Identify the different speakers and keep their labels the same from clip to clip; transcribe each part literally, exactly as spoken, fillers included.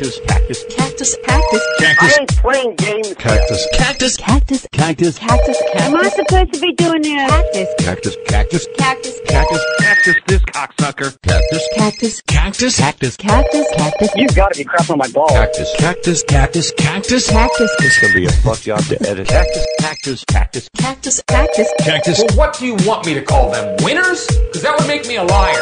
Speaker 1: Cactus. Cactus.
Speaker 2: Cactus. Cactus.
Speaker 1: Cactus.
Speaker 3: I ain't playing games.
Speaker 1: Cactus.
Speaker 2: Cactus. Cactus.
Speaker 1: Cactus.
Speaker 2: Cactus.
Speaker 4: Am I supposed to be doing this?
Speaker 2: Cactus.
Speaker 1: Cactus. Cactus.
Speaker 2: Cactus.
Speaker 1: Cactus. Cactus. This cocksucker. Cactus.
Speaker 2: Cactus.
Speaker 1: Cactus. Cactus.
Speaker 2: Cactus. Cactus.
Speaker 3: You've got to be crapping on my balls.
Speaker 1: Cactus. Cactus. Cactus. Cactus.
Speaker 2: Cactus.
Speaker 1: This gonna be a fuck job to edit. Cactus. Cactus. Cactus.
Speaker 2: Cactus. Cactus.
Speaker 1: Cactus.
Speaker 5: Well, what do you want me to call them? Winners? Because that would make me a liar.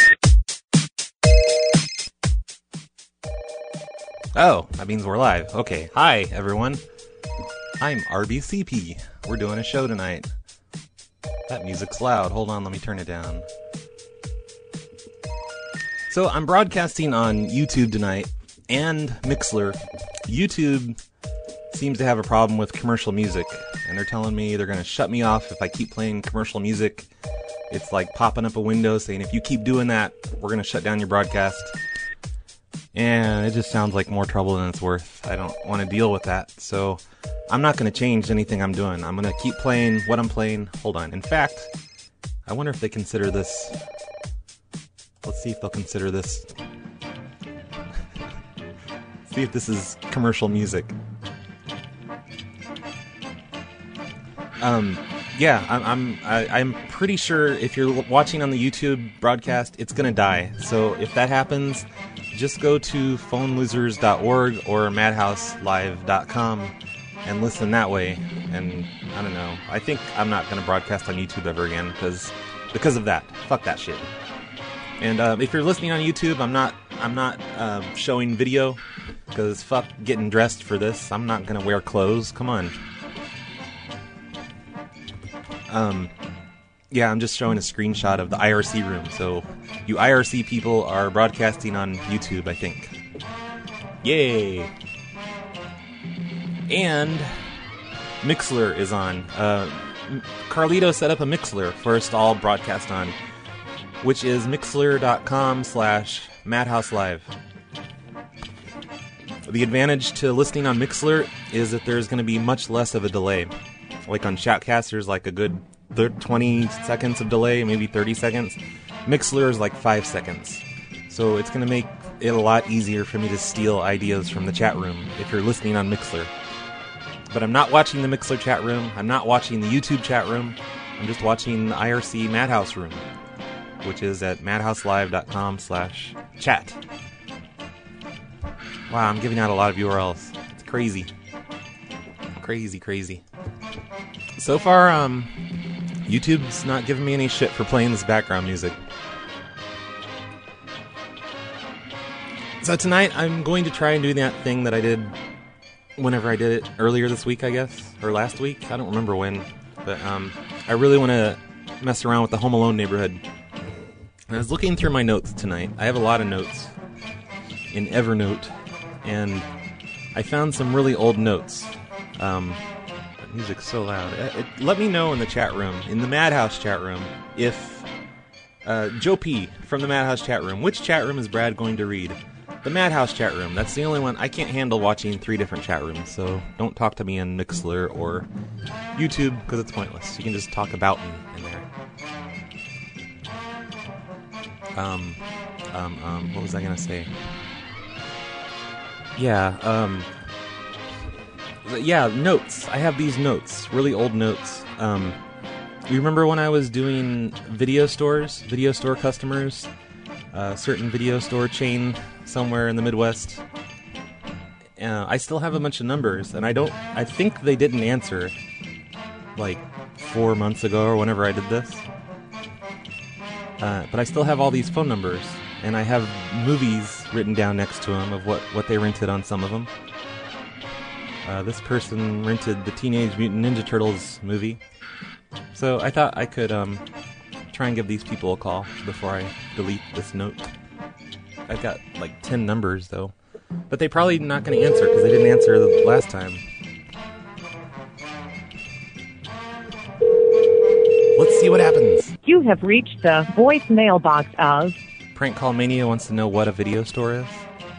Speaker 6: Oh, that means we're live. Okay. Hi, everyone. I'm R B C P. We're doing a show tonight. That music's loud. Hold on, let me turn it down. So, I'm broadcasting on YouTube tonight and Mixlr. YouTube seems to have a problem with commercial music, and they're telling me they're going to shut me off if I keep playing commercial music. It's like popping up a window saying, if you keep doing that, we're going to shut down your broadcast. And it just sounds like more trouble than it's worth. I don't want to deal with that. So I'm not going to change anything I'm doing. I'm going to keep playing what I'm playing. Hold on. In fact, I wonder if they consider this... Let's see if they'll consider this... see if this is commercial music. Um... Yeah, I'm I'm I, I'm pretty sure if you're watching on the YouTube broadcast, it's gonna die. So if that happens, just go to phone losers dot org or madhouse live dot com and listen that way. And I don't know. I think I'm not gonna broadcast on YouTube ever again because because of that. Fuck that shit. And uh, if you're listening on YouTube, I'm not I'm not uh, showing video because fuck getting dressed for this. I'm not gonna wear clothes. Come on. Um, yeah, I'm just showing a screenshot of the I R C room, so you I R C people are broadcasting on YouTube, I think. Yay! And Mixlr is on. Uh, Carlito set up a Mixlr for us to all broadcast on, which is mixlr.com slash madhouselive. The advantage to listening on Mixlr is that there's going to be much less of a delay. Like on Shoutcast, there's like a good twenty seconds of delay, maybe thirty seconds. Mixlr is like five seconds. So it's going to make it a lot easier for me to steal ideas from the chat room if you're listening on Mixlr. But I'm not watching the Mixlr chat room. I'm not watching the YouTube chat room. I'm just watching the I R C Madhouse room, which is at madhouselive.com slash chat. Wow, I'm giving out a lot of U R Ls. It's crazy. Crazy, crazy. So far, um, YouTube's not giving me any shit for playing this background music. So tonight, I'm going to try and do that thing that I did whenever I did it earlier this week, I guess, or last week. I don't remember when, but um, I really want to mess around with the Home Alone neighborhood. And I was looking through my notes tonight. I have a lot of notes in Evernote, and I found some really old notes. Um... Music's so loud. It, it, let me know in the chat room, in the Madhouse chat room, if uh, Joe P from the Madhouse chat room, which chat room is Brad going to read? The Madhouse chat room. That's the only one. I can't handle watching three different chat rooms, so don't talk to me in Mixlr or YouTube because it's pointless. You can just talk about me in there. Um, um, um, what was I gonna say? Yeah, um. Yeah, notes. I have these notes, really old notes. Um, you remember when I was doing video stores, video store customers, a uh, certain video store chain somewhere in the Midwest? Uh, I still have a bunch of numbers, and I don't. I think they didn't answer like four months ago or whenever I did this. Uh, but I still have all these phone numbers, and I have movies written down next to them of what, what they rented on some of them. Uh, this person rented the Teenage Mutant Ninja Turtles movie. So I thought I could um, try and give these people a call before I delete this note. I've got like ten numbers though. But they probably not going to answer because they didn't answer the last time. Let's see what happens.
Speaker 4: You have reached the voicemail box of...
Speaker 6: Prank Call Mania wants to know what a video store is.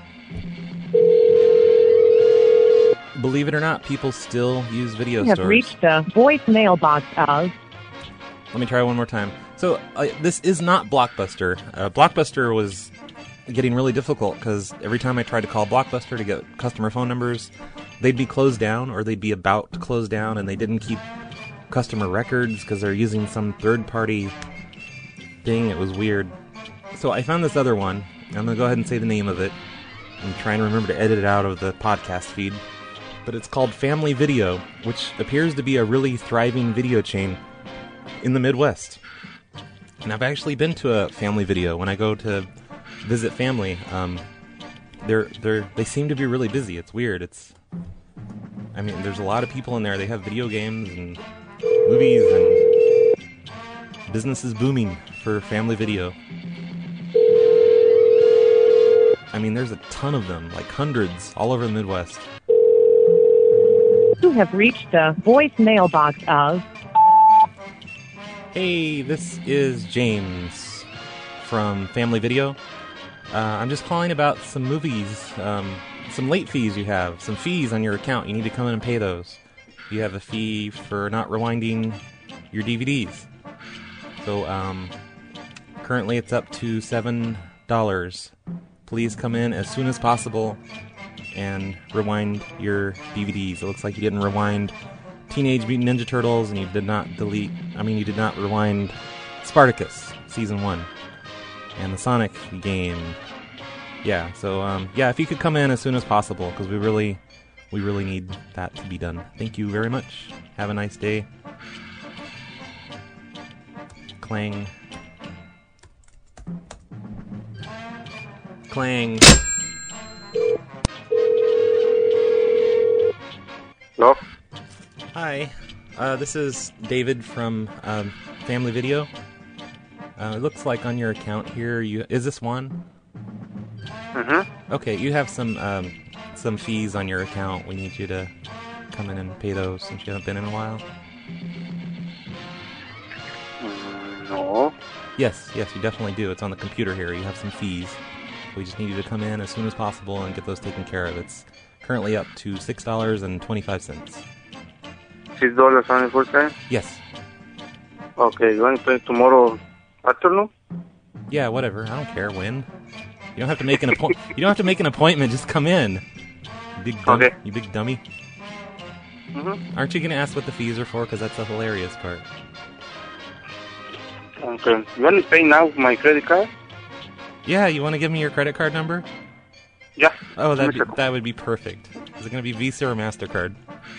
Speaker 6: Believe it or not, people still use video
Speaker 4: you
Speaker 6: stores.
Speaker 4: You have reached the voicemail box of...
Speaker 6: Let me try one more time. So, uh, this is not Blockbuster. Uh, Blockbuster was getting really difficult because every time I tried to call Blockbuster to get customer phone numbers, they'd be closed down or they'd be about to close down, and they didn't keep customer records because they're using some third-party thing. It was weird. So I found this other one. I'm going to go ahead and say the name of it. I'm trying to remember to edit it out of the podcast feed. But it's called Family Video, which appears to be a really thriving video chain in the Midwest. And I've actually been to a Family Video. When I go to visit family, um, they're, they're, they seem to be really busy. It's weird. It's, I mean, there's a lot of people in there. They have video games and movies, and business is booming for Family Video. I mean, there's a ton of them, like hundreds, all over the Midwest.
Speaker 4: You have reached the voicemail box of...
Speaker 6: Hey, this is James from Family Video. Uh, I'm just calling about some movies, um, some late fees you have, some fees on your account. You need to come in and pay those. You have a fee for not rewinding your D V Ds. So, um, currently it's up to seven dollars. Please come in as soon as possible and rewind your D V Ds. It looks like you didn't rewind Teenage Mutant Ninja Turtles, and you did not delete, I mean, you did not rewind Spartacus, Season one, and the Sonic game. Yeah, so, um, yeah, if you could come in as soon as possible, because we really, we really need that to be done. Thank you very much. Have a nice day. Clang. Clang.
Speaker 3: No?
Speaker 6: Hi, uh, this is David from um, Family Video. Uh, it looks like on your account here, you is this one?
Speaker 3: Mm-hmm.
Speaker 6: Okay, you have some um, some fees on your account. We need you to come in and pay those since you haven't been in a while.
Speaker 3: Mm, no.
Speaker 6: Yes, yes, you definitely do. It's on the computer here. You have some fees. We just need you to come in as soon as possible and get those taken care of. It's currently up to six dollars and twenty-five cents.
Speaker 3: Six dollars only for time?
Speaker 6: Yes.
Speaker 3: Okay, you want to pay tomorrow afternoon?
Speaker 6: Yeah, whatever. I don't care when. You don't have to make an appoint. You don't have to make an appointment. Just come in. You big dummy.
Speaker 3: Okay.
Speaker 6: You big dummy.
Speaker 3: Mm-hmm.
Speaker 6: Aren't you going to ask what the fees are for? Because that's the hilarious part.
Speaker 3: Okay. You want to pay now with my credit card?
Speaker 6: Yeah, you want to give me your credit card number?
Speaker 3: Yeah.
Speaker 6: Oh,
Speaker 3: Give
Speaker 6: that
Speaker 3: me a second.
Speaker 6: that would be perfect. Is it going to be Visa or MasterCard?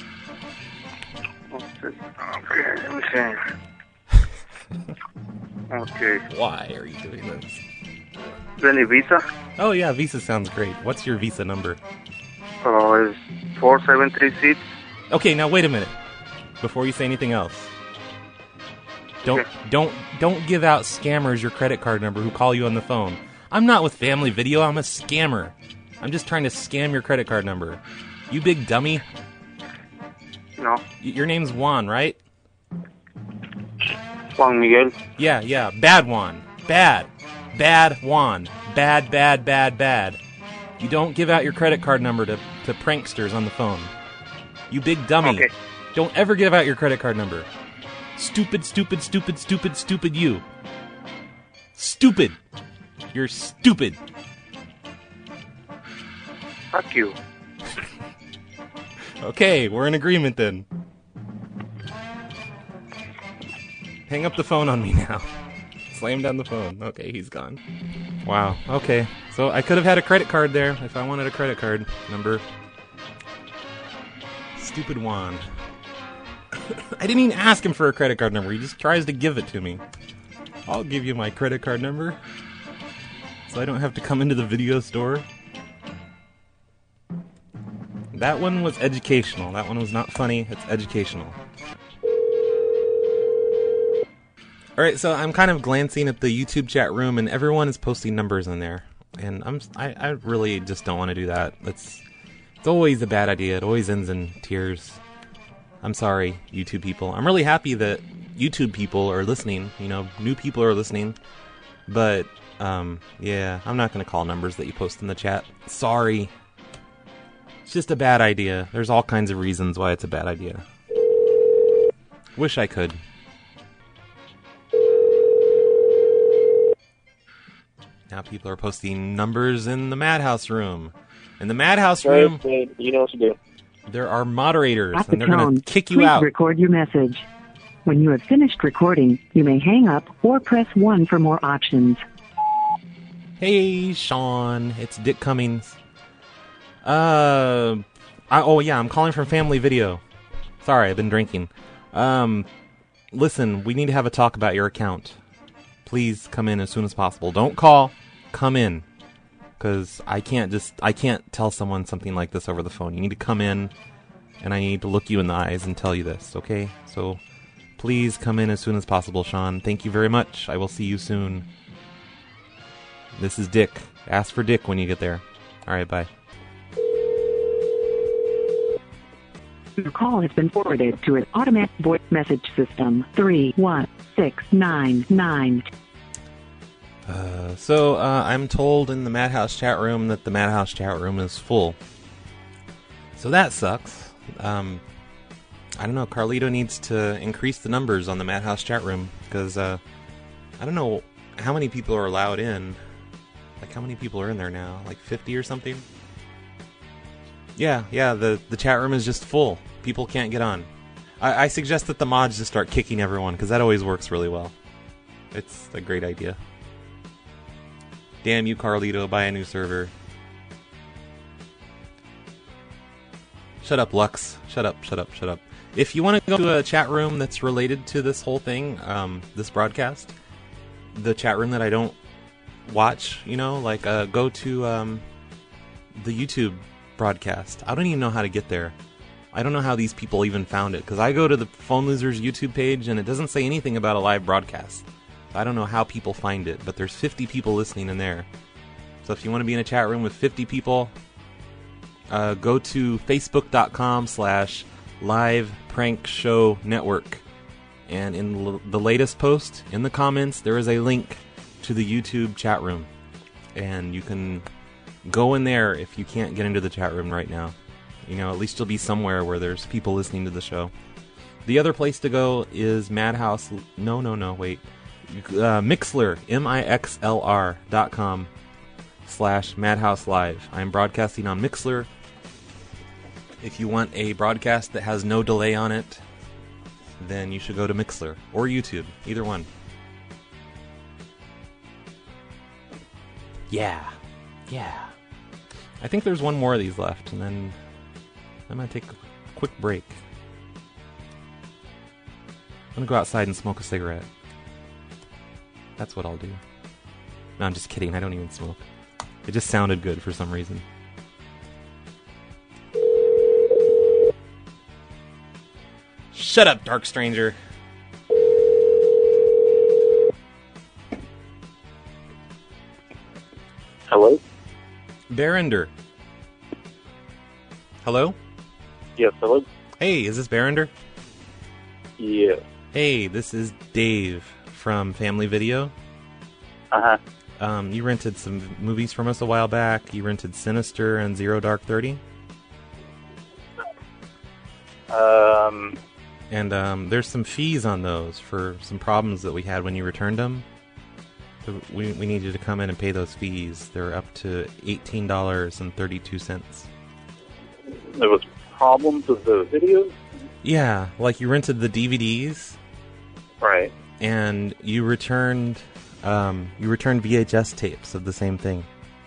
Speaker 3: Okay, let me see. Okay.
Speaker 6: Why are you doing this?
Speaker 3: Any Visa?
Speaker 6: Oh yeah, Visa sounds great. What's your Visa number?
Speaker 3: Oh, it's four seven three six.
Speaker 6: Okay, now wait a minute. Before you say anything else, don't
Speaker 3: Okay.
Speaker 6: don't don't give out scammers your credit card number who call you on the phone. I'm not with Family Video. I'm a scammer. I'm just trying to scam your credit card number. You big dummy.
Speaker 3: No.
Speaker 6: Y- your name's Juan, right?
Speaker 3: Juan Miguel.
Speaker 6: Yeah, yeah. Bad Juan. Bad. Bad Juan. Bad, bad, bad, bad. You don't give out your credit card number to, to pranksters on the phone. You big dummy.
Speaker 3: Okay.
Speaker 6: Don't ever give out your credit card number. Stupid, stupid, stupid, stupid, stupid you. Stupid. You're stupid.
Speaker 3: Fuck you.
Speaker 6: Okay, we're in agreement then. Hang up the phone on me now. Slam down the phone. Okay, he's gone. Wow, okay. So I could have had a credit card there if I wanted a credit card number. Stupid Juan. I didn't even ask him for a credit card number. He just tries to give it to me. I'll give you my credit card number so I don't have to come into the video store. That one was educational. That one was not funny. It's educational. Alright, so I'm kind of glancing at the YouTube chat room, and everyone is posting numbers in there. And I'm, I, I really just don't want to do that. It's, it's always a bad idea. It always ends in tears. I'm sorry, YouTube people. I'm really happy that YouTube people are listening. You know, new people are listening. But, um, yeah, I'm not going to call numbers that you post in the chat. Sorry. It's just a bad idea. There's all kinds of reasons why it's a bad idea. Wish I could. Now people are posting numbers in the Madhouse room. In the Madhouse
Speaker 3: Right,
Speaker 6: room,
Speaker 3: uh, you know what to do.
Speaker 6: there are moderators,
Speaker 2: At the
Speaker 6: and they're going
Speaker 2: tone,
Speaker 6: to kick you
Speaker 2: please
Speaker 6: out.
Speaker 2: record your message. When you have finished recording, you may hang up or press one for more options.
Speaker 6: Hey, Sean, it's Dick Cummings. Uh, I, oh yeah, I'm calling from Family Video. Sorry, I've been drinking. Um, listen, we need to have a talk about your account. Please come in as soon as possible. Don't call, come in. Because I can't just, I can't tell someone something like this over the phone. You need to come in, and I need to look you in the eyes and tell you this, okay? So, please come in as soon as possible, Sean. Thank you very much. I will see you soon. This is Dick. Ask for Dick when you get there. Alright, bye.
Speaker 2: Your call has been forwarded to an automatic voice message system. three one six nine nine.
Speaker 6: Uh, so, uh, I'm told in the Madhouse chat room that the Madhouse chat room is full. So that sucks. Um, I don't know, Carlito needs to increase the numbers on the Madhouse chat room, because, uh, I don't know how many people are allowed in. Like, how many people are in there now? Like fifty or something? Yeah, yeah, the, the chat room is just full. People can't get on. I, I suggest that the mods just start kicking everyone, because that always works really well. It's a great idea. Damn you, Carlito, buy a new server. Shut up, Lux. Shut up, shut up, shut up. If you want to go to a chat room that's related to this whole thing, um, this broadcast, the chat room that I don't watch, you know, like, uh, go to, um, the YouTube broadcast. I don't even know how to get there. I don't know how these people even found it, because I go to the Phone Losers YouTube page, and it doesn't say anything about a live broadcast. I don't know how people find it, but there's fifty people listening in there. So if you want to be in a chat room with fifty people, uh, go to facebook.com slash live prank show network. And in l- the latest post, in the comments, there is a link to the YouTube chat room. And you can go in there if you can't get into the chat room right now. You know, at least you'll be somewhere where there's people listening to the show. The other place to go is Madhouse... No, no, no, wait. Uh, Mixler, M I X L R dot com slash Madhouse Live. I'm broadcasting on Mixler. If you want a broadcast that has no delay on it, then you should go to Mixler or YouTube. Either one. Yeah. Yeah. I think there's one more of these left, and then I'm going to take a quick break. I'm going to go outside and smoke a cigarette. That's what I'll do. No, I'm just kidding. I don't even smoke. It just sounded good for some reason. Shut up, Dark Stranger.
Speaker 3: Hello?
Speaker 6: Barrender. Hello?
Speaker 3: Yes, hello?
Speaker 6: Hey, is this Barrender?
Speaker 3: Yeah.
Speaker 6: Hey, this is Dave from Family Video.
Speaker 3: Uh-huh.
Speaker 6: Um, you rented some movies from us a while back. You rented Sinister and Zero Dark Thirty.
Speaker 3: Um,
Speaker 6: And um, there's some fees on those for some problems that we had when you returned them. So we we need you to come in and pay those fees. They're up to eighteen dollars and thirty-two cents.
Speaker 3: there was problems with the videos?
Speaker 6: Yeah, like you rented the D V Ds
Speaker 3: Right.
Speaker 6: and you returned um, you returned V H S tapes of the same thing.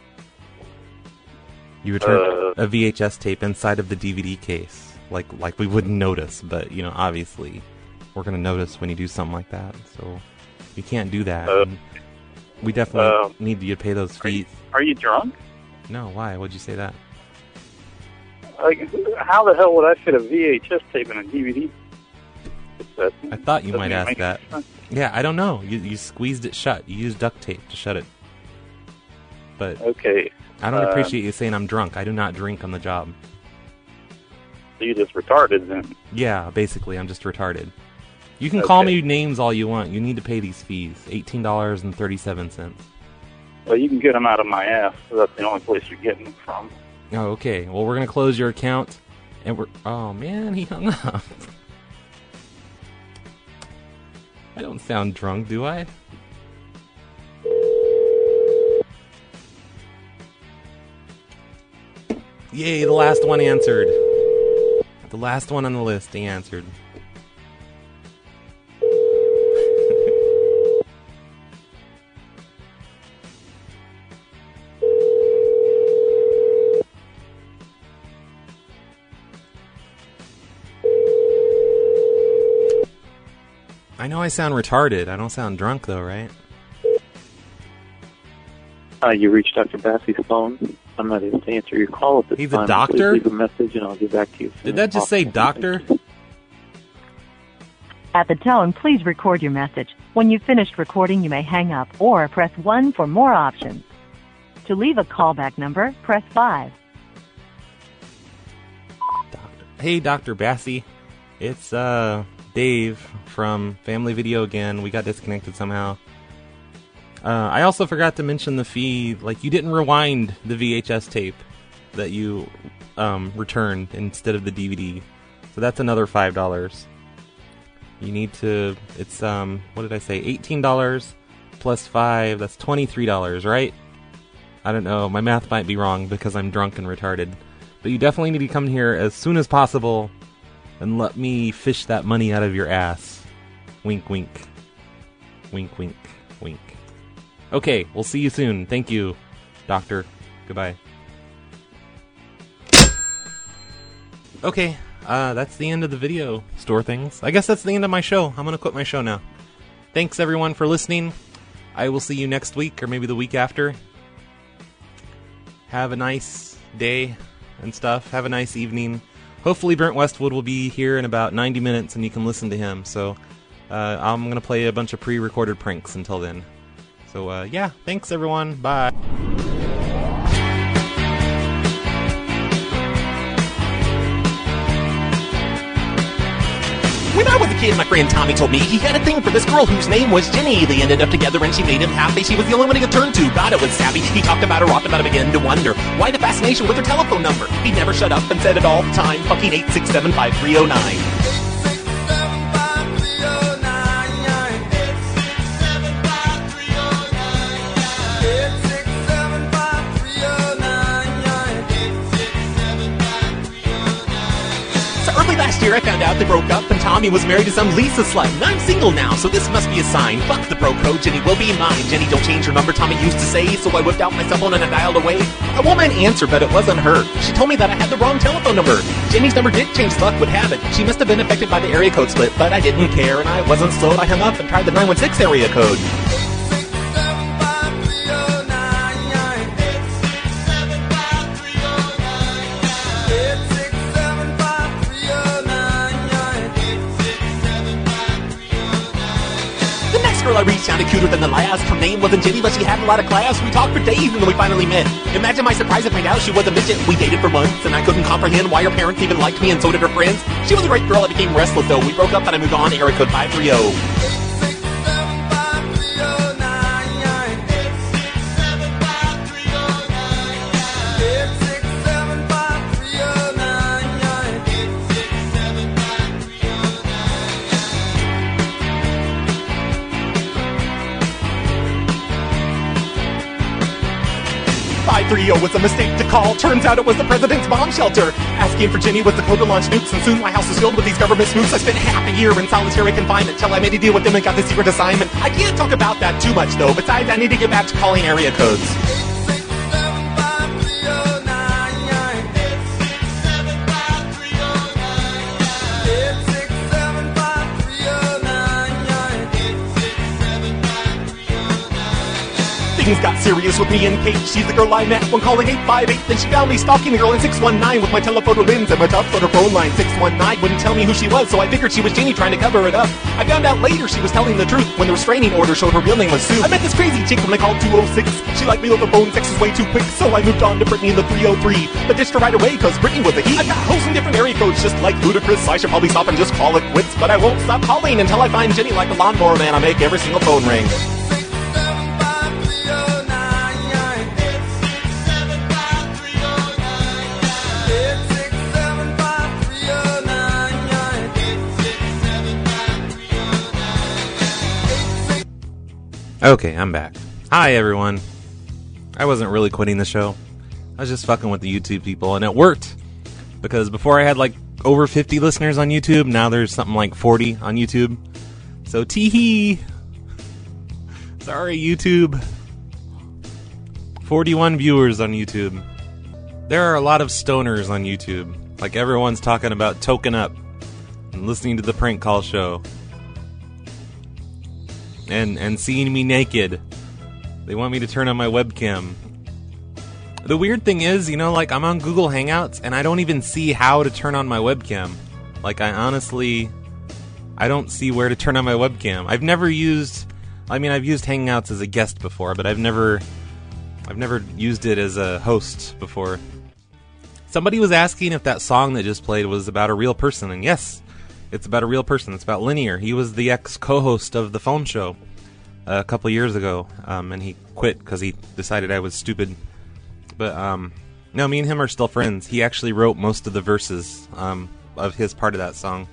Speaker 6: You returned
Speaker 3: Uh.
Speaker 6: a V H S tape inside of the D V D case, like like we wouldn't notice, but you know, obviously, we're gonna notice when you do something like that. So you can't do that.
Speaker 3: Uh.
Speaker 6: And we definitely
Speaker 3: Uh.
Speaker 6: need you to pay those
Speaker 3: Are you,
Speaker 6: fees.
Speaker 3: are you drunk?
Speaker 6: No, why? Would you say that?
Speaker 3: Like, how the hell would I fit a V H S tape in a D V D? That
Speaker 6: I thought you
Speaker 3: doesn't
Speaker 6: might
Speaker 3: even
Speaker 6: ask
Speaker 3: make
Speaker 6: that.
Speaker 3: sense.
Speaker 6: Yeah, I don't know. You you squeezed it shut. You used duct tape to shut it. But
Speaker 3: Okay.
Speaker 6: I don't
Speaker 3: uh,
Speaker 6: appreciate you saying I'm drunk. I do not drink on the job.
Speaker 3: So you just retarded then.
Speaker 6: Yeah, basically, I'm just retarded. You can call
Speaker 3: Okay.
Speaker 6: me names all you want. You need to pay these fees. eighteen dollars and thirty-seven cents.
Speaker 3: Well, you can get them out of my ass. That's the only place you're getting them from.
Speaker 6: Oh, okay. Well, we're going to close your account. And we're... Oh, man, he hung up. I don't sound drunk, do I? Yay, the last one answered. The last one on the list, he answered. I know I sound retarded. I don't sound drunk, though, right?
Speaker 7: Uh, you reached Doctor Bassey's phone. I'm not able to answer your call at this
Speaker 6: He's
Speaker 7: time.
Speaker 6: a doctor?
Speaker 7: Please leave a message, and I'll get back to you.
Speaker 6: Did that just say doctor?
Speaker 4: At the tone, please record your message. When you've finished recording, you may hang up or press one for more options. To leave a callback number, press five.
Speaker 6: Doctor. Hey, Doctor Bassey. It's, uh... Dave from Family Video again. We got disconnected somehow. Uh, I also forgot to mention the fee. Like, you didn't rewind the V H S tape that you um, returned instead of the D V D. So that's another five dollars. You need to... It's, um... what did I say? eighteen dollars plus five. That's twenty-three dollars, right? I don't know. My math might be wrong because I'm drunk and retarded. But you definitely need to come here as soon as possible and let me fish that money out of your ass. Wink, wink. Wink, wink, wink. Okay, we'll see you soon. Thank you, Doctor. Goodbye. Okay, uh, that's the end of the video store things. I guess that's the end of my show. I'm gonna quit my show now. Thanks, everyone, for listening. I will see you next week, or maybe the week after. Have a nice day and stuff. Have a nice evening. Hopefully Brent Westwood will be here in about ninety minutes and you can listen to him. So uh, I'm going to play a bunch of pre-recorded pranks until then. So uh, yeah, thanks everyone. Bye.
Speaker 8: When I was a kid, my friend Tommy told me he had a thing for this girl whose name was Jenny. They ended up together and she made him happy. She was the only one he could turn to. God, it was savvy. He talked about her often, but I began to wonder why the fascination with her telephone number. He never shut up and said it all the time. Fucking eight six seven five three oh nine. Last year I found out they broke up and Tommy was married to some Lisa slut. And I'm single now, so this must be a sign. Fuck the bro code, Jenny will be mine. Jenny, don't change your number, Tommy used to say. So I whipped out my cell phone and I dialed away. A woman answered, but it wasn't her. She told me that I had the wrong telephone number. Jenny's number did change, luck would have it. She must have been affected by the area code split, but I didn't care and I wasn't slow. I hung up and tried the nine one six area code. Girl I reached sounded cuter than the last. Her name wasn't Jenny, but she had a lot of class. We talked for days and then we finally met. Imagine my surprise to find out she was a midget. We dated for months and I couldn't comprehend why her parents even liked me, and so did her friends. She was a great girl. I became restless though. We broke up and I moved on. Area code five three oh. five three oh was a mistake to call. Turns out it was the president's bomb shelter. Asking for Jenny was the code to launch nukes, and soon my house was filled with these government spooks. I spent half a year in solitary confinement till I made a deal with them and got the secret assignment. I can't talk about that too much though. Besides, I need to get back to calling area codes. Things got serious with me and Kate. She's the girl I met when calling eight five eight. Then she found me stalking a girl in six one nine with my telephoto lens and my top photo phone line. six one nine wouldn't tell me who she was, so I figured she was Jenny trying to cover it up. I found out later she was telling the truth when the restraining order showed her real name was Sue. I met this crazy chick when I called two oh six. She liked me over the phone, sex was way too quick, so I moved on to Brittany in the three oh three. But ditched her right away cause Brittany was a he. I got hosts in different area codes just like Ludacris. I should probably stop and just call it quits, but I won't stop calling until I find Jenny like a lawnmower man. I make every single phone ring.
Speaker 6: Okay, I'm back. Hi, everyone. I wasn't really quitting the show. was just fucking with the YouTube people, and it worked. Because before I had like over fifty listeners on YouTube, now there's something like forty on YouTube. So tee-hee. Sorry, YouTube. forty-one viewers on YouTube. There are a lot of stoners on YouTube. Like everyone's talking about token up and listening to the prank call show. And and seeing me naked. They want me to turn on my webcam. The weird thing is, you know, like, I'm on Google Hangouts, and I don't even see how to turn on my webcam. Like, I honestly, I don't see where to turn on my webcam. I've never used, I mean, I've used Hangouts as a guest before, but I've never, I've never used it as a host before. Somebody was asking if that song that just played was about a real person, and yes, it's about a real person. It's about Linear. He was the ex-co-host of the phone show uh, a couple years ago, um, and he quit because he decided I was stupid. But, um, no, me and him are still friends. He actually wrote most of the verses um, of his part of that song.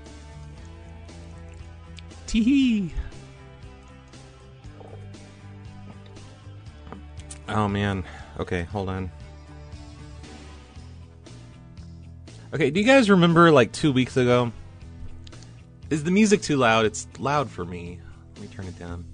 Speaker 6: Tee-hee. Oh, man. Okay, hold on. Okay, do you guys remember, like, two weeks ago? Is the music too loud? It's loud for me. Let me turn it down.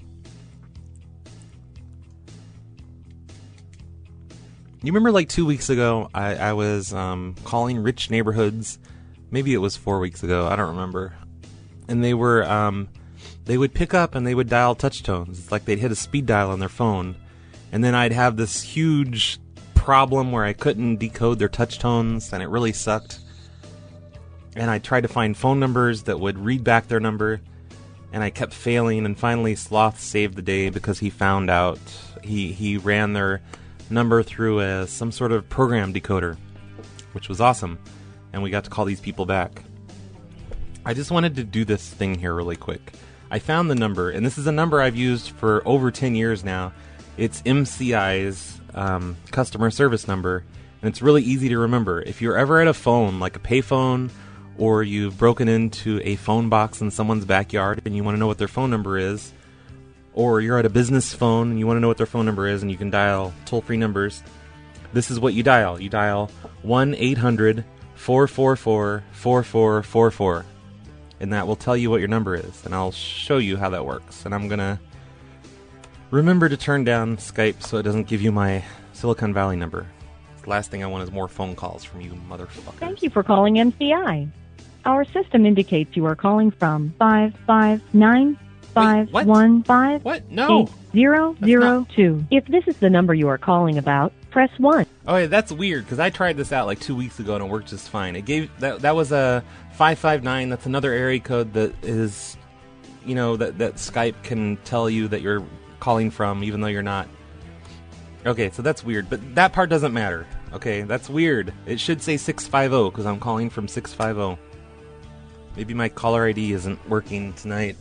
Speaker 6: You remember, like, two weeks ago, I, I was um, calling Rich Neighborhoods. Maybe it was four weeks ago. I don't remember. And they were, um, they would pick up and they would dial touch tones. It's like they'd hit a speed dial on their phone. And then I'd have this huge problem where I couldn't decode their touch tones, and it really sucked. And I tried to find phone numbers that would read back their number, and I kept failing. And finally, Sloth saved the day because he found out. He, he ran their number through a, some sort of program decoder, which was awesome, and we got to call these people back. I just wanted to do this thing here really quick. I found the number, and this is a number I've used for over ten years now. It's M C I's um, customer service number, and it's really easy to remember. If you're ever at a phone, like a payphone, or you've broken into a phone box in someone's backyard and you want to know what their phone number is, or you're at a business phone and you want to know what their phone number is and you can dial toll-free numbers, this is what you dial. You dial one eight hundred four four four four four four four, and that will tell you what your number is, and I'll show you how that works. And I'm going to remember to turn down Skype so it doesn't give you my Silicon Valley number. The last thing I want is more phone calls from you motherfuckers.
Speaker 4: Thank you for calling M C I. Our system indicates you are calling from five five nine five one five
Speaker 6: what? No.
Speaker 4: eight zero zero two. If this is the number you are calling about, press one.
Speaker 6: Oh, yeah, that's weird, because I tried this out like two weeks ago and it worked just fine. It gave that that was a five five nine. That's another area code that is, you know, that, that Skype can tell you that you're calling from, even though you're not. Okay, so that's weird, but that part doesn't matter. Okay, that's weird. It should say six five zero, because I'm calling from six five zero. Maybe my caller I D isn't working tonight.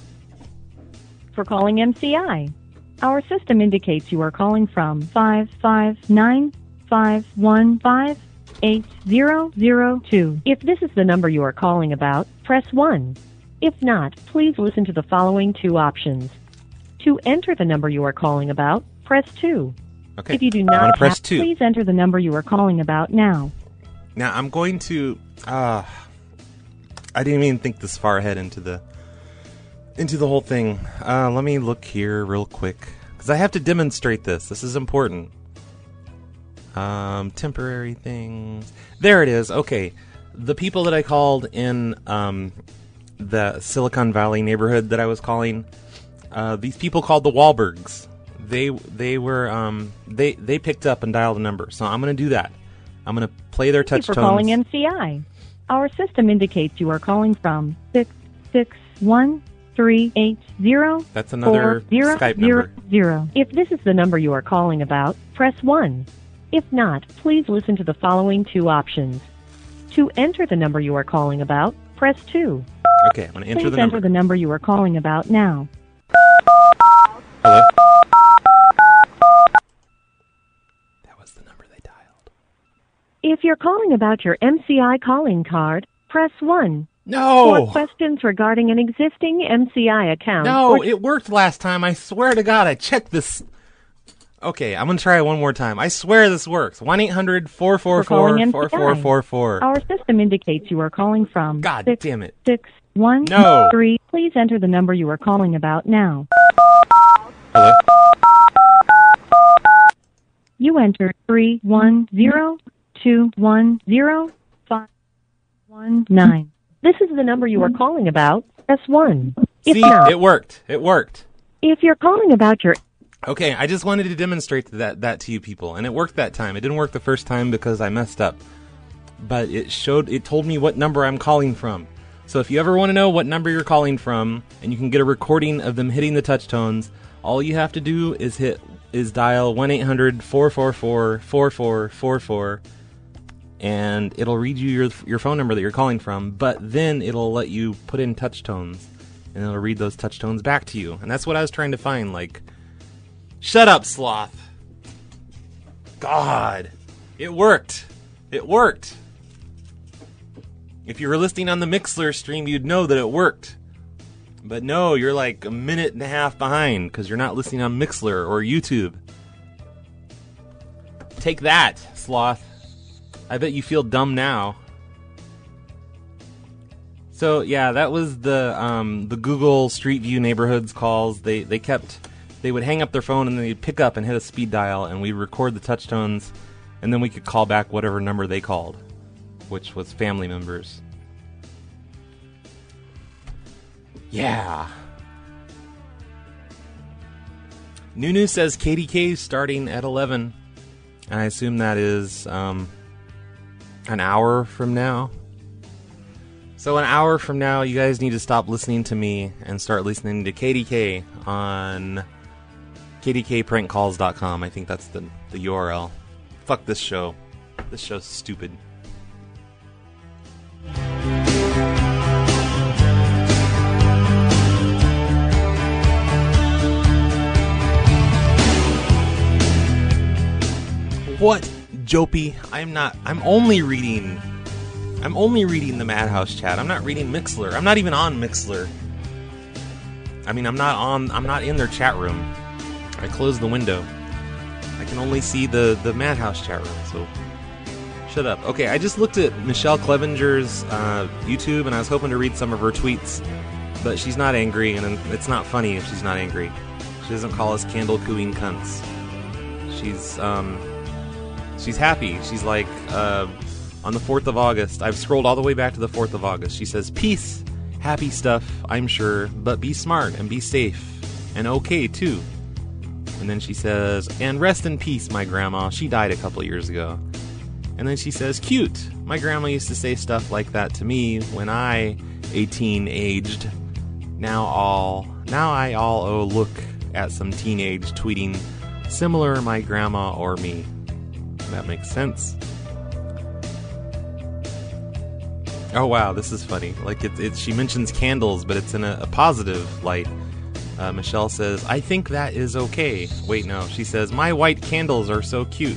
Speaker 4: For calling M C I, our system indicates you are calling from five five nine five one five eight zero zero two. If this is the number you are calling about, press one. If not, please listen to the following two options. To enter the number you are calling about, press two.
Speaker 6: Okay.
Speaker 4: If you do
Speaker 6: I'm
Speaker 4: not
Speaker 6: gonna press
Speaker 4: have,
Speaker 6: two.
Speaker 4: please enter the number you are calling about now.
Speaker 6: Now, I'm going to... Uh, I didn't even think this far ahead into the into the whole thing. Uh, let me look here real quick, because I have to demonstrate this. This is important. Um, temporary things. There it is. Okay. The people that I called in um, the Silicon Valley neighborhood that I was calling, uh, these people called the Wahlbergs. They they were um, they they picked up and dialed a number. So I'm going to do that. I'm going to play their touch
Speaker 4: Thank you for
Speaker 6: tones.
Speaker 4: calling M C I. Our system indicates you are calling from six six one three eight zero.
Speaker 6: That's another
Speaker 4: four, zero,
Speaker 6: Skype
Speaker 4: zero,
Speaker 6: number.
Speaker 4: zero. If this is the number you are calling about, press one. If not, please listen to the following two options. To enter the number you are calling about, press two.
Speaker 6: Okay, I'm going to enter
Speaker 4: Please
Speaker 6: the number.
Speaker 4: enter the number you are calling about now.
Speaker 6: Hello? That was the number they dialed.
Speaker 4: If you're calling about your M C I calling card, press one.
Speaker 6: No!
Speaker 4: For questions regarding an existing M C I account.
Speaker 6: No,
Speaker 4: or
Speaker 6: it worked last time. I swear to God, I checked this. Okay, I'm going to try it one more time. I swear this works. one eight hundred four four four four four four four.
Speaker 4: Our system indicates you are calling from
Speaker 6: God
Speaker 4: six,
Speaker 6: damn it.
Speaker 4: six, one,
Speaker 6: No.
Speaker 4: three. Please enter the number you are calling about now.
Speaker 6: Hello?
Speaker 4: You entered three one zero two one zero five one nine. This is the number you are calling about. Press one. If
Speaker 6: See,
Speaker 4: not,
Speaker 6: it worked. It worked.
Speaker 4: if you're calling about your
Speaker 6: Okay, I just wanted to demonstrate that that to you people, and it worked that time. It didn't work the first time because I messed up. But it showed, it told me what number I'm calling from. So if you ever want to know what number you're calling from, and you can get a recording of them hitting the touch tones, all you have to do is hit is dial one eight hundred four four four four four four four, and it'll read you your your phone number that you're calling from. But then it'll let you put in touch tones, and it'll read those touch tones back to you. And that's what I was trying to find. Like, shut up, sloth. God, it worked. It worked. If you were listening on the Mixlr stream, you'd know that it worked. But no, you're like a minute and a half behind because you're not listening on Mixlr or YouTube. Take that, sloth. I bet you feel dumb now. So yeah, that was the um, the Google Street View neighborhoods calls. They they kept they would hang up their phone and then they'd pick up and hit a speed dial, and we'd record the touch tones, and then we could call back whatever number they called, which was family members. Yeah. Nunu says K D K is starting at eleven. I assume that is um, an hour from now. So an hour from now, you guys need to stop listening to me and start listening to K D K on K D K prank calls dot com. I think that's the, the U R L. Fuck this show. This show's stupid. What, Jopie? I'm not. I'm only reading. I'm only reading the Madhouse chat. I'm not reading Mixlr. I'm not even on Mixlr. I mean, I'm not on. I'm not in their chat room. I closed the window. I can only see the the Madhouse chat room. So, shut up. Okay, I just looked at Michelle Clevenger's uh, YouTube, and I was hoping to read some of her tweets, but she's not angry, and it's not funny if she's not angry. She doesn't call us candle cooing cunts. She's um. She's happy. She's like, uh, on the fourth of August, I've scrolled all the way back to the fourth of August. She says, peace, happy stuff, I'm sure, but be smart and be safe. And okay, too. And then she says, and rest in peace, my grandma. She died a couple years ago. And then she says, cute. My grandma used to say stuff like that to me when I, eighteen aged. Now all, now I all oh look at some teenage tweeting, similar my grandma or me. That makes sense. Oh wow, this is funny. Like it, it she mentions candles, but it's in a, a positive light. Uh, Michelle says, "I think that is okay." Wait, no. She says, "My white candles are so cute."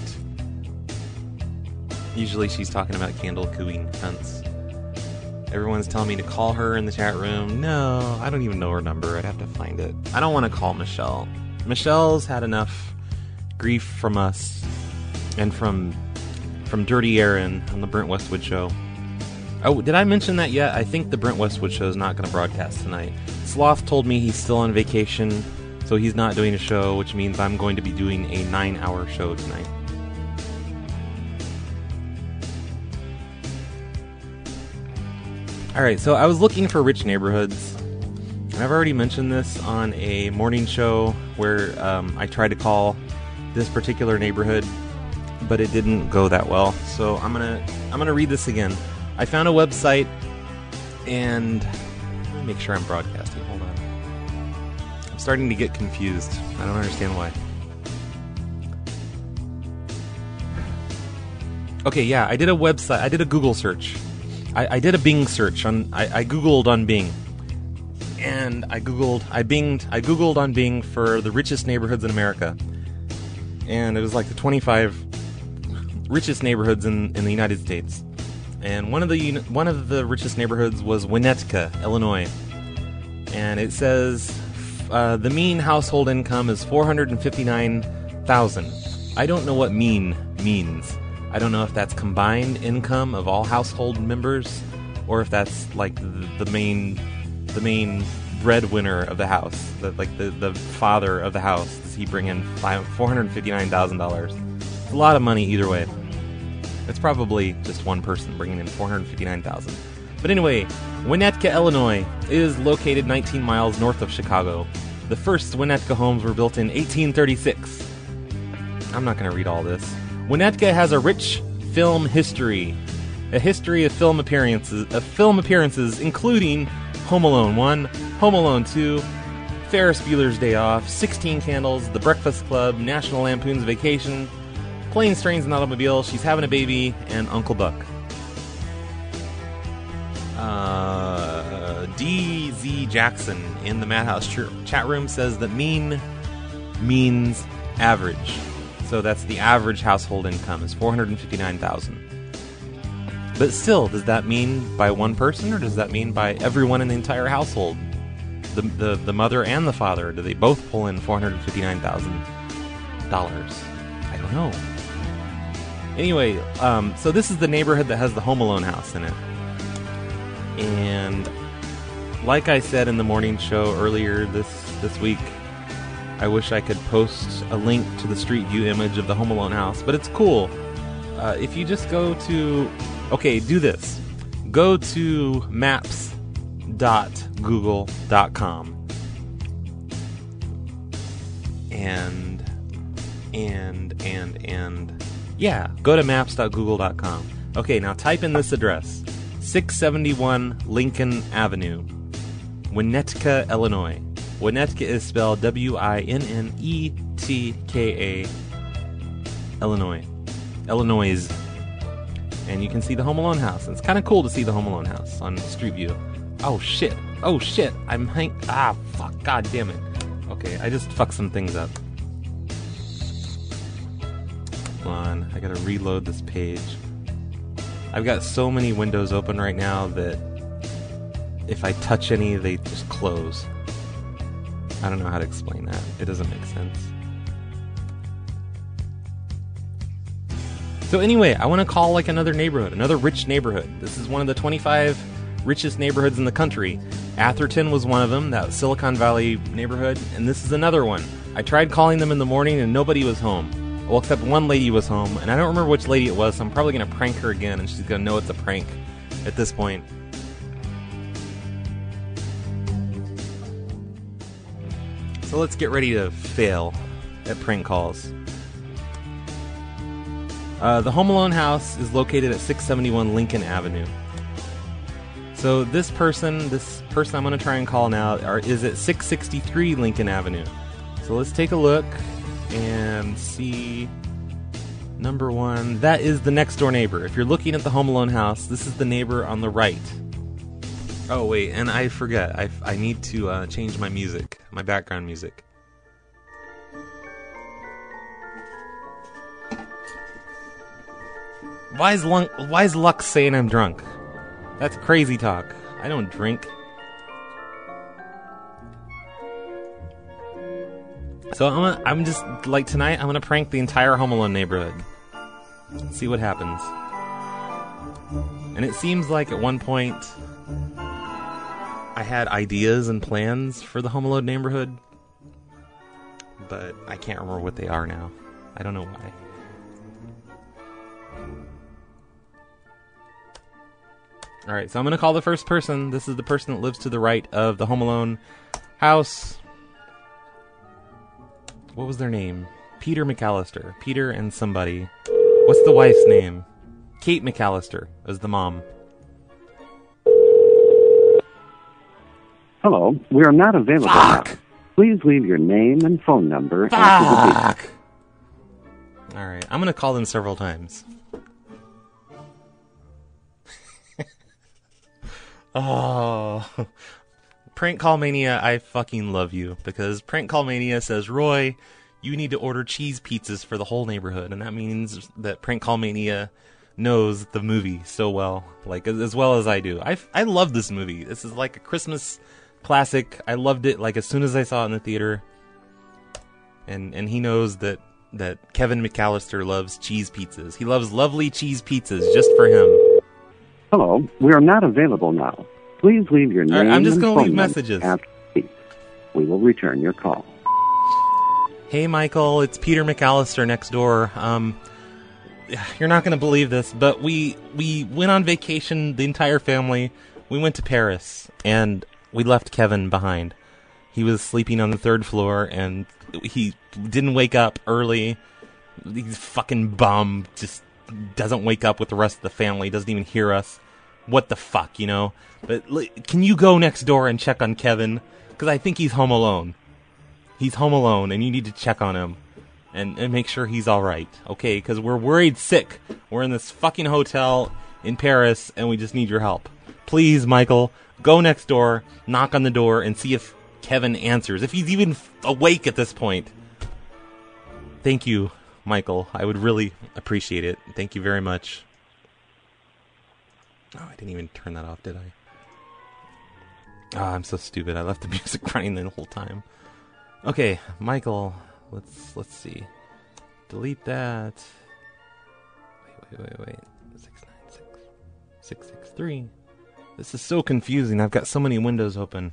Speaker 6: Usually, she's talking about candle cooing cunts. Everyone's telling me to call her in the chat room. No, I don't even know her number. I'd have to find it. I don't want to call Michelle. Michelle's had enough grief from us. And from from Dirty Aaron on the Brent Westwood Show. Oh, did I mention that yet? I think the Brent Westwood Show is not going to broadcast tonight. Sloth told me he's still on vacation, so he's not doing a show, which means I'm going to be doing a nine-hour show tonight. Alright, so I was looking for rich neighborhoods. And I've already mentioned this on a morning show where um, I tried to call this particular neighborhood, but it didn't go that well. So I'm gonna I'm gonna read this again. I found a website, and let me make sure I'm broadcasting. Hold on. I'm starting to get confused. I don't understand why. Okay, yeah, I did a website. I did a Google search. I, I did a Bing search on. I, I Googled on Bing, and I Googled. I Binged. I Googled on Bing for the richest neighborhoods in America, and it was like the twenty-five richest neighborhoods in, in the United States, and one of the one of the richest neighborhoods was Winnetka, Illinois, and it says uh, the mean household income is four hundred and fifty nine thousand. I don't know what mean means. I don't know if that's combined income of all household members, or if that's like the, the main, the main breadwinner of the house, the, like the, the father of the house. Does he bring in four hundred fifty-nine thousand dollars? It's a lot of money either way. It's probably just one person bringing in four hundred fifty-nine thousand dollars. But anyway, Winnetka, Illinois is located nineteen miles north of Chicago. The first Winnetka homes were built in eighteen thirty-six. I'm not going to read all this. Winnetka has a rich film history. A history of film appearances, of film appearances including Home Alone one, Home Alone two, Ferris Bueller's Day Off, sixteen Candles, The Breakfast Club, National Lampoon's Vacation, Planes, Trains, and Automobiles, She's Having a Baby, and Uncle Buck. Uh, D Z Jackson in the Madhouse ch- chat room says that mean means average. So that's the average household income is four hundred fifty-nine thousand dollars. But still, does that mean by one person, or does that mean by everyone in the entire household? The the, the mother and the father, do they both pull in four hundred fifty-nine thousand dollars? I don't know. Anyway, um, so this is the neighborhood that has the Home Alone house in it. And like I said in the morning show earlier this, this week, I wish I could post a link to the Street View image of the Home Alone house, but it's cool. Uh, if you just go to... Okay, do this. Go to maps dot google dot com and, and, and, and... Yeah, go to maps dot google dot com. Okay, now type in this address. six seventy-one Lincoln Avenue, Winnetka, Illinois. Winnetka is spelled W I N N E T K A, Illinois. Illinois. And you can see the Home Alone house. It's kind of cool to see the Home Alone house on Street View. Oh, shit. Oh, shit. I'm hang... Ah, fuck. God damn it. Okay, I just fucked some things up. Hold on. I gotta reload this page. I've got so many windows open right now that if I touch any, they just close. I don't know how to explain that. It doesn't make sense. So anyway, I want to call like another neighborhood, another rich neighborhood. This is one of the twenty-five richest neighborhoods in the country. Atherton was one of them, that Silicon Valley neighborhood, and this is another one. I tried calling them in the morning and nobody was home. Well, except one lady was home, and I don't remember which lady it was, so I'm probably going to prank her again, and she's going to know it's a prank at this point. So let's get ready to fail at prank calls. Uh, the Home Alone house is located at six seventy-one Lincoln Avenue. So this person, this person I'm going to try and call now, are, is at six sixty-three Lincoln Avenue. So let's take a look and see. Number one, that is the next door neighbor. If you're looking at the Home Alone house, this is the neighbor on the right. Oh wait, and I forget, I, I need to uh, change my music, my background music. Why is, Lun- why is Lux saying I'm drunk? That's crazy talk. I don't drink. So I'm, gonna, I'm just, like tonight, I'm going to prank the entire Home Alone neighborhood. See what happens. And it seems like at one point, I had ideas and plans for the Home Alone neighborhood. But I can't remember what they are now. I don't know why. Alright, so I'm going to call the first person. This is the person that lives to the right of the Home Alone house. What was their name? Peter McAllister. Peter and somebody. What's the wife's name? Kate McAllister is the mom.
Speaker 9: Hello, we are not available
Speaker 6: Fuck!
Speaker 9: now. Please leave your name and phone number
Speaker 6: Fuck!
Speaker 9: after the beep.
Speaker 6: Alright, I'm going to call them several times. Oh, Prank Call Mania, I fucking love you, because Prank Call Mania says, Roy, you need to order cheese pizzas for the whole neighborhood, and that means that Prank Call Mania knows the movie so well, like, as well as I do. I, I love this movie. This is like a Christmas classic. I loved it, like, as soon as I saw it in the theater, and, and he knows that that Kevin McAllister loves cheese pizzas. He loves lovely cheese pizzas just for him.
Speaker 9: Hello, we are not available now. Please leave your name
Speaker 6: All right, I'm just
Speaker 9: and
Speaker 6: gonna
Speaker 9: phone
Speaker 6: leave
Speaker 9: number
Speaker 6: messages.
Speaker 9: after the beep. We will return your call.
Speaker 6: Hey, Michael, it's Peter McAllister next door. Um, you're not going to believe this, but we we went on vacation, the entire family. We went to Paris, and we left Kevin behind. He was sleeping on the third floor, and he didn't wake up early. He's fucking bum, just doesn't wake up with the rest of the family, doesn't even hear us. What the fuck, you know? But can you go next door and check on Kevin? Because I think he's home alone. He's home alone, and you need to check on him and, and make sure he's all right, okay? Because we're worried sick. We're in this fucking hotel in Paris, and we just need your help. Please, Michael, go next door, knock on the door, and see if Kevin answers, if he's even f- awake at this point. Thank you, Michael. I would really appreciate it. Thank you very much. Oh, I didn't even turn that off, did I? Oh, I'm so stupid. I left the music running the whole time. Okay, Michael, let's let's see. Delete that. Wait, wait, wait, wait. six nine six, six six three. This is so confusing. I've got so many windows open.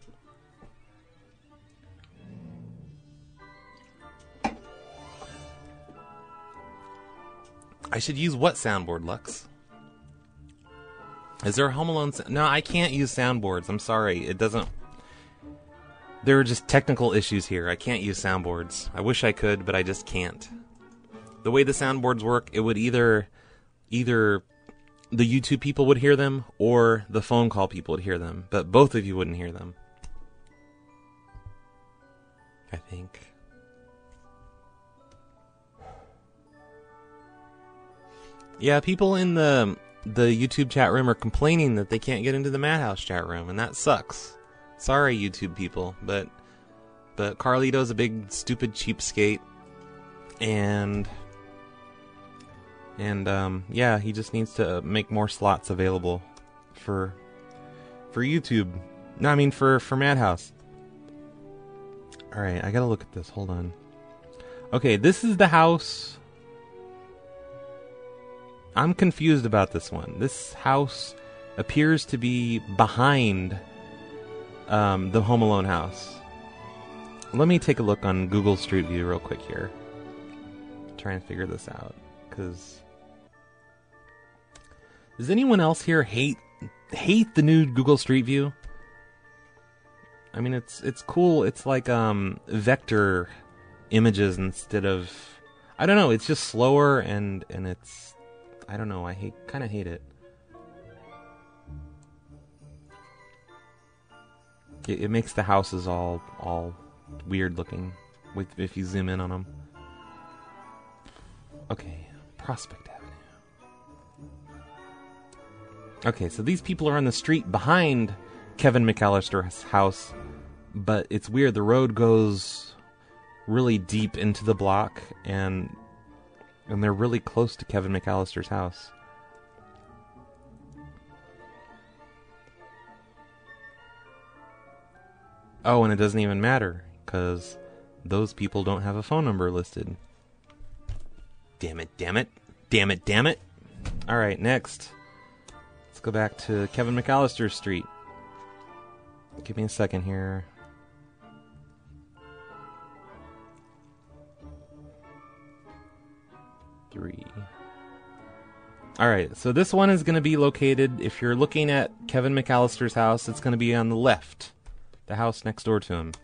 Speaker 6: I should use what soundboard, Lux? Is there a Home Alone? Sa- no, I can't use soundboards. I'm sorry. It doesn't... There are just technical issues here. I can't use soundboards. I wish I could, but I just can't. The way the soundboards work, it would either... Either the YouTube people would hear them, or the phone call people would hear them. But both of you wouldn't hear them. I think. Yeah, people in the the YouTube chat room are complaining that they can't get into the Madhouse chat room, and that sucks. Sorry, YouTube people, but but Carlito's a big stupid cheapskate, and and um yeah, he just needs to make more slots available for for YouTube. No, I mean for for Madhouse. All right, I gotta look at this. Hold on. Okay, this is the house. I'm confused about this one. This house appears to be behind um, the Home Alone house. Let me take a look on Google Street View real quick here. Try and figure this out. Because does anyone else here hate hate the new Google Street View? I mean, it's it's cool. It's like um, vector images instead of... I don't know. It's just slower and and it's... I don't know, I hate, kind of hate it. it. It makes the houses all all weird looking with if you zoom in on them. Okay, Prospect Avenue. Okay, so these people are on the street behind Kevin McAllister's house, but it's weird, the road goes really deep into the block, and... And they're really close to Kevin McAllister's house. Oh, and it doesn't even matter, because those people don't have a phone number listed. Damn it, damn it, damn it, damn it. Alright, next. Let's go back to Kevin McAllister Street. Give me a second here. Three. Alright, so this one is going to be located, if you're looking at Kevin McAllister's house, it's going to be on the left. The house next door to him.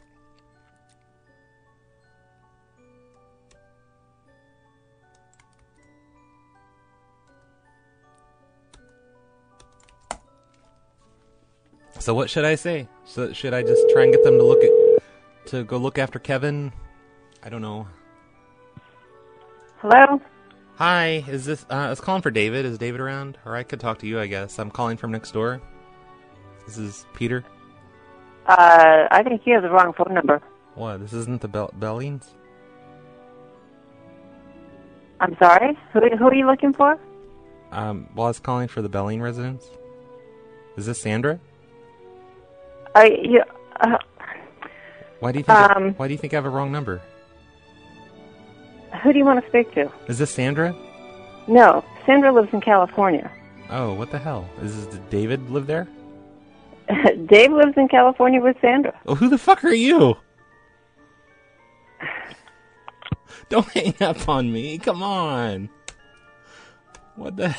Speaker 6: So what should I say? So should I just try and get them to look at, to go look after Kevin? I don't know.
Speaker 10: Hello?
Speaker 6: Hi, is this, uh, I was calling for David. Is David around? Or I could talk to you, I guess. I'm calling from next door. This is Peter.
Speaker 10: Uh, I think you have the wrong phone number.
Speaker 6: What, this isn't the Bell- Bellings?
Speaker 10: I'm sorry? Who, who are you looking for?
Speaker 6: Um, well, I was calling for the Belling residence. Is this Sandra?
Speaker 10: Uh, you, uh,
Speaker 6: Why do you think,
Speaker 10: um,
Speaker 6: I, why do you think I have a wrong number?
Speaker 10: Who do you want to speak to?
Speaker 6: Is this Sandra?
Speaker 10: No, Sandra lives in California.
Speaker 6: Oh, what the hell? Is this, did David live there?
Speaker 10: Dave lives in California with Sandra.
Speaker 6: Oh, who the fuck are you? Don't hang up on me. Come on. What the...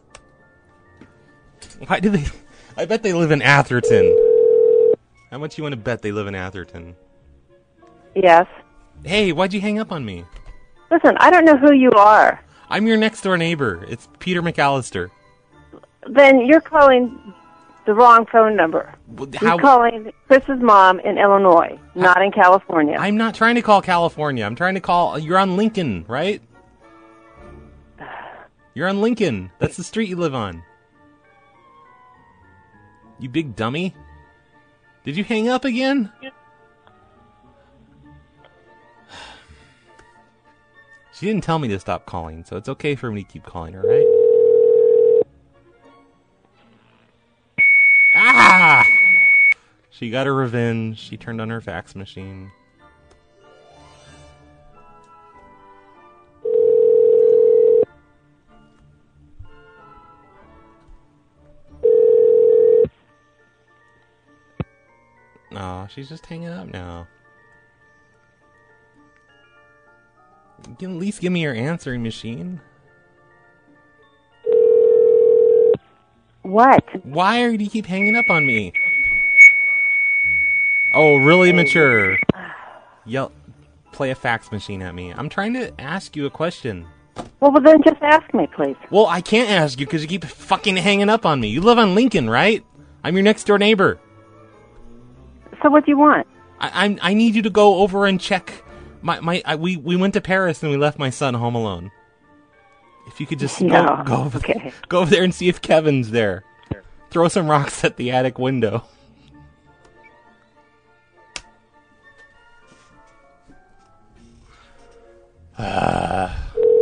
Speaker 6: Why do they... I bet they live in Atherton. How much you want to bet they live in Atherton?
Speaker 10: Yes.
Speaker 6: Hey, why'd you hang up on me?
Speaker 10: Listen, I don't know who you are.
Speaker 6: I'm your next door neighbor. It's Peter McAllister.
Speaker 10: Then you're calling the wrong phone number.
Speaker 6: How...
Speaker 10: You're calling Chris's mom in Illinois, How... not in California.
Speaker 6: I'm not trying to call California. I'm trying to call... You're on Lincoln, right? You're on Lincoln. That's the street you live on. You big dummy. Did you hang up again? She didn't tell me to stop calling, so it's okay for me to keep calling her, right? Ah! She got her revenge. She turned on her fax machine. Oh, she's just hanging up now. You can at least give me your answering machine.
Speaker 10: What?
Speaker 6: Why do you keep hanging up on me? Oh, really mature. Yell, play a fax machine at me. I'm trying to ask you a question.
Speaker 10: Well, well then just ask me, please.
Speaker 6: Well, I can't ask you because you keep fucking hanging up on me. You live on Lincoln, right? I'm your next door neighbor.
Speaker 10: So what do you want?
Speaker 6: I I'm, I need you to go over and check my my. I, we we went to Paris and we left my son home alone. If you could just
Speaker 10: no.
Speaker 6: go go over,
Speaker 10: okay.
Speaker 6: there, go over there and see if Kevin's there. Throw some rocks at the attic window. Ah.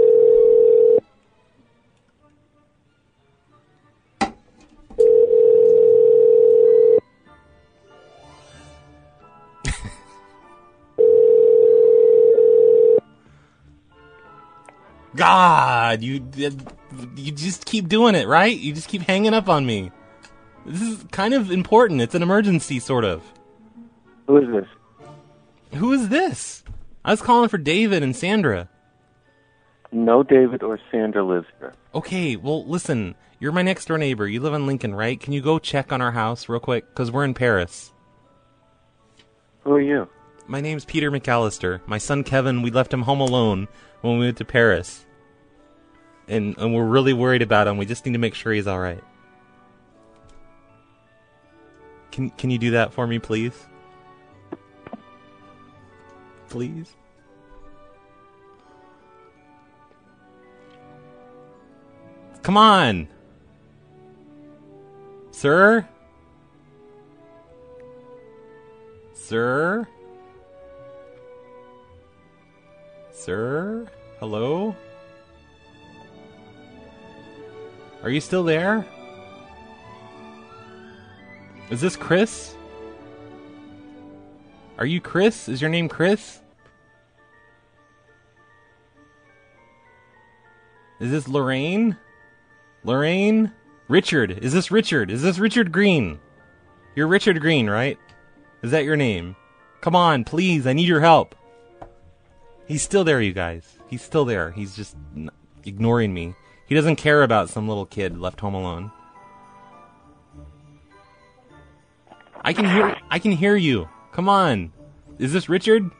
Speaker 6: God, you you just keep doing it, right? You just keep hanging up on me. This is kind of important. It's an emergency, sort of.
Speaker 7: Who is this?
Speaker 6: Who is this? I was calling for David and Sandra.
Speaker 7: No David or Sandra lives here.
Speaker 6: Okay, well, listen. You're my next door neighbor. You live on Lincoln, right? Can you go check on our house real quick? Because we're in Paris.
Speaker 7: Who are you?
Speaker 6: My name's Peter McAllister. My son Kevin, we left him home alone when we went to Paris. And, and we're really worried about him. We just need to make sure he's all right. Can can you do that for me, please? Please? Come on! Sir? Sir? Sir? Hello? Are you still there? Is this Chris? Are you Chris? Is your name Chris? Is this Lorraine? Lorraine? Richard. Is this Richard? Is this Richard Green? You're Richard Green, right? Is that your name? Come on, please. I need your help. He's still there, you guys. He's still there. He's just ignoring me. He doesn't care about some little kid left home alone. I can hear I can hear you. Come on. Is this Richard?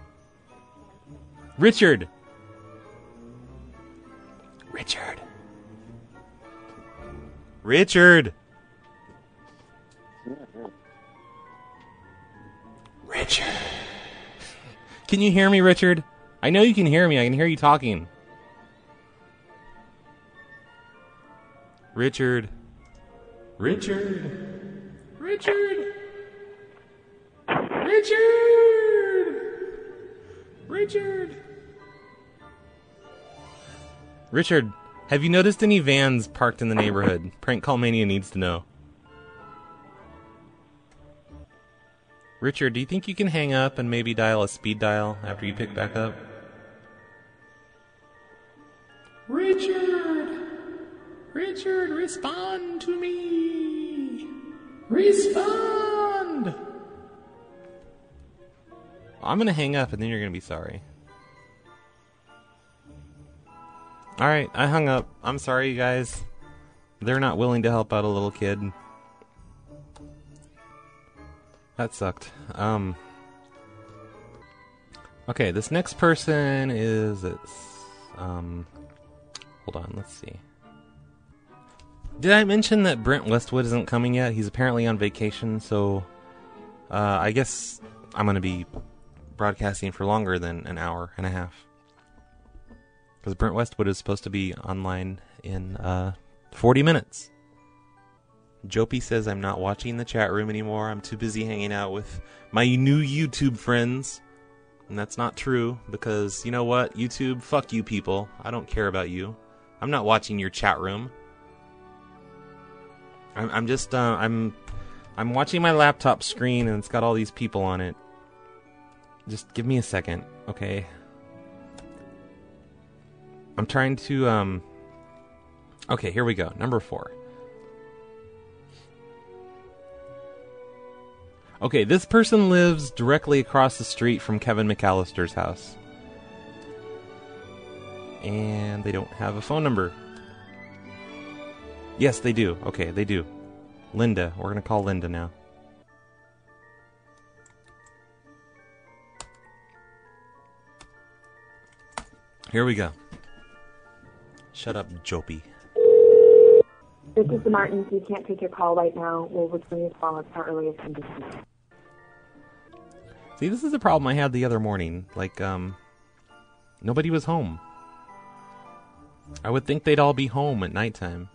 Speaker 6: Richard. Richard. Richard. Richard. Can you hear me, Richard? I know you can hear me. I can hear you talking. Richard. Richard. Richard. Richard. Richard. Richard, have you noticed any vans parked in the neighborhood? Prank Call Mania needs to know. Richard, do you think you can hang up and maybe dial a speed dial after you pick back up?
Speaker 5: Richard! Richard, respond to me! Respond!
Speaker 6: I'm gonna hang up and then you're gonna be sorry. Alright, I hung up. I'm sorry, you guys. They're not willing to help out a little kid. That sucked. Um. Okay, this next person is... It's, um... Hold on, let's see. Did I mention that Brent Westwood isn't coming yet? He's apparently on vacation, so... Uh, I guess I'm gonna be broadcasting for longer than an hour and a half. Because Brent Westwood is supposed to be online in, uh, forty minutes. Jopie says I'm not watching the chat room anymore. I'm too busy hanging out with my new YouTube friends. And that's not true, because, you know what? YouTube, fuck you people. I don't care about you. I'm not watching your chat room. I'm, I'm just, uh, I'm, I'm watching my laptop screen and it's got all these people on it. Just give me a second, okay? I'm trying to, um... Okay, here we go. Number four. Okay, this person lives directly across the street from Kevin McAllister's house. And they don't have a phone number. Yes, they do. Okay, they do. Linda. We're gonna call Linda now. Here we go. Shut up, Jopie.
Speaker 11: This is the Martins. We can't take your call right now. We'll return your call at our earliest condition.
Speaker 6: See, this is a problem I had the other morning. Like, um, nobody was home. I would think they'd all be home at nighttime.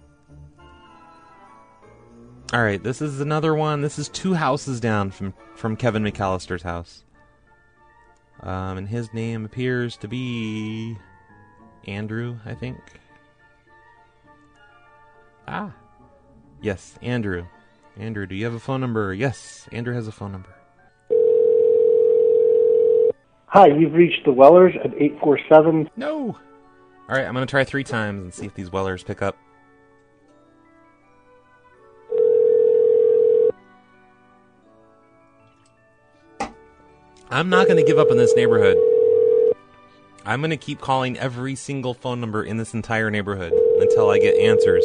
Speaker 6: Alright, this is another one. This is two houses down from, from Kevin McAllister's house. Um, and his name appears to be... Andrew, I think. Ah. Yes, Andrew. Andrew, do you have a phone number? Yes, Andrew has a phone number.
Speaker 12: Hi, you've reached the Wellers at eight four seven...
Speaker 6: No! Alright, I'm going to try three times and see if these Wellers pick up. I'm not going to give up in this neighborhood. I'm going to keep calling every single phone number in this entire neighborhood until I get answers.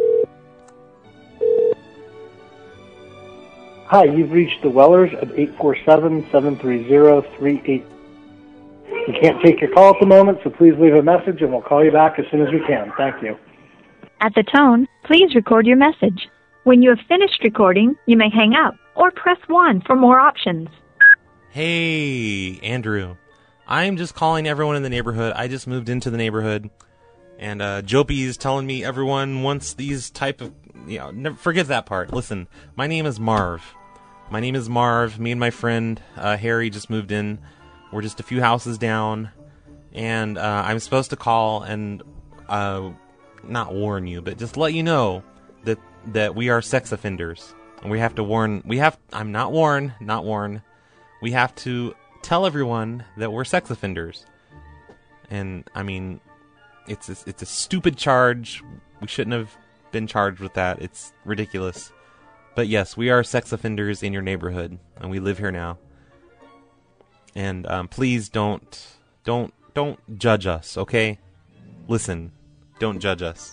Speaker 12: Hi, you've reached the Wellers at eight four seven, seven three zero, three eight. We can't take your call at the moment, so please leave a message and we'll call you back as soon as we can. Thank you.
Speaker 4: At the tone, please record your message. When you have finished recording, you may hang up or press one for more options.
Speaker 6: Hey, Andrew. I'm just calling everyone in the neighborhood. I just moved into the neighborhood. And uh, Jopie is telling me everyone wants these type of... You know, never, forget that part. Listen, my name is Marv. My name is Marv. Me and my friend uh, Harry just moved in. We're just a few houses down. And uh, I'm supposed to call and... Uh, not warn you, but just let you know that, that we are sex offenders. And we have to warn... We have... I'm not warn, not warn. We have to... tell everyone that we're sex offenders. And, I mean, it's a, it's a stupid charge. We shouldn't have been charged with that. It's ridiculous. But yes, we are sex offenders in your neighborhood, and we live here now. And um, please don't, don't, don't judge us, okay? Listen, don't judge us.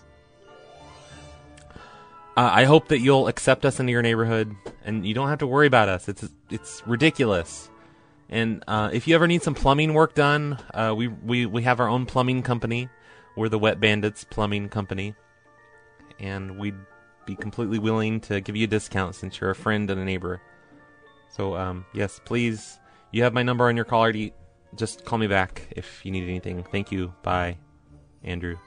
Speaker 6: Uh, I hope that you'll accept us into your neighborhood, and you don't have to worry about us. It's it's ridiculous. And uh, if you ever need some plumbing work done, uh, we, we, we have our own plumbing company. We're the Wet Bandits Plumbing Company. And we'd be completely willing to give you a discount since you're a friend and a neighbor. So, um, yes, please, you have my number on your caller I D. Just call me back if you need anything. Thank you. Bye. Andrew.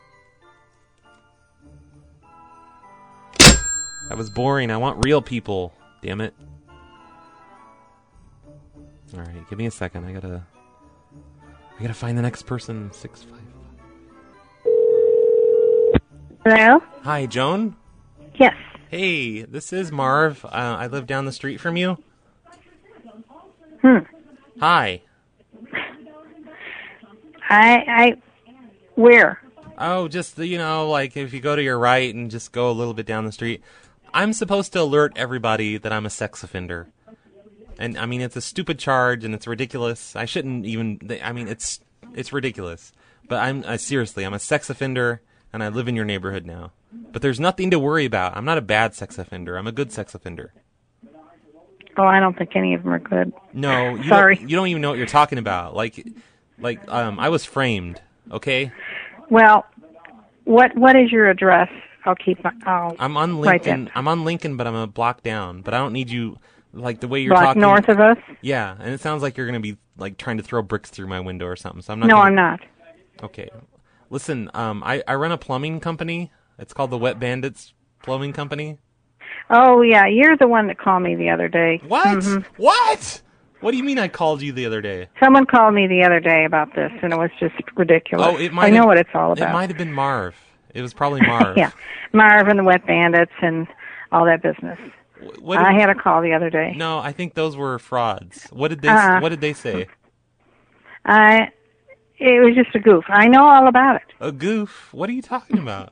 Speaker 6: That was boring. I want real people. Damn it. Alright, give me a second. I gotta... I gotta find the next person. Six, five...
Speaker 10: Hello?
Speaker 6: Hi, Joan?
Speaker 10: Yes.
Speaker 6: Hey, this is Marv. Uh, I live down the street from you.
Speaker 10: Hmm.
Speaker 6: Hi.
Speaker 10: I... I... Where?
Speaker 6: Oh, just, you know, like if you go to your right and just go a little bit down the street. I'm supposed to alert everybody that I'm a sex offender. And, I mean, it's a stupid charge and it's ridiculous. I shouldn't even, I mean, it's it's ridiculous. But I'm, I, seriously, I'm a sex offender and I live in your neighborhood now. But there's nothing to worry about. I'm not a bad sex offender. I'm a good sex offender.
Speaker 13: Oh, I don't think any of them are good.
Speaker 6: No, you
Speaker 13: Sorry.
Speaker 6: Don't, you don't even know what you're talking about. Like, like um, I was framed, okay?
Speaker 13: Well, what what is your address? I'll keep my. I'll
Speaker 6: I'm on
Speaker 13: write
Speaker 6: Lincoln.
Speaker 13: that.
Speaker 6: I'm on Lincoln, but I'm a block down. But I don't need you, like the way you're
Speaker 13: Block
Speaker 6: talking.
Speaker 13: north of us?
Speaker 6: Yeah, and it sounds like you're gonna be like trying to throw bricks through my window or something. So I'm not.
Speaker 13: No,
Speaker 6: gonna...
Speaker 13: I'm not.
Speaker 6: Okay, listen. Um, I I run a plumbing company. It's called the Wet Bandits Plumbing Company.
Speaker 13: Oh yeah, you're the one that called me the other day.
Speaker 6: What?
Speaker 13: Mhm.
Speaker 6: What? What do you mean I called you the other day?
Speaker 13: Someone called me the other day about this, and it was just ridiculous.
Speaker 6: Oh, it might.
Speaker 13: I know
Speaker 6: have,
Speaker 13: what it's all about.
Speaker 6: It might have been Marv. It was probably Marv.
Speaker 13: Yeah, Marv and the Wet Bandits and all that business.
Speaker 6: What
Speaker 13: I
Speaker 6: did-
Speaker 13: had a call the other day.
Speaker 6: No, I think those were frauds. What did they?
Speaker 13: Uh-uh.
Speaker 6: What did they say?
Speaker 13: I. It was just a goof. I know all about it.
Speaker 6: A goof? What are you talking about?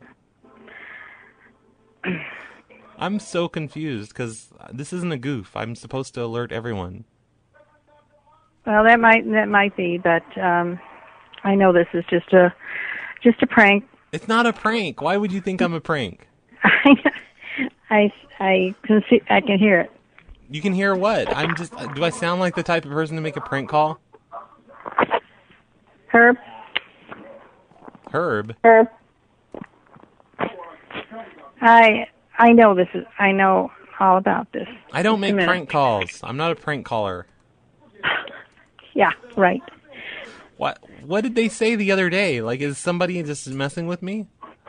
Speaker 6: I'm so confused because this isn't a goof. I'm supposed to alert everyone.
Speaker 13: Well, that might that might be, but um, I know this is just a just a prank.
Speaker 6: It's not a prank. Why would you think I'm a prank?
Speaker 13: I I can see I can hear it.
Speaker 6: You can hear what? I'm just. Do I sound like the type of person to make a prank call?
Speaker 13: Herb.
Speaker 6: Herb.
Speaker 13: Herb. I I know this is I know all about this.
Speaker 6: I don't
Speaker 13: Just a
Speaker 6: make
Speaker 13: minute.
Speaker 6: prank calls. I'm not a prank caller.
Speaker 13: Yeah, right.
Speaker 6: What? What did they say the other day? Like, is somebody just messing with me?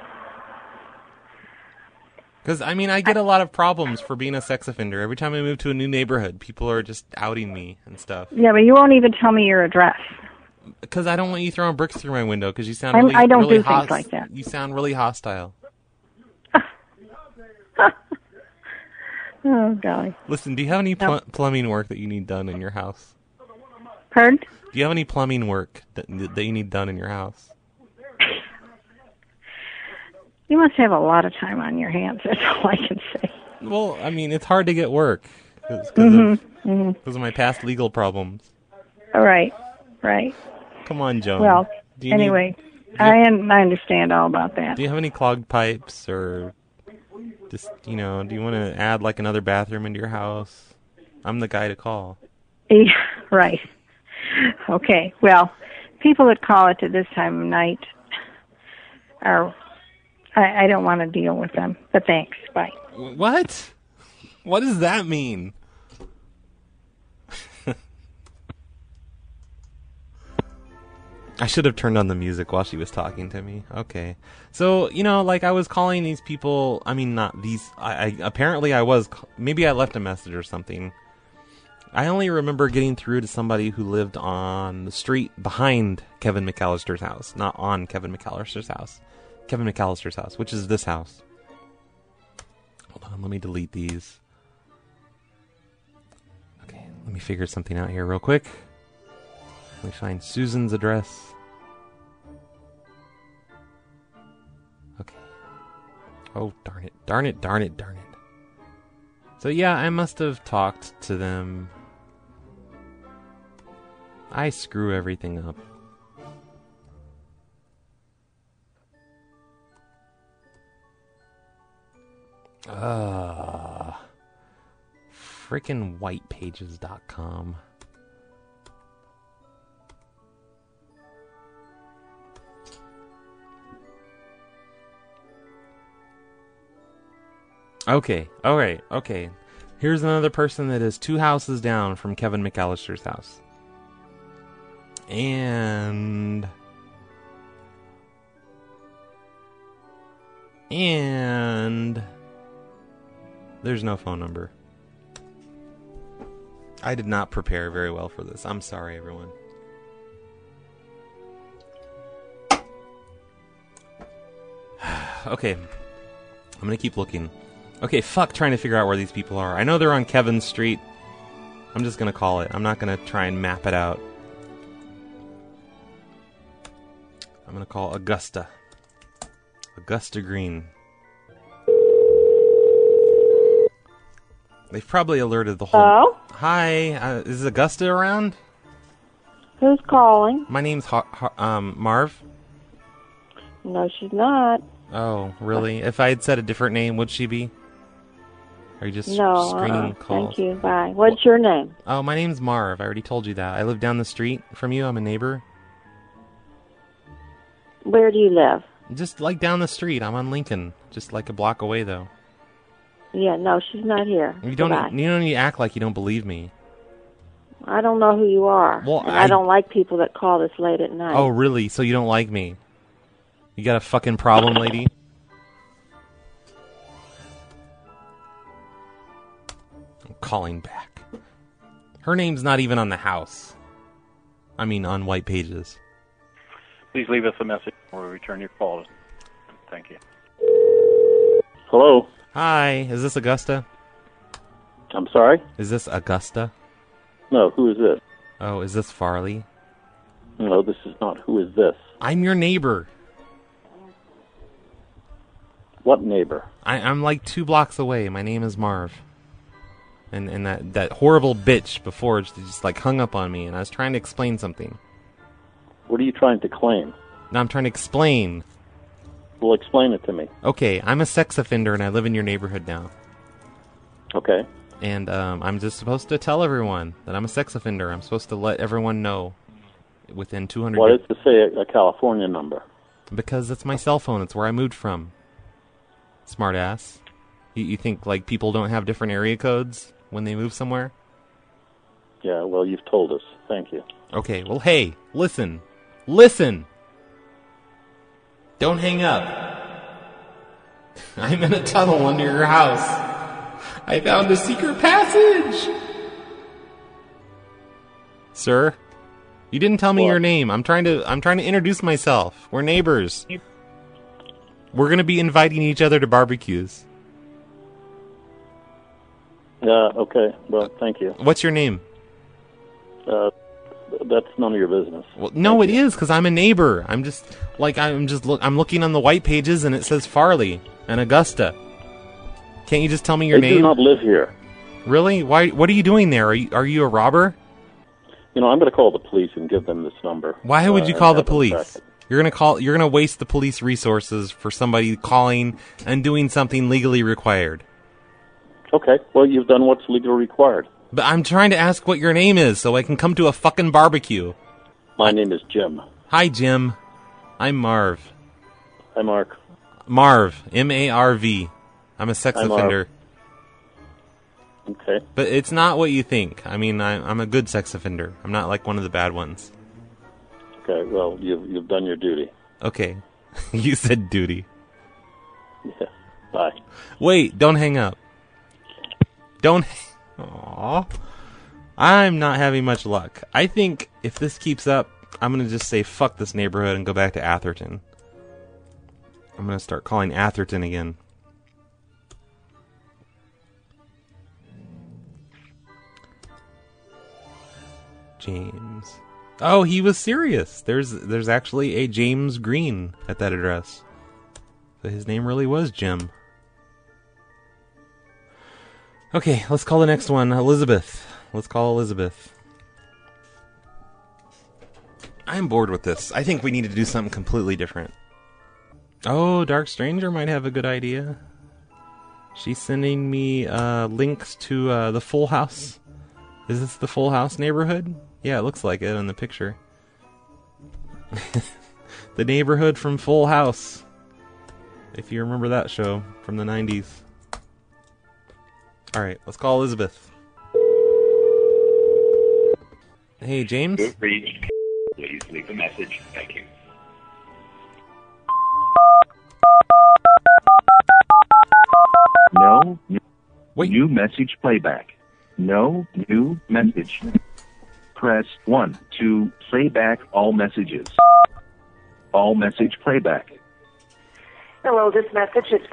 Speaker 6: Because, I mean, I get a lot of problems for being a sex offender. Every time I move to a new neighborhood, people are just outing me and stuff.
Speaker 13: Yeah, but you won't even tell me your address.
Speaker 6: Because I don't want you throwing bricks through my window, because you sound
Speaker 13: I'm-
Speaker 6: really,
Speaker 13: I don't
Speaker 6: really
Speaker 13: do things
Speaker 6: hos-
Speaker 13: like that.
Speaker 6: You sound really hostile.
Speaker 13: Oh, golly.
Speaker 6: Listen, do you have any pl- plumbing work that you need done in your house?
Speaker 13: Pardon?
Speaker 6: Do you have any plumbing work that, that you need done in your house?
Speaker 13: You must have a lot of time on your hands. That's all I can say.
Speaker 6: Well, I mean, it's hard to get work because
Speaker 13: Mhm,
Speaker 6: of,
Speaker 13: mhm.
Speaker 6: 'cause of my past legal problems.
Speaker 13: All right, right.
Speaker 6: Come on, Joan.
Speaker 13: Well,
Speaker 6: Do you
Speaker 13: anyway,
Speaker 6: need-
Speaker 13: I un- I understand all about that.
Speaker 6: Do you have any clogged pipes or just, you know, do you want to add like another bathroom into your house? I'm the guy to call.
Speaker 13: Yeah, right. Okay. Well, people that call it at this time of night are. I, I don't want to deal with them. But thanks. Bye.
Speaker 6: What? What does that mean? I should have turned on the music while she was talking to me. Okay. So, you know, like I was calling these people, I mean, not these, I, I apparently I was, maybe I left a message or something. I only remember getting through to somebody who lived on the street behind Kevin McAllister's house, not on Kevin McAllister's house. Kevin McAllister's house, which is this house. Hold on, let me delete these. Okay, let me figure something out here real quick. Let me find Susan's address. Okay. Oh, darn it, darn it, darn it, darn it. So yeah, I must have talked to them. I screw everything up. Uh, freaking white pages dot com. Okay, alright, okay. Here's another person that is two houses down from Kevin McAllister's house. And... And... There's no phone number. I did not prepare very well for this. I'm sorry, everyone. Okay. I'm gonna keep looking. Okay, fuck trying to figure out where these people are. I know they're on Kevin's Street. I'm just gonna call it. I'm not gonna try and map it out. I'm gonna call Augusta. Augusta Green. They've probably alerted the whole...
Speaker 10: Hello?
Speaker 6: Hi, uh, is Augusta around?
Speaker 10: Who's calling?
Speaker 6: My name's Har- Har- um, Marv.
Speaker 10: No, she's not.
Speaker 6: Oh, really? If I had said a different name, would she be? Are you just
Speaker 10: No,
Speaker 6: screening
Speaker 10: uh,
Speaker 6: calls?
Speaker 10: thank you. Bye. What's your name?
Speaker 6: Oh, my name's Marv. I already told you that. I live down the street from you. I'm a neighbor.
Speaker 10: Where do you live?
Speaker 6: Just like down the street. I'm on Lincoln. Just like a block away, though.
Speaker 10: Yeah, no, she's not here.
Speaker 6: You don't.
Speaker 10: Goodbye.
Speaker 6: You don't need to act like you don't believe me.
Speaker 10: I don't know who you are.
Speaker 6: Well,
Speaker 10: and
Speaker 6: I-
Speaker 10: I don't like people that call this late at night.
Speaker 6: Oh, really? So you don't like me? You got a fucking problem, lady? I'm calling back. Her name's not even on the house. I mean, on White Pages.
Speaker 3: Please leave us a message or we return your call. Thank you.
Speaker 7: Hello?
Speaker 6: Hi, is this Augusta?
Speaker 7: I'm sorry?
Speaker 6: Is this Augusta?
Speaker 7: No, who is this?
Speaker 6: Oh, is this Farley?
Speaker 7: No, this is not. Who is this?
Speaker 6: I'm your neighbor.
Speaker 7: What neighbor?
Speaker 6: I, I'm like two blocks away. My name is Marv. And and that, that horrible bitch before just like hung up on me, and I was trying to explain something.
Speaker 7: What are you trying to claim?
Speaker 6: Now I'm trying to explain.
Speaker 7: Well, explain it to me.
Speaker 6: Okay, I'm a sex offender, and I live in your neighborhood now.
Speaker 7: Okay.
Speaker 6: And um, I'm just supposed to tell everyone that I'm a sex offender. I'm supposed to let everyone know within two hundred...
Speaker 7: Why does it say a, a California number?
Speaker 6: Because it's my cell phone. It's where I moved from. Smart ass. You, you think, like, people don't have different area codes when they move somewhere?
Speaker 7: Yeah, well, you've told us. Thank you.
Speaker 6: Okay, well, hey, listen. Listen! Don't hang up. I'm in a tunnel under your house. I found a secret passage! Sir? You didn't tell me
Speaker 7: What?
Speaker 6: your name. I'm trying to I'm trying to introduce myself. We're neighbors. We're gonna be inviting each other to barbecues.
Speaker 7: Uh, okay, well, thank you.
Speaker 6: What's your name?
Speaker 7: Uh, that's none of your business.
Speaker 6: Well, no, it is, because I'm a neighbor. I'm just, like, I'm just, look, I'm looking on the White Pages, and it says Farley and Augusta. Can't you just tell me your
Speaker 7: They
Speaker 6: name?
Speaker 7: do not live here.
Speaker 6: Really? Why? What are you doing there? Are you, are you a robber?
Speaker 7: You know, I'm going to call the police and give them this number.
Speaker 6: Why would
Speaker 7: uh,
Speaker 6: you call
Speaker 7: and
Speaker 6: the
Speaker 7: have them
Speaker 6: police?
Speaker 7: track it.
Speaker 6: You're gonna call. You're gonna waste the police resources for somebody calling and doing something legally required.
Speaker 7: Okay, well, you've done what's legally required.
Speaker 6: But I'm trying to ask what your name is so I can come to a fucking barbecue.
Speaker 7: My name is Jim.
Speaker 6: Hi, Jim. I'm Marv.
Speaker 7: Hi, Mark.
Speaker 6: Marv. M A R V. I'm a sex
Speaker 7: Hi, Marv.
Speaker 6: offender.
Speaker 7: Okay.
Speaker 6: But it's not what you think. I mean, I, I'm a good sex offender. I'm not like one of the bad ones.
Speaker 7: Okay, well, you've, you've done your duty.
Speaker 6: Okay. You said duty.
Speaker 7: Yeah, bye.
Speaker 6: Wait, don't hang up. Don't... Aww. I'm not having much luck. I think if this keeps up, I'm going to just say fuck this neighborhood and go back to Atherton. I'm going to start calling Atherton again. James. Oh, he was serious. There's there's actually a James Green at that address. So his name really was Jim. Okay, let's call the next one Elizabeth. Let's call Elizabeth. I'm bored with this. I think we need to do something completely different. Oh, Dark Stranger might have a good idea. She's sending me uh, links to uh, the Full House. Is this the Full House neighborhood? Yeah, it looks like it on the picture. The neighborhood from Full House. If you remember that show from the nineties. Alright, let's call Elizabeth. Hey, James?
Speaker 14: Please leave a message. Thank you.
Speaker 9: No. New,
Speaker 6: Wait.
Speaker 9: New message playback. No new message. Press one to play back all messages. All message playback.
Speaker 10: Hello, this message is...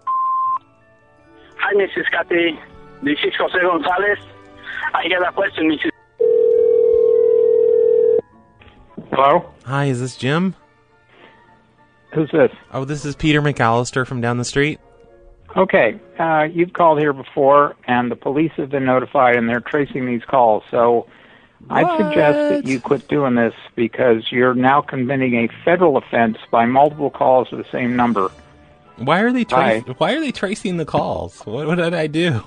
Speaker 15: Hi, Missus Cathy. This is Jose Gonzalez. I got a question, Missus
Speaker 3: Hello?
Speaker 6: Hi, is this Jim?
Speaker 16: Who's this?
Speaker 6: Oh, this is Peter McAllister from down the street.
Speaker 16: Okay, uh, you've called here before, and the police have been notified, and they're tracing these calls. So I'd suggest that you quit doing this because you're now committing a federal offense by multiple calls to the same number.
Speaker 6: Why are they tra-
Speaker 16: Hi.
Speaker 6: Why are they tracing the calls? What, what did I do?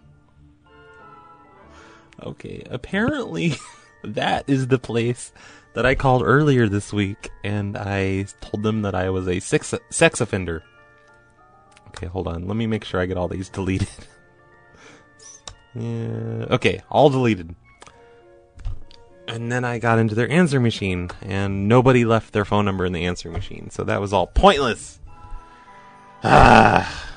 Speaker 6: Okay, apparently that is the place that I called earlier this week, and I told them that I was a sex, sex offender. Okay, hold on. Let me make sure I get all these deleted. Yeah, okay, all deleted. And then I got into their answer machine, and nobody left their phone number in the answer machine, so that was all pointless. Ah.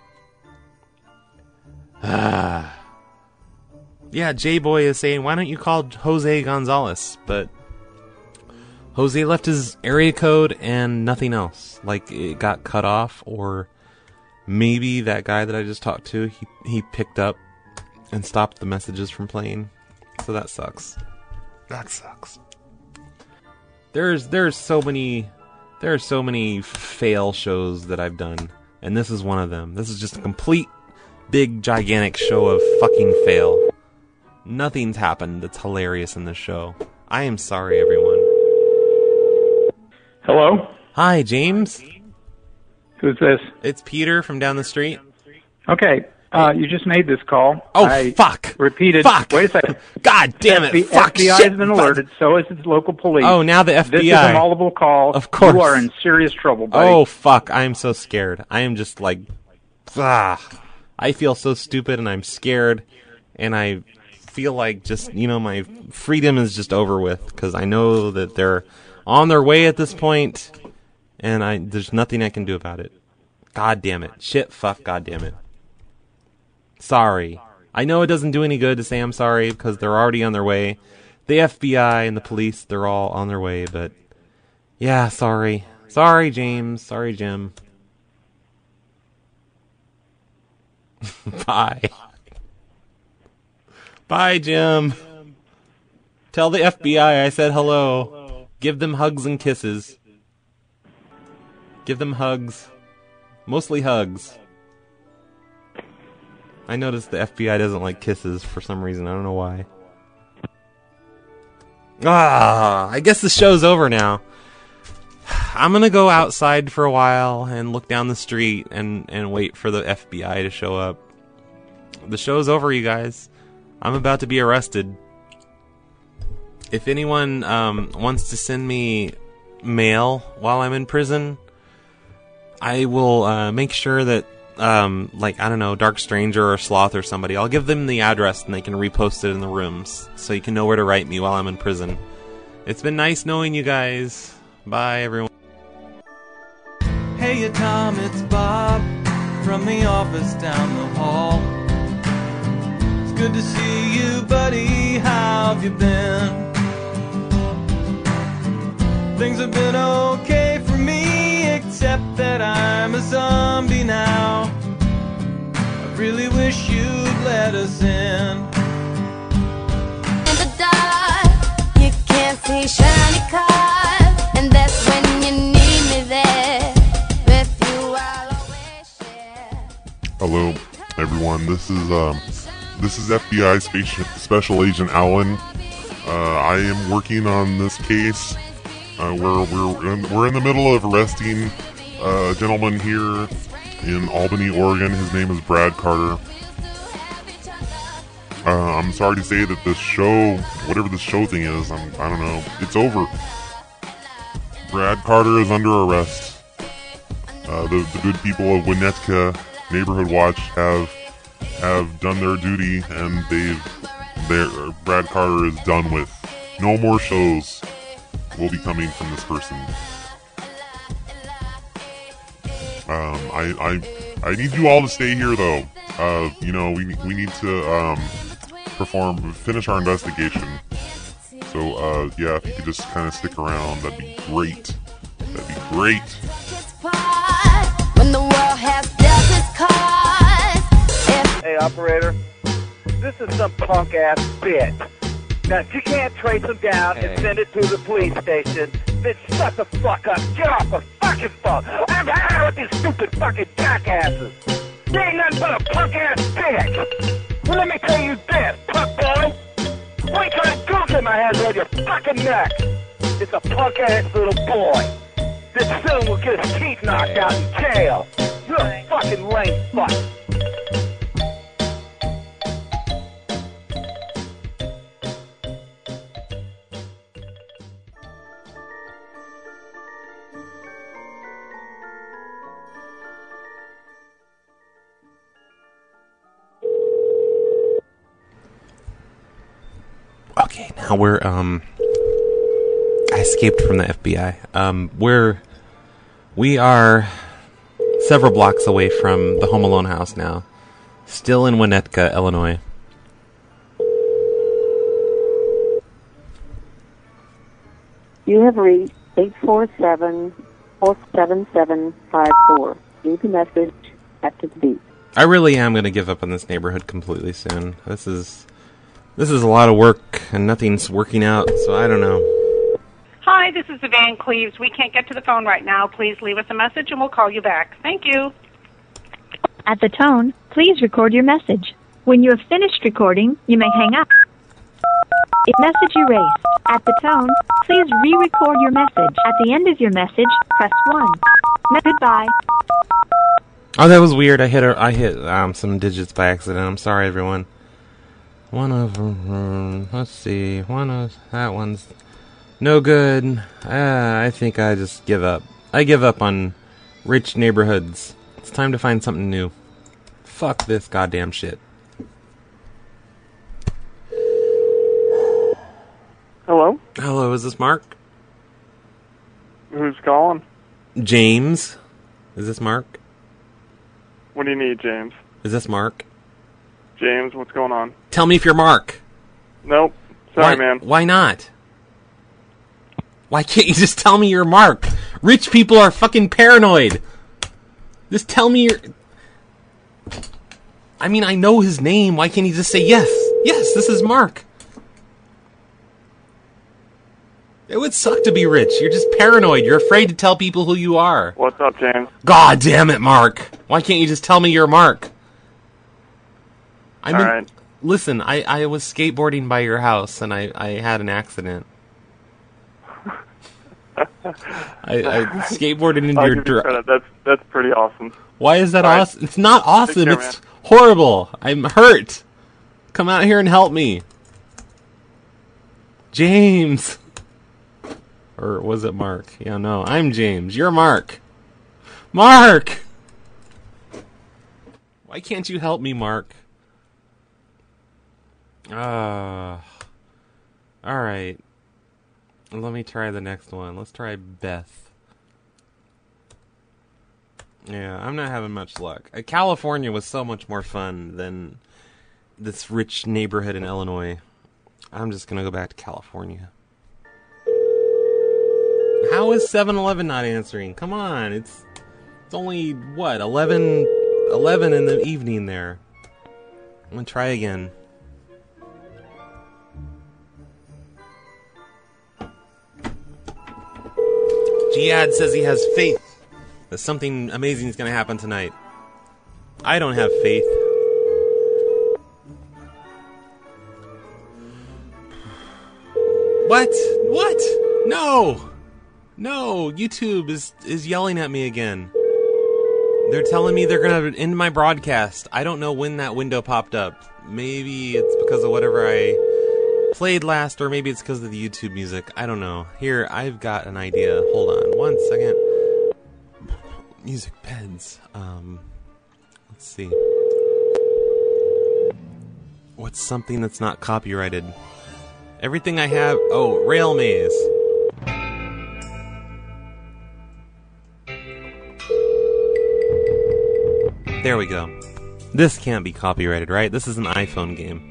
Speaker 6: Ah. Yeah, J-Boy is saying, why don't you call Jose Gonzalez? But Jose left his area code and nothing else. Like, it got cut off, or maybe that guy that I just talked to, he, he picked up and stopped the messages from playing. So that sucks. That sucks. There's there's so many there are so many fail shows that I've done, and this is one of them. This is just a complete big gigantic show of fucking fail. Nothing's happened that's hilarious in this show. I am sorry, everyone.
Speaker 16: Hello?
Speaker 6: Hi, James.
Speaker 16: Who's this?
Speaker 6: It's Peter from down the street.
Speaker 16: Okay, uh, you just made this call.
Speaker 6: Oh,
Speaker 16: I
Speaker 6: fuck.
Speaker 16: Repeated.
Speaker 6: Fuck.
Speaker 16: Wait a second.
Speaker 6: God damn it.
Speaker 16: The
Speaker 6: Fuck.
Speaker 16: F B I
Speaker 6: Shit.
Speaker 16: has been alerted, so has its local police.
Speaker 6: Oh, now the F B I.
Speaker 16: This is a multiple call.
Speaker 6: Of course.
Speaker 16: You are in serious trouble, buddy.
Speaker 6: Oh, fuck. I am so scared. I am just like... Ah. I feel so stupid, and I'm scared, and I feel like just, you know, my freedom is just over with, because I know that they're on their way at this point, and I there's nothing I can do about it. God damn it. Shit, fuck, god damn it. Sorry. I know it doesn't do any good to say I'm sorry, because they're already on their way. The F B I and the police, they're all on their way, but... Yeah, sorry. Sorry, James. Sorry, Jim. Bye. Bye, Jim. Tell the F B I I said hello. Give them hugs and kisses. Give them hugs. Mostly hugs. I noticed the F B I doesn't like kisses for some reason. I don't know why. Ah, I guess the show's over now. I'm gonna go outside for a while and look down the street and, and wait for the F B I to show up. The show's over, you guys. I'm about to be arrested. If anyone um, wants to send me mail while I'm in prison, I will uh, make sure that, um, like, I don't know, Dark Stranger or Sloth or somebody, I'll give them the address and they can repost it in the rooms so you can know where to write me while I'm in prison. It's been nice knowing you guys. Bye, everyone.
Speaker 17: Hey, Tom, it's Bob from the office down the hall. It's good to see you, buddy. How have you been? Things have been okay for me, except that I'm a zombie now. I really wish you'd let us in.
Speaker 18: In the dark, you can't see shiny cars, and that's when you need me there. With you, I'll always share.
Speaker 19: Hello, everyone. This is um, this is F B I Special Special Agent Allen. Uh, I am working on this case. Uh, we're we're in, we're in the middle of arresting a gentleman here in Albany, Oregon. His name is Brad Carter. Uh, I'm sorry to say that this show, whatever this show thing is, I'm, I don't know, it's over. Brad Carter is under arrest. Uh, the, the good people of Winnetka Neighborhood Watch have have done their duty, and they've their Brad Carter is done with. No more shows will be coming from this person. Um, I I I need you all to stay here, though. Uh, you know, we we need to um, perform, finish our investigation. So, uh, yeah, if you could just kind of stick around, that'd be great. That'd be great.
Speaker 18: When the world has dealt its cards.
Speaker 20: Hey, operator. This is some punk ass bitch. Now, if you can't trace him down and send it to the police station, then shut the fuck up. Get off the fuck. fucking fault. I'm out with these stupid fucking jackasses. You ain't nothing but a punk-ass bitch. Well, let me tell you this, punk boy. Why can't I goose in my hands on your fucking neck? It's a punk-ass little boy that soon will get his teeth knocked out in jail. You're a fucking lame fuck.
Speaker 6: Okay, now we're, um... I escaped from the F B I. Um, we're... We are several blocks away from the Home Alone house now. Still in Winnetka, Illinois.
Speaker 10: You have reached eight four seven, four seven seven five four. Leave a message after the beep.
Speaker 6: I really am going to give up on this neighborhood completely soon. This is... This is a lot of work, and nothing's working out, so I don't know.
Speaker 21: Hi, this is Van Cleves. We can't get to the phone right now. Please leave us a message and we'll call you back. Thank you.
Speaker 4: At the tone, please record your message. When you have finished recording, you may hang up. If message erased, at the tone, please re-record your message. At the end of your message, press one. Goodbye.
Speaker 6: Oh, that was weird. I hit a, I hit um, some digits by accident. I'm sorry, everyone. One of them, let's see, one of, that one's no good. Uh, I think I just give up. I give up on rich neighborhoods. It's time to find something new. Fuck this goddamn shit.
Speaker 22: Hello?
Speaker 6: Hello, is this Mark?
Speaker 22: Who's calling?
Speaker 6: James? Is this Mark?
Speaker 22: What do you need, James?
Speaker 6: Is this Mark?
Speaker 22: James, what's going on?
Speaker 6: Tell me if you're Mark.
Speaker 22: Nope. Sorry,
Speaker 6: why,
Speaker 22: man.
Speaker 6: Why not? Why can't you just tell me you're Mark? Rich people are fucking paranoid. Just tell me you're... I mean, I know his name. Why can't he just say, yes, yes, this is Mark? It would suck to be rich. You're just paranoid. You're afraid to tell people who you are.
Speaker 22: What's up, James?
Speaker 6: God damn it, Mark. Why can't you just tell me you're Mark? I mean,
Speaker 22: All right.
Speaker 6: Listen, I, I was skateboarding by your house, and I, I had an accident. I, I skateboarded into
Speaker 22: I'll
Speaker 6: your
Speaker 22: give you
Speaker 6: dr-
Speaker 22: credit. That's that's pretty awesome.
Speaker 6: Why is that
Speaker 22: All right.
Speaker 6: awesome? It's not awesome.
Speaker 22: Take care,
Speaker 6: It's
Speaker 22: man.
Speaker 6: horrible. I'm hurt. Come out here and help me. James. Or was it Mark? Yeah, no. I'm James. You're Mark. Mark! Why can't you help me, Mark? Uh, Alright. Let me try the next one. Let's try Beth. Yeah, I'm not having much luck. Uh, California was so much more fun than this rich neighborhood in Illinois. I'm just gonna go back to California. How is seven eleven not answering? Come on, it's it's only, what, eleven, eleven in the evening there. I'm gonna try again. Jihad says he has faith that something amazing is going to happen tonight. I don't have faith. What? What? No! No! YouTube is, is yelling at me again. They're telling me they're going to end my broadcast. I don't know when that window popped up. Maybe it's because of whatever I played last, or maybe it's because of the YouTube music. I don't know. Here, I've got an idea. Hold on one second. Music beds. Um, let's see. What's something that's not copyrighted? Everything I have... Oh, Rail Maze. There we go. This can't be copyrighted, right? This is an iPhone game.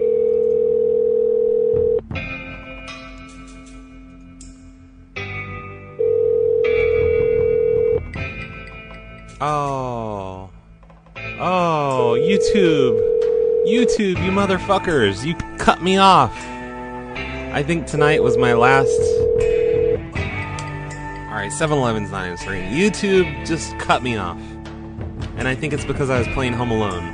Speaker 6: Oh. Oh, YouTube. YouTube, you motherfuckers. You cut me off. I think tonight was my last... Alright, Alright, seven eleven's not answering. YouTube just cut me off. And I think it's because I was playing Home Alone.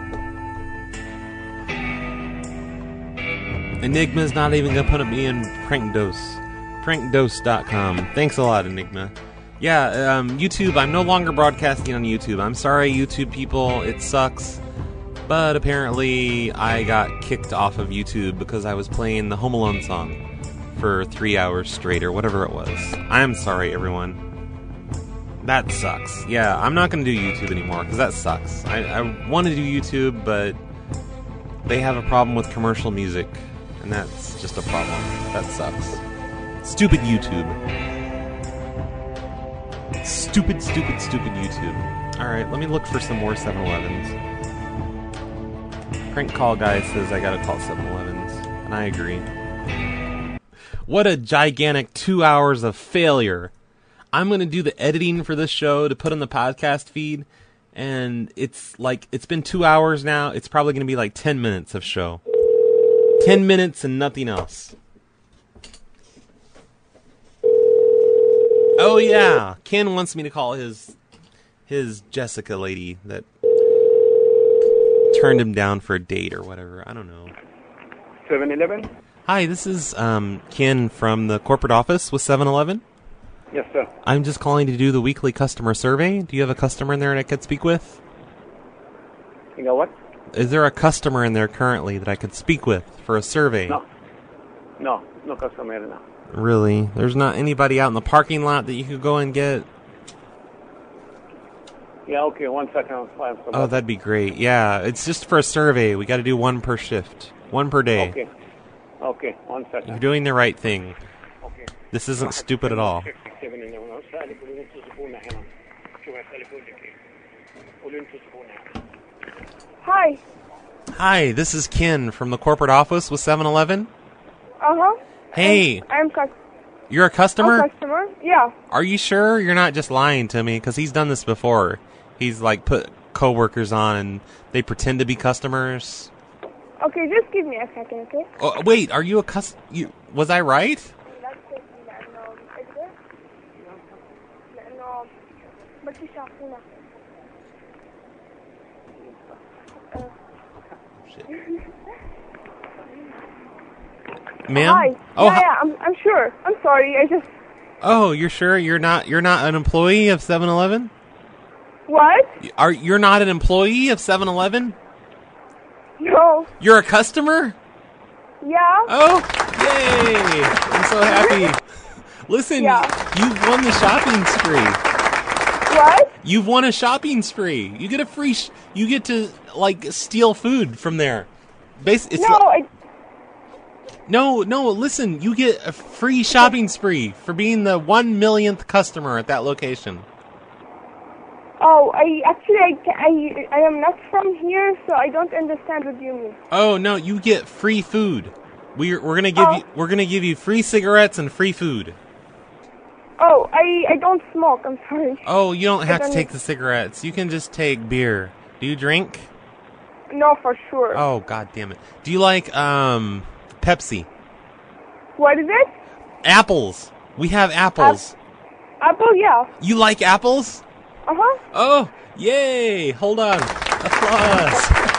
Speaker 6: Enigma's not even gonna put me in Prank Dose. Prank Dose dot com. Thanks a lot, Enigma. Yeah, um, YouTube, I'm no longer broadcasting on YouTube. I'm sorry, YouTube people, it sucks. But apparently, I got kicked off of YouTube because I was playing the Home Alone song for three hours straight, or whatever it was. I'm sorry, everyone. That sucks. Yeah, I'm not going to do YouTube anymore, because that sucks. I, I want to do YouTube, but they have a problem with commercial music, and that's just a problem. That sucks. Stupid YouTube. Stupid, stupid, stupid YouTube. Alright, let me look for some more seven elevens. Prank call guy says I gotta call seven elevens, and I agree. What a gigantic two hours of failure. I'm going to do the editing for this show to put on the podcast feed, and it's like, it's been two hours now. It's probably going to be like ten minutes of show. ten minutes and nothing else. Oh yeah, Ken wants me to call his his Jessica lady that turned him down for a date or whatever. I don't know.
Speaker 1: seven eleven?
Speaker 6: Hi, this is um, Ken from the corporate office with seven eleven.
Speaker 1: Yes, sir.
Speaker 6: I'm just calling to do the weekly customer survey. Do you have a customer in there that I could speak with?
Speaker 1: You know what?
Speaker 6: Is there a customer in there currently that I could speak with for a survey?
Speaker 1: No. No, no customer now.
Speaker 6: Really? There's not anybody out in the parking lot that you could go and get?
Speaker 1: Yeah, okay, one second. I'll find somebody.
Speaker 6: Oh, that'd be great. Yeah, it's just for a survey. We got to do one per shift. One per day.
Speaker 1: Okay. Okay, one second.
Speaker 6: You're doing the right thing.
Speaker 1: Okay.
Speaker 6: This isn't stupid at all.
Speaker 2: Hi.
Speaker 6: Hi, this is Ken from the corporate office with seven eleven.
Speaker 2: Uh-huh.
Speaker 6: Hey.
Speaker 2: I'm, I'm cus-
Speaker 6: You're a customer?
Speaker 2: I'm customer? Yeah.
Speaker 6: Are you sure you're not just lying to me? Because he's done this before. He's like put coworkers on and they pretend to be customers.
Speaker 2: Okay, just give me a second, okay?
Speaker 6: Oh, wait, are you a cus... You, was I right? Ma'am?
Speaker 2: Hi.
Speaker 6: Oh,
Speaker 2: yeah,
Speaker 6: hi-
Speaker 2: yeah, I'm, I'm sure. I'm sorry, I just...
Speaker 6: Oh, you're sure you're not you're not an employee of seven eleven?
Speaker 2: What?
Speaker 6: Are you're not an employee of seven eleven?
Speaker 2: No.
Speaker 6: You're a customer?
Speaker 2: Yeah.
Speaker 6: Oh, yay! I'm so happy. Listen,
Speaker 2: Yeah.
Speaker 6: you've won the shopping spree.
Speaker 2: What?
Speaker 6: You've won a shopping spree. You get a free sh- you get to like steal food from there. Bas- it's
Speaker 2: No,
Speaker 6: like-
Speaker 2: I...
Speaker 6: No, no, listen, you get a free shopping spree for being the one millionth customer at that location.
Speaker 2: Oh, I actually, I, ca- I, I am not from here, so I don't understand what you mean.
Speaker 6: Oh no, you get free food. We're we're gonna give
Speaker 2: Oh.
Speaker 6: you we're gonna give you free cigarettes and free food.
Speaker 2: Oh, I, I don't smoke, I'm sorry.
Speaker 6: Oh, you don't
Speaker 2: I
Speaker 6: have to
Speaker 2: don't-
Speaker 6: take the cigarettes. You can just take beer. Do you drink?
Speaker 2: No, for sure.
Speaker 6: Oh, god damn it. Do you like um Pepsi?
Speaker 2: What is it?
Speaker 6: Apples. We have apples.
Speaker 2: Apple, yeah.
Speaker 6: You like apples?
Speaker 2: Uh-huh.
Speaker 6: Oh, yay! Hold on. Applause.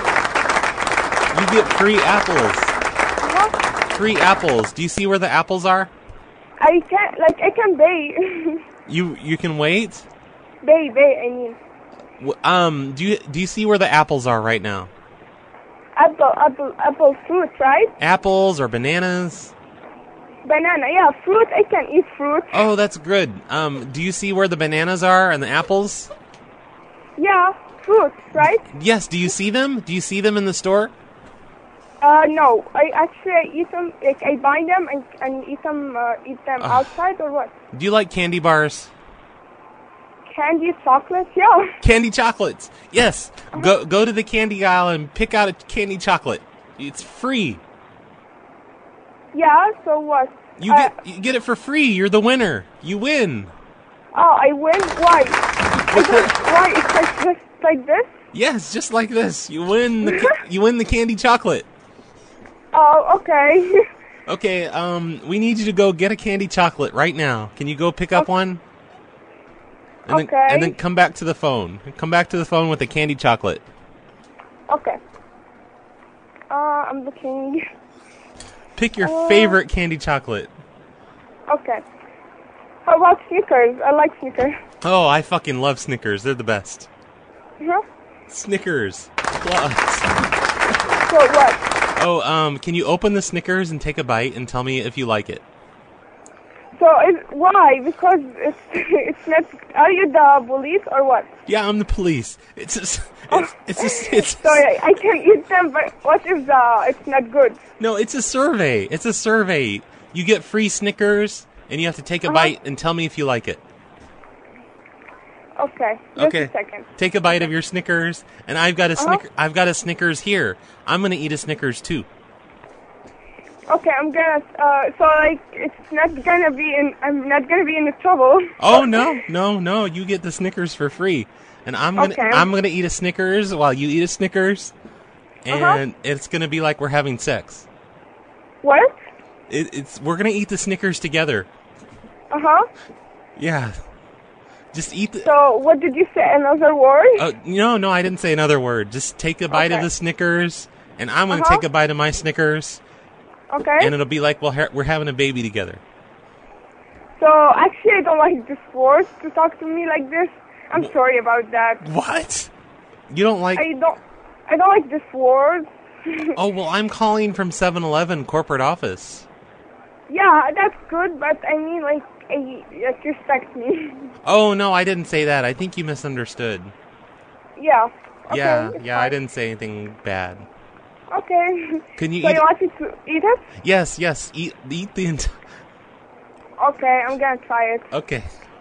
Speaker 6: You get free apples.
Speaker 2: Uh-huh.
Speaker 6: Free apples. Do you see where the apples are?
Speaker 2: I can't, like, I can bay.
Speaker 6: You you can wait?
Speaker 2: bay, bay, I mean.
Speaker 6: W- Um, do you do you see where the apples are right now?
Speaker 2: Apple, apple, apple fruit, right?
Speaker 6: Apples or bananas?
Speaker 2: Banana, yeah, fruit, I can eat fruit.
Speaker 6: Oh, that's good. Um, do you see where the bananas are and the apples?
Speaker 2: Yeah, fruit, right?
Speaker 6: Yes, do you see them? Do you see them in the store?
Speaker 2: Uh, no, I actually eat them, like, I buy them and, and eat them, uh, eat them
Speaker 6: Ugh.
Speaker 2: outside or what?
Speaker 6: Do you like candy bars?
Speaker 2: Candy, chocolate, yeah.
Speaker 6: Candy chocolates. Yes. Go go to the candy aisle and pick out a candy chocolate. It's free.
Speaker 2: Yeah, so what?
Speaker 6: You
Speaker 2: Uh,
Speaker 6: get you get it for free. You're the winner. You win.
Speaker 2: Oh, I win? Why? I don't- why? It's like just like this?
Speaker 6: Yes, just like this. You win the ca- you win the candy chocolate.
Speaker 2: Oh, okay.
Speaker 6: Okay, um we need you to go get a candy chocolate right now. Can you go pick up one? And then,
Speaker 2: Okay.
Speaker 6: and then come back to the phone. Come back to the phone with the candy chocolate.
Speaker 2: Okay. Uh, I'm looking.
Speaker 6: Pick your
Speaker 2: Uh,
Speaker 6: favorite candy chocolate.
Speaker 2: Okay. How about Snickers? I like Snickers.
Speaker 6: Oh, I fucking love Snickers. They're the best.
Speaker 2: Uh-huh.
Speaker 6: Snickers. Plus.
Speaker 2: So what?
Speaker 6: Oh, um, can you open the Snickers and take a bite and tell me if you like it?
Speaker 2: So is, why? Because it's it's not. Are you the police or what?
Speaker 6: Yeah, I'm the police. It's a, it's it's a, it's a,
Speaker 2: Sorry, I can eat them, but what if the it's not good?
Speaker 6: no, it's a survey. It's a survey. You get free Snickers and you have to take a
Speaker 2: Uh-huh.
Speaker 6: bite and tell me if you like it.
Speaker 2: Okay. Just
Speaker 6: Okay.
Speaker 2: a second.
Speaker 6: Take a bite of your Snickers, and I've got a
Speaker 2: Uh-huh.
Speaker 6: Snicker. I've got a Snickers here. I'm gonna eat a Snickers too.
Speaker 2: Okay, I'm gonna. Uh, so like, it's not gonna be in. I'm not gonna be in the trouble.
Speaker 6: Oh no, no, no! You get the Snickers for free, and I'm gonna
Speaker 2: Okay.
Speaker 6: I'm gonna eat a Snickers while you eat a Snickers, and
Speaker 2: Uh-huh.
Speaker 6: it's gonna be like we're having sex.
Speaker 2: What?
Speaker 6: It, it's we're gonna eat the Snickers together.
Speaker 2: Uh huh.
Speaker 6: Yeah, just eat the.
Speaker 2: So what did you say? Another word?
Speaker 6: Oh no, no! I didn't say another word. Just take a bite of
Speaker 2: Okay.
Speaker 6: the Snickers, and I'm gonna
Speaker 2: Uh-huh.
Speaker 6: take a bite of my Snickers,
Speaker 2: Okay.
Speaker 6: and it'll be like well, ha- we're having a baby together.
Speaker 2: So actually, I don't like this word to talk to me like this. I'm sorry about that.
Speaker 6: What? You don't like?
Speaker 2: I don't. I don't like this word.
Speaker 6: Oh well, I'm calling from seven eleven corporate office.
Speaker 2: Yeah, that's good, but I mean, like, I, like respect me.
Speaker 6: Oh no, I didn't say that. I think you misunderstood.
Speaker 2: Yeah. Okay,
Speaker 6: yeah,
Speaker 2: it's
Speaker 6: yeah, I
Speaker 2: fine.
Speaker 6: didn't say anything bad.
Speaker 2: Okay.
Speaker 6: Can you
Speaker 2: so
Speaker 6: eat
Speaker 2: you
Speaker 6: it?
Speaker 2: want me to eat it?
Speaker 6: Yes, yes. Eat, eat the entire.
Speaker 2: Okay, I'm gonna try it.
Speaker 6: Okay.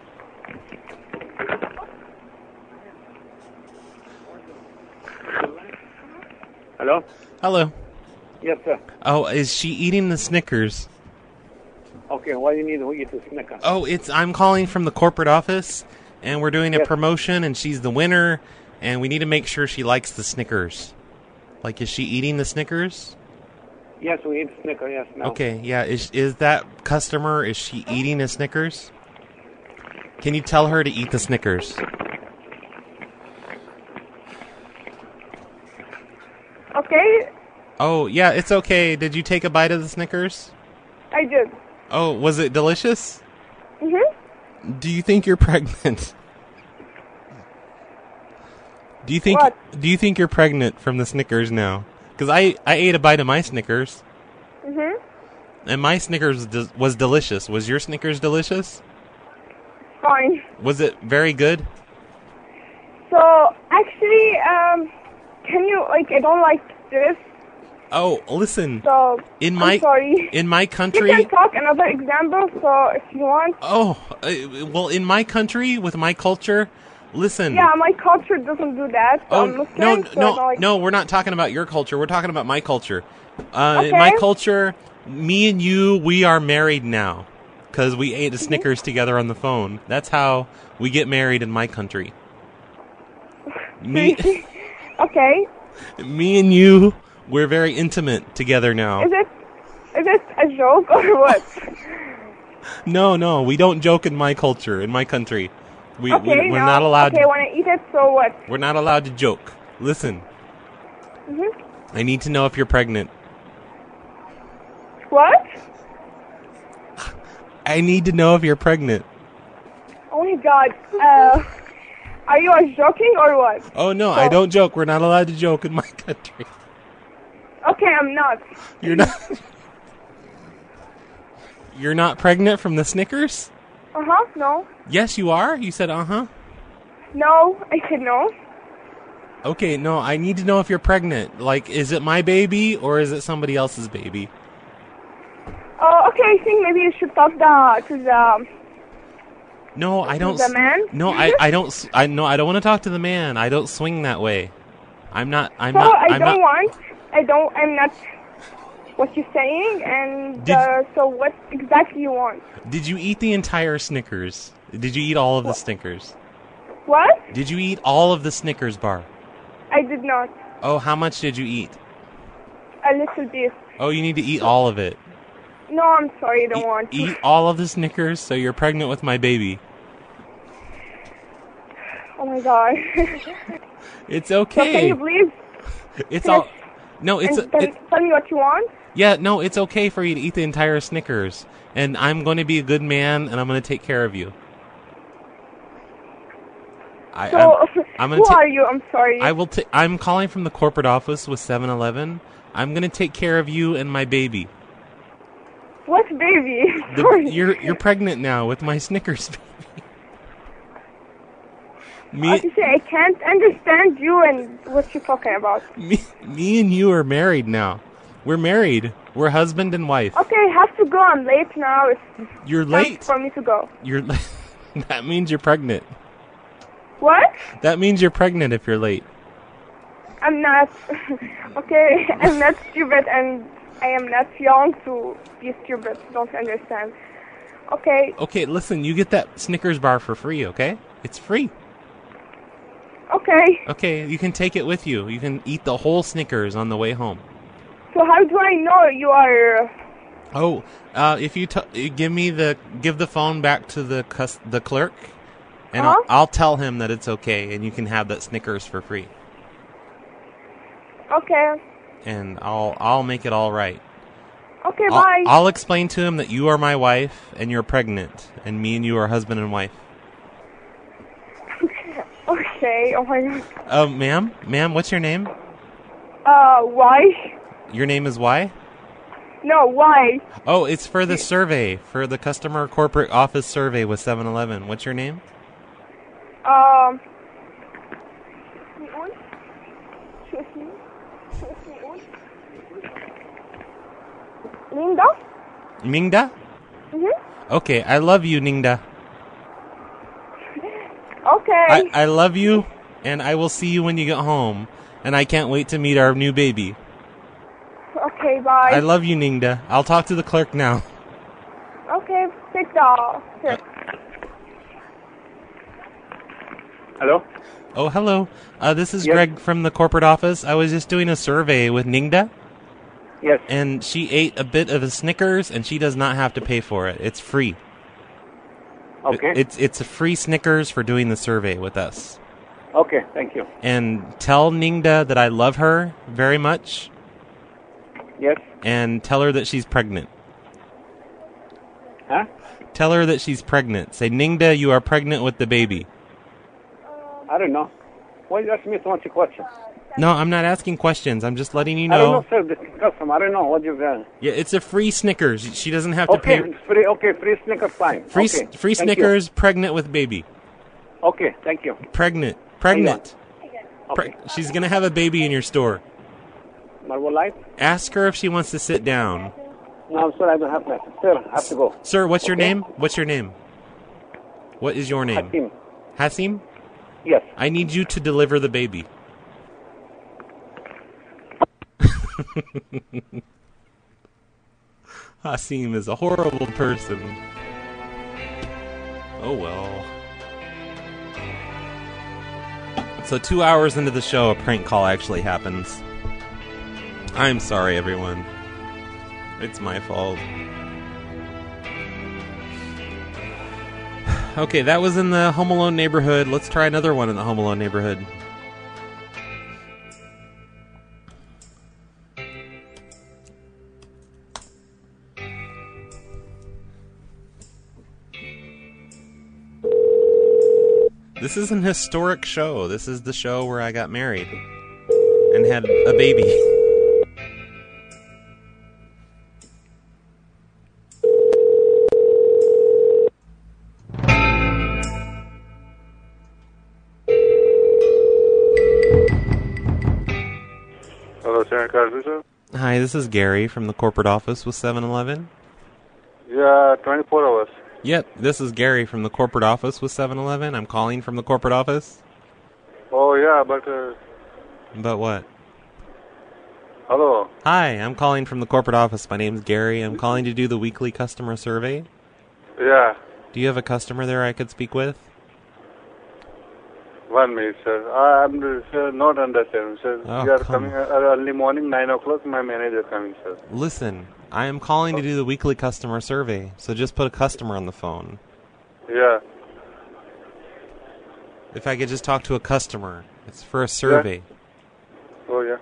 Speaker 1: Hello?
Speaker 6: Hello.
Speaker 1: Yes, sir.
Speaker 6: Oh, is she eating the Snickers?
Speaker 1: Okay, what do you need to eat the Snicker?
Speaker 6: Oh, it's. I'm calling from the corporate office, and we're doing a
Speaker 1: Yes.
Speaker 6: promotion, and she's the winner, and we need to make sure she likes the Snickers. Like, is she eating the Snickers?
Speaker 1: Yes, we eat Snicker, yes, now.
Speaker 6: Okay, yeah. Is is that customer? Is she eating a Snickers? Can you tell her to eat the Snickers?
Speaker 2: Okay,
Speaker 6: Oh, yeah, it's okay. Did you take a bite of the Snickers?
Speaker 2: I did.
Speaker 6: Oh, was it delicious?
Speaker 2: Mhm.
Speaker 6: Do you think you're pregnant? Do you think
Speaker 2: What?
Speaker 6: Do you think you're pregnant from the Snickers now? Because I I ate a bite of my Snickers,
Speaker 2: Mhm.
Speaker 6: and my Snickers was, was delicious. Was your Snickers delicious?
Speaker 2: Fine.
Speaker 6: Was it very good?
Speaker 2: So actually, um, can you like? I don't like this.
Speaker 6: Oh, listen.
Speaker 2: So
Speaker 6: In
Speaker 2: I'm
Speaker 6: my
Speaker 2: sorry.
Speaker 6: in my
Speaker 2: You
Speaker 6: country.
Speaker 2: can talk another example. So if you want.
Speaker 6: Oh, uh, well, in my country with my culture, listen.
Speaker 2: Yeah, my culture doesn't do that. So
Speaker 6: Oh
Speaker 2: I'm Muslim,
Speaker 6: no,
Speaker 2: so I
Speaker 6: no,
Speaker 2: don't like
Speaker 6: no! We're not talking about your culture. We're talking about my culture. Uh, In my
Speaker 2: Okay.
Speaker 6: culture, me and you, we are married now because we ate
Speaker 2: Mm-hmm.
Speaker 6: a Snickers together on the phone. That's how we get married in my country. Me,
Speaker 2: Okay.
Speaker 6: me and you, we're very intimate together now.
Speaker 2: Is it is it a joke or what?
Speaker 6: No, no, we don't joke in my culture, in my country. We,
Speaker 2: okay,
Speaker 6: we we're
Speaker 2: no.
Speaker 6: not allowed.
Speaker 2: Okay, when I eat it, so what?
Speaker 6: We're not allowed to joke. Listen,
Speaker 2: Mhm.
Speaker 6: I need to know if you're pregnant.
Speaker 2: What?
Speaker 6: I need to know if you're pregnant.
Speaker 2: Oh my God. Uh, are you uh, joking or what?
Speaker 6: Oh no, I don't joke. We're not allowed to joke in my country.
Speaker 2: Okay, I'm not.
Speaker 6: You're not. You're not pregnant from the Snickers?
Speaker 2: Uh huh. No.
Speaker 6: Yes, you are. You said uh huh.
Speaker 2: No. I said no.
Speaker 6: Okay, no. I need to know if you're pregnant. Like, is it my baby or is it somebody else's baby?
Speaker 2: Oh, okay. I think maybe you should talk the, to the.
Speaker 6: No, I don't.
Speaker 2: The
Speaker 6: s-
Speaker 2: man?
Speaker 6: No, I, I don't. s- I no, I don't want to talk to the man. I don't swing that way. I'm not. I'm
Speaker 2: so
Speaker 6: not.
Speaker 2: I
Speaker 6: I'm
Speaker 2: don't
Speaker 6: not.
Speaker 2: want. I don't. I'm not. What you're saying, and
Speaker 6: Did-
Speaker 2: uh, so what exactly you want?
Speaker 6: Did you eat the entire Snickers? Did you eat all of the Snickers?
Speaker 2: What?
Speaker 6: Did you eat all of the Snickers bar?
Speaker 2: I did not.
Speaker 6: Oh, how much did you eat?
Speaker 2: A little bit.
Speaker 6: Oh, you need to eat all of it.
Speaker 2: No, I'm sorry. I don't want to.
Speaker 6: Eat all of the Snickers so you're pregnant with my baby.
Speaker 2: Oh my god.
Speaker 6: It's
Speaker 2: So can
Speaker 6: okay.
Speaker 2: you please?
Speaker 6: It's
Speaker 2: Yes.
Speaker 6: all. No, it's,
Speaker 2: and then
Speaker 6: it's
Speaker 2: tell me what you want.
Speaker 6: yeah. No, it's okay for you to eat the entire Snickers, and I'm going to be a good man, and I'm going to take care of you. I,
Speaker 2: So,
Speaker 6: I'm, I'm gonna
Speaker 2: who
Speaker 6: ta-
Speaker 2: are you? I'm sorry.
Speaker 6: I will. Ta- I'm calling from the corporate office with seven eleven. I'm going to take care of you and my baby.
Speaker 2: What baby?
Speaker 6: The-
Speaker 2: Sorry.
Speaker 6: you're you're pregnant now with my Snickers baby. Me,
Speaker 2: Obviously, I can't understand you and what you're talking about.
Speaker 6: me, me and you are married now. We're married. We're husband and wife.
Speaker 2: Okay, I have to go. I'm late now. It's
Speaker 6: You're
Speaker 2: time
Speaker 6: late.
Speaker 2: for me to go.
Speaker 6: You're. That means you're pregnant.
Speaker 2: What?
Speaker 6: That means you're pregnant if you're late.
Speaker 2: I'm not. Okay, I'm not stupid and I am not young to be stupid. Don't understand. Okay,
Speaker 6: Okay, listen. You get that Snickers bar for free. Okay, it's free.
Speaker 2: okay.
Speaker 6: Okay, you can take it with you. You can eat the whole Snickers on the way home.
Speaker 2: So how do I know you are...
Speaker 6: Oh, uh, if you t- you give me the give the phone back to the cus- the clerk, and
Speaker 2: Uh-huh.
Speaker 6: I'll, I'll tell him that it's okay, and you can have that Snickers for free,
Speaker 2: Okay.
Speaker 6: and I'll I'll make it all right.
Speaker 2: Okay,
Speaker 6: I'll,
Speaker 2: bye.
Speaker 6: I'll explain to him that you are my wife and you're pregnant, and me and you are husband and wife.
Speaker 2: Okay, oh my god.
Speaker 6: Uh, ma'am, ma'am, what's your name?
Speaker 2: Uh, why?
Speaker 6: Your name is why?
Speaker 2: No, why?
Speaker 6: Oh, it's for the survey, for the customer corporate office survey with seven eleven. What's your name?
Speaker 2: Um... Linda?
Speaker 6: Mingda?
Speaker 2: Mm-hmm.
Speaker 6: Okay, I love you, Ningda.
Speaker 2: Okay.
Speaker 6: I, I love you, and I will see you when you get home. And I can't wait to meet our new baby.
Speaker 2: Okay, bye.
Speaker 6: I love you, Ningda. I'll talk to the clerk now.
Speaker 2: Okay, sit down. Sit.
Speaker 1: Hello?
Speaker 6: Oh, hello. Uh, this is
Speaker 1: Yes.
Speaker 6: Greg from the corporate office. I was just doing a survey with Ningda.
Speaker 1: Yes.
Speaker 6: And she ate a bit of a Snickers, and she does not have to pay for it. It's free.
Speaker 1: Okay.
Speaker 6: It- It's it's a free Snickers for doing the survey with us.
Speaker 1: Okay, thank you.
Speaker 6: And tell Ningda that I love her very much.
Speaker 1: Yes.
Speaker 6: And tell her that she's pregnant.
Speaker 1: Huh?
Speaker 6: Tell her that she's pregnant. Say, Ningda, you are pregnant with the baby.
Speaker 1: I don't know. Why you ask me so much question?
Speaker 6: No, I'm not asking questions. I'm just letting you
Speaker 1: I don't
Speaker 6: know.
Speaker 1: know, sir. This is custom. I don't know what you've done.
Speaker 6: Yeah, it's a free Snickers. She doesn't have to
Speaker 1: Okay,
Speaker 6: pay.
Speaker 1: free. Okay, free Snickers, fine.
Speaker 6: Free,
Speaker 1: okay.
Speaker 6: s- free
Speaker 1: thank
Speaker 6: Snickers, pregnant with baby.
Speaker 1: You. Okay, thank you.
Speaker 6: Pregnant. Pregnant.
Speaker 1: Okay.
Speaker 6: Pre- she's going to have a baby in your store.
Speaker 1: Marble light?
Speaker 6: Ask her if she wants to sit down.
Speaker 1: No, I'm sorry, I don't have that. Sir, I have to go.
Speaker 6: Sir, what's your
Speaker 1: Okay.
Speaker 6: name? What's your name? What is your name?
Speaker 1: Hakim.
Speaker 6: Hasim?
Speaker 1: Yes.
Speaker 6: I need you to deliver the baby. Hasim is a horrible person. Oh well. So two hours into the show, a prank call actually happens. I'm sorry, everyone. It's my fault. Okay, that was in the Home Alone neighborhood. Let's try another one in the Home Alone neighborhood. This is an historic show. This is the show where I got married and had a baby.
Speaker 22: Hello, Sharon Carter, sir.
Speaker 6: Hi, this is Gary from the corporate office with seven eleven.
Speaker 22: Yeah, twenty-four hours.
Speaker 6: Yep, this is Gary from the corporate office with seven eleven. I'm calling from the corporate office.
Speaker 22: Oh, yeah, but, uh,
Speaker 6: But what?
Speaker 22: hello.
Speaker 6: Hi, I'm calling from the corporate office. My name's Gary. I'm calling to do the weekly customer survey.
Speaker 22: Yeah,
Speaker 6: Do you have a customer there I could speak with?
Speaker 22: one minute, sir. I- I'm uh, sir, not understand, sir.
Speaker 6: Oh,
Speaker 22: you are
Speaker 6: come
Speaker 22: coming uh, early morning, nine o'clock, my manager coming, sir.
Speaker 6: Listen, I am calling to do the weekly customer survey, so just put a customer on the phone.
Speaker 22: Yeah.
Speaker 6: If I could just talk to a customer. It's for a survey.
Speaker 22: Oh, yeah.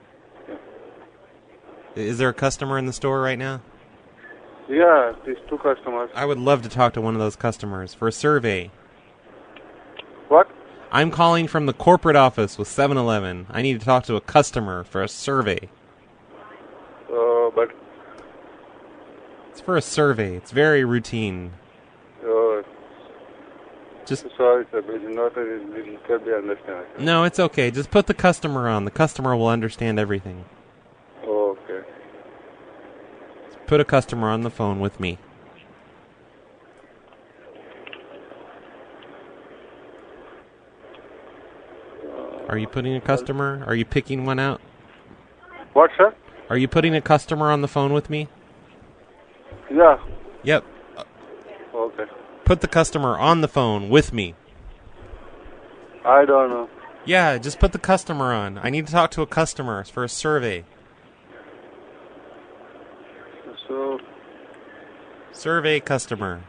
Speaker 6: Is there a customer in the store right now?
Speaker 22: Yeah, these two customers.
Speaker 6: I would love to talk to one of those customers for a survey.
Speaker 22: What?
Speaker 6: I'm calling from the corporate office with seven eleven. I need to talk to a customer for a survey.
Speaker 22: Uh, but...
Speaker 6: It's for a survey. It's very routine.
Speaker 22: Uh,
Speaker 6: Just
Speaker 22: sorry, sir, but it's not a little can be understand.
Speaker 6: No, it's okay. Just put the customer on. The customer will understand everything.
Speaker 22: Oh, okay.
Speaker 6: Put a customer on the phone with me. Are you putting a customer? Are you picking one out?
Speaker 22: What, sir?
Speaker 6: Are you putting a customer on the phone with me?
Speaker 22: Yeah.
Speaker 6: Yep.
Speaker 22: Okay.
Speaker 6: Put the customer on the phone with me.
Speaker 22: I don't know.
Speaker 6: Yeah, just put the customer on. I need to talk to a customer for a survey.
Speaker 22: So...
Speaker 6: Survey customer.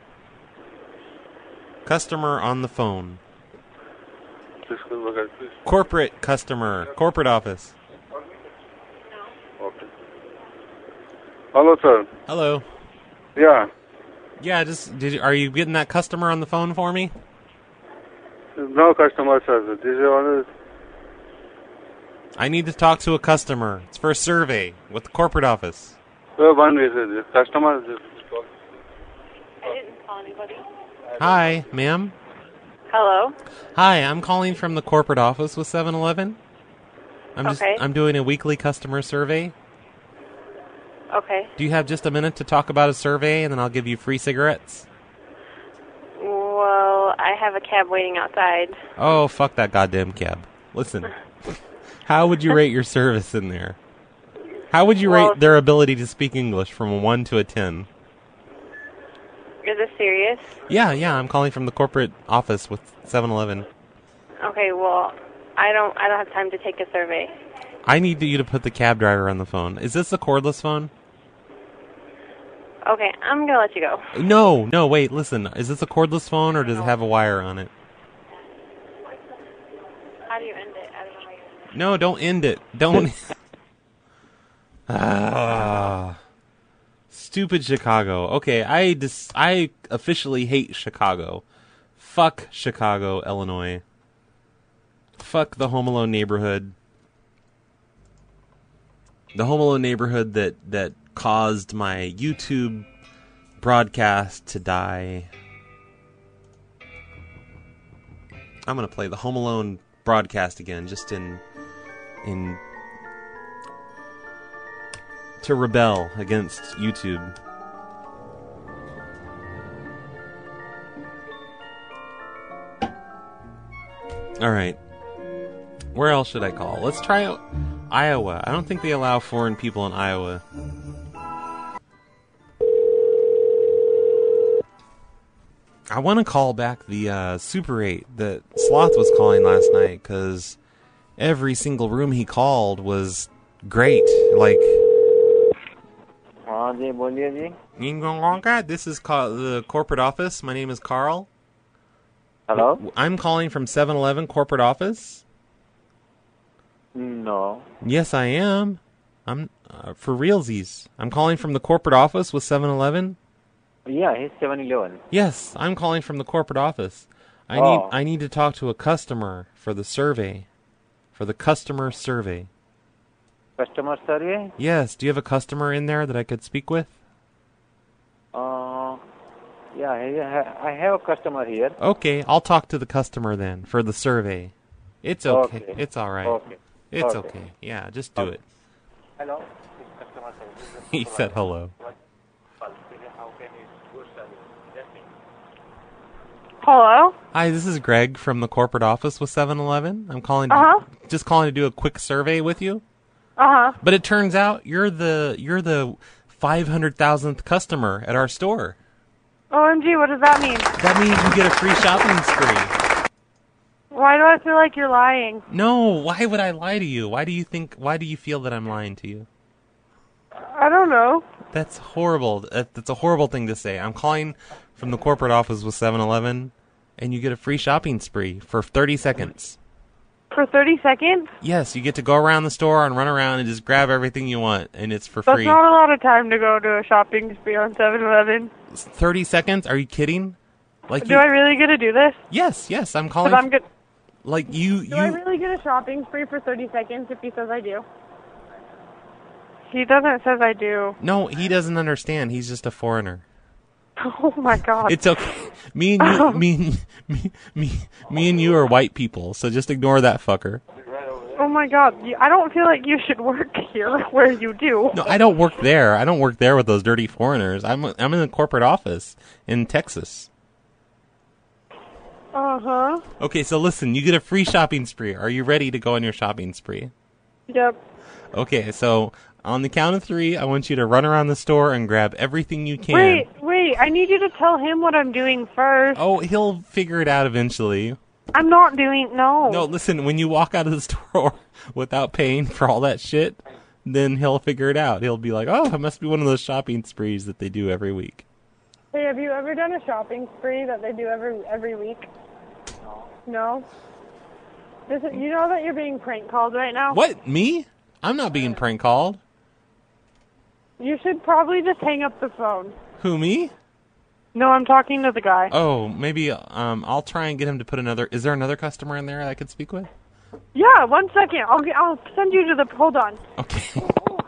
Speaker 6: Customer on the phone.
Speaker 22: Just look at this.
Speaker 6: Corporate customer. Corporate office.
Speaker 22: Okay. Hello, sir.
Speaker 6: Hello.
Speaker 22: Yeah.
Speaker 6: Yeah, just did you, are you getting that customer on the phone for me?
Speaker 22: No customer, sir. This is one.
Speaker 6: I need to talk to a customer. It's for a survey with the corporate office.
Speaker 22: Uh, one is the customer.
Speaker 21: I didn't call anybody.
Speaker 6: Hi, ma'am.
Speaker 21: Hello.
Speaker 6: Hi, I'm calling from the corporate office with seven eleven. I'm just
Speaker 21: Okay.
Speaker 6: I'm doing a weekly customer survey.
Speaker 21: Okay.
Speaker 6: Do you have just a minute to talk about a survey, and then I'll give you free cigarettes?
Speaker 21: Well, I have a cab waiting outside.
Speaker 6: Oh, fuck that goddamn cab. Listen, how would you rate your service in there? How would you
Speaker 21: Well-
Speaker 6: rate their ability to speak English from a one to a ten?
Speaker 21: Is this serious?
Speaker 6: Yeah, yeah, I'm calling from the corporate office with seven eleven.
Speaker 21: Okay. Well, I don't. I don't have time to take a survey.
Speaker 6: I need you to put the cab driver on the phone. Is this a cordless phone?
Speaker 21: Okay. I'm gonna let you go.
Speaker 6: No, no, wait, listen. Is this a cordless phone, or does it have a wire on it?
Speaker 21: How do you end it? I don't know how you end it.
Speaker 6: No, don't end it. Don't. Ah, stupid Chicago. Okay, I dis- I officially hate Chicago. Fuck Chicago, Illinois. Fuck the Home Alone neighborhood. The Home Alone neighborhood that, that caused my YouTube broadcast to die. I'm gonna play the Home Alone broadcast again, just in in to rebel against YouTube. All right. Where else should I call? Let's try out Iowa. I don't think they allow foreign people in Iowa. I want to call back the uh, Super eight that Sloth was calling last night, because every single room he called was great. Like,
Speaker 5: हाँ जी बोलिए जी.
Speaker 6: this is ca- the corporate office. My name is Carl.
Speaker 5: Hello?
Speaker 6: I'm calling from seven eleven corporate office.
Speaker 5: No.
Speaker 6: Yes, I am. I'm uh, for realsies. I'm calling from the corporate office with seven eleven.
Speaker 5: Yeah, he's seven eleven.
Speaker 6: Yes, I'm calling from the corporate office. I
Speaker 5: Oh.
Speaker 6: need I need to talk to a customer for the survey. For the customer survey.
Speaker 5: Customer survey?
Speaker 6: Yes, do you have a customer in there that I could speak with?
Speaker 5: Uh, yeah, I I have a customer here.
Speaker 6: Okay, I'll talk to the customer then for the survey. It's okay.
Speaker 5: Okay.
Speaker 6: It's all right.
Speaker 5: Okay.
Speaker 6: It's
Speaker 5: Okay.
Speaker 6: okay. Yeah, just do
Speaker 5: Okay.
Speaker 6: it.
Speaker 5: Hello? This customer service.
Speaker 6: He said hello.
Speaker 21: Hello?
Speaker 6: Hi, this is Greg from the corporate office with seven eleven. I'm calling
Speaker 21: Uh-huh.
Speaker 6: just calling to do a quick survey with you.
Speaker 21: Uh-huh.
Speaker 6: But it turns out you're the you're the five hundred thousandth customer at our store.
Speaker 21: O M G, what does that mean?
Speaker 6: That means you get a free shopping spree.
Speaker 21: Why do I feel like you're lying?
Speaker 6: No, why would I lie to you? Why do you think why do you feel that I'm lying to you?
Speaker 21: I don't know.
Speaker 6: That's horrible. That- That's a horrible thing to say. I'm calling from the corporate office with seven eleven, and you get a free shopping spree for thirty seconds.
Speaker 2: For thirty seconds?
Speaker 6: Yes, you get to go around the store and run around and just grab everything you want, and it's for
Speaker 2: That's
Speaker 6: free.
Speaker 2: not a lot of time to go to a shopping spree on seven eleven.
Speaker 6: thirty seconds? Are you kidding? Like
Speaker 2: Do
Speaker 6: you,
Speaker 2: I really get to do this?
Speaker 6: Yes, yes, I'm calling.
Speaker 2: But I'm good.
Speaker 6: Like you,
Speaker 2: Do I
Speaker 6: you.
Speaker 2: really get a shopping spree for thirty seconds if he says I do? He doesn't says I do.
Speaker 6: No, he doesn't understand. He's just a foreigner.
Speaker 2: Oh my god.
Speaker 6: It's okay. Me and you, me, and- me, me, me and you are white people, so just ignore that fucker.
Speaker 2: Oh my god. You- I don't feel like you should work here where you do.
Speaker 6: No, I don't work there. I don't work there with those dirty foreigners. I'm I'm in the corporate office in Texas.
Speaker 2: Uh-huh.
Speaker 6: Okay, so listen, you get a free shopping spree. Are you ready to go on your shopping spree?
Speaker 2: Yep.
Speaker 6: Okay, so on the count of three, I want you to run around the store and grab everything you can.
Speaker 2: Wait, wait. I need you to tell him what I'm doing first.
Speaker 6: Oh, he'll figure it out eventually.
Speaker 2: I'm not doing... No.
Speaker 6: No, listen, when you walk out of the store without paying for all that shit, then he'll figure it out. He'll be like, oh, it must be one of those shopping sprees that they do every week.
Speaker 2: Hey, have you ever done a shopping spree that they do every every week? No. This is, you know that you're being prank called right now?
Speaker 6: What? Me? I'm not being prank called.
Speaker 2: You should probably just hang up the phone.
Speaker 6: Who, me?
Speaker 2: No, I'm talking to the guy.
Speaker 6: Oh, maybe um, I'll try and get him to put another... Is there another customer in there I could speak with?
Speaker 2: Yeah, one second. I'll get, I'll send you to the... Hold on.
Speaker 6: Okay.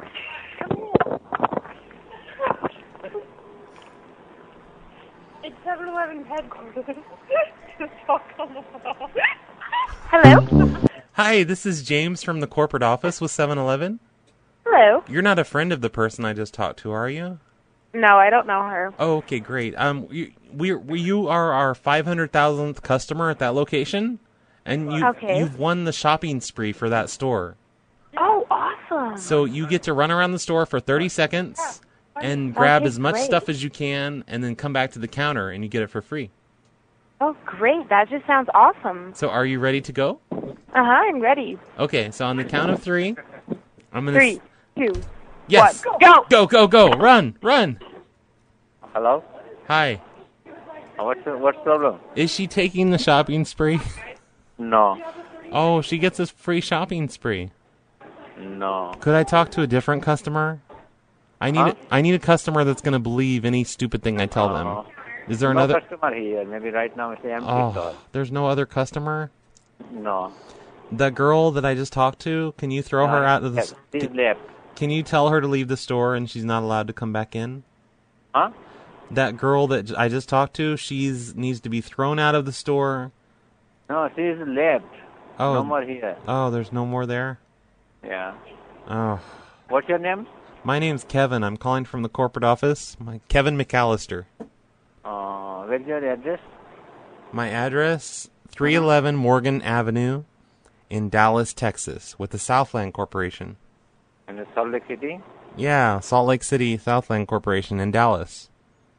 Speaker 2: It's seven eleven headquarters. Just talk on the phone. Hello?
Speaker 6: Hi, this is James from the corporate office with seven eleven.
Speaker 2: Hello?
Speaker 6: You're not a friend of the person I just talked to, are you?
Speaker 2: No, I don't know her.
Speaker 6: Oh, okay, great. Um, you, we, we, you are our five hundred thousandth customer at that location, and you,
Speaker 2: Okay.
Speaker 6: you've won the shopping spree for that store.
Speaker 2: Oh, awesome.
Speaker 6: So you get to run around the store for thirty seconds and grab
Speaker 2: Okay,
Speaker 6: as much
Speaker 2: great.
Speaker 6: stuff as you can, and then come back to the counter, and you get it for free.
Speaker 2: Oh, great. That just sounds awesome.
Speaker 6: So are you ready to go?
Speaker 2: Uh-huh, I'm ready.
Speaker 6: Okay, so on the count of three, I'm gonna...
Speaker 2: Three,
Speaker 6: s-
Speaker 2: two,
Speaker 6: Yes.
Speaker 2: one, go!
Speaker 6: Go, go, go. Run, run.
Speaker 5: Hello?
Speaker 6: Hi.
Speaker 5: What's the, what's the problem?
Speaker 6: Is she taking the shopping spree?
Speaker 5: No.
Speaker 6: Oh, she gets a free shopping spree.
Speaker 5: No.
Speaker 6: Could I talk to a different customer? I need
Speaker 5: Huh?
Speaker 6: a, I need a customer that's going to believe any stupid thing I tell them. Is there
Speaker 5: no
Speaker 6: another...
Speaker 5: customer here. Maybe right now it's empty
Speaker 6: Oh,
Speaker 5: store.
Speaker 6: there's no other customer?
Speaker 5: No.
Speaker 6: The girl that I just talked to, can you throw her
Speaker 5: No,
Speaker 6: out of the...
Speaker 5: yes, she's left.
Speaker 6: Can you tell her to leave the store and she's not allowed to come back in?
Speaker 5: Huh?
Speaker 6: That girl that j- I just talked to, she's needs to be thrown out of the store.
Speaker 5: No, she's left.
Speaker 6: Oh.
Speaker 5: No more here.
Speaker 6: Oh, there's no more there?
Speaker 5: Yeah.
Speaker 6: Oh.
Speaker 5: What's your name?
Speaker 6: My name's Kevin. I'm calling from the corporate office. My Kevin McAllister.
Speaker 5: Uh, where's your address?
Speaker 6: My address, three eleven Morgan Avenue in Dallas, Texas, with the Southland Corporation.
Speaker 5: In the Salt Lake City?
Speaker 6: Yeah, Salt Lake City, Southland Corporation in Dallas.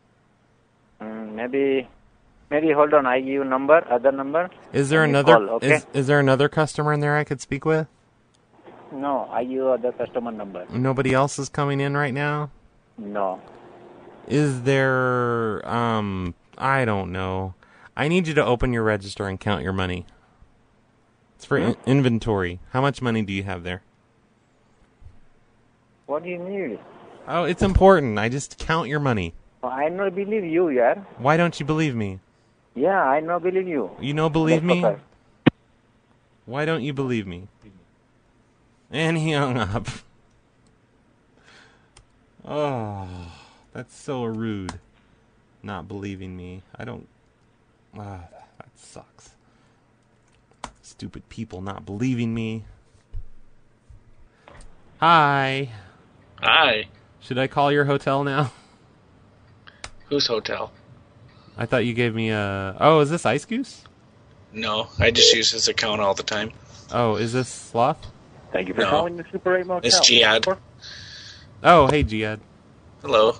Speaker 5: Mm, maybe, maybe hold on. I give you number, other number.
Speaker 6: Is there
Speaker 5: and you
Speaker 6: another
Speaker 5: call, okay?
Speaker 6: is, is there another customer in there I could speak with?
Speaker 5: No, I give you other customer number.
Speaker 6: Nobody else is coming in right now?
Speaker 5: No.
Speaker 6: Is there um I don't know. I need you to open your register and count your money. It's for
Speaker 5: Hmm?
Speaker 6: in- inventory. How much money do you have there?
Speaker 5: What do you need?
Speaker 6: Oh, it's important. I just count your money.
Speaker 5: I no believe you, yeah.
Speaker 6: Why don't you believe me?
Speaker 5: Yeah, I no believe you.
Speaker 6: You know believe me?
Speaker 5: Motherfucker.
Speaker 6: Why don't you believe me? And he hung up. Oh, that's so rude. Not believing me. I don't... Ah, that sucks. Stupid people not believing me. Hi.
Speaker 8: Hi.
Speaker 6: Should I call your hotel now?
Speaker 8: Whose hotel?
Speaker 6: I thought you gave me a... Oh, is this Ice Goose?
Speaker 8: No, I just use his account all the time.
Speaker 6: Oh, is this Sloth?
Speaker 5: Thank you
Speaker 8: for No. calling
Speaker 5: the Super eight Motel.
Speaker 8: It's Jihad.
Speaker 6: Oh, hey, Jihad.
Speaker 8: Hello.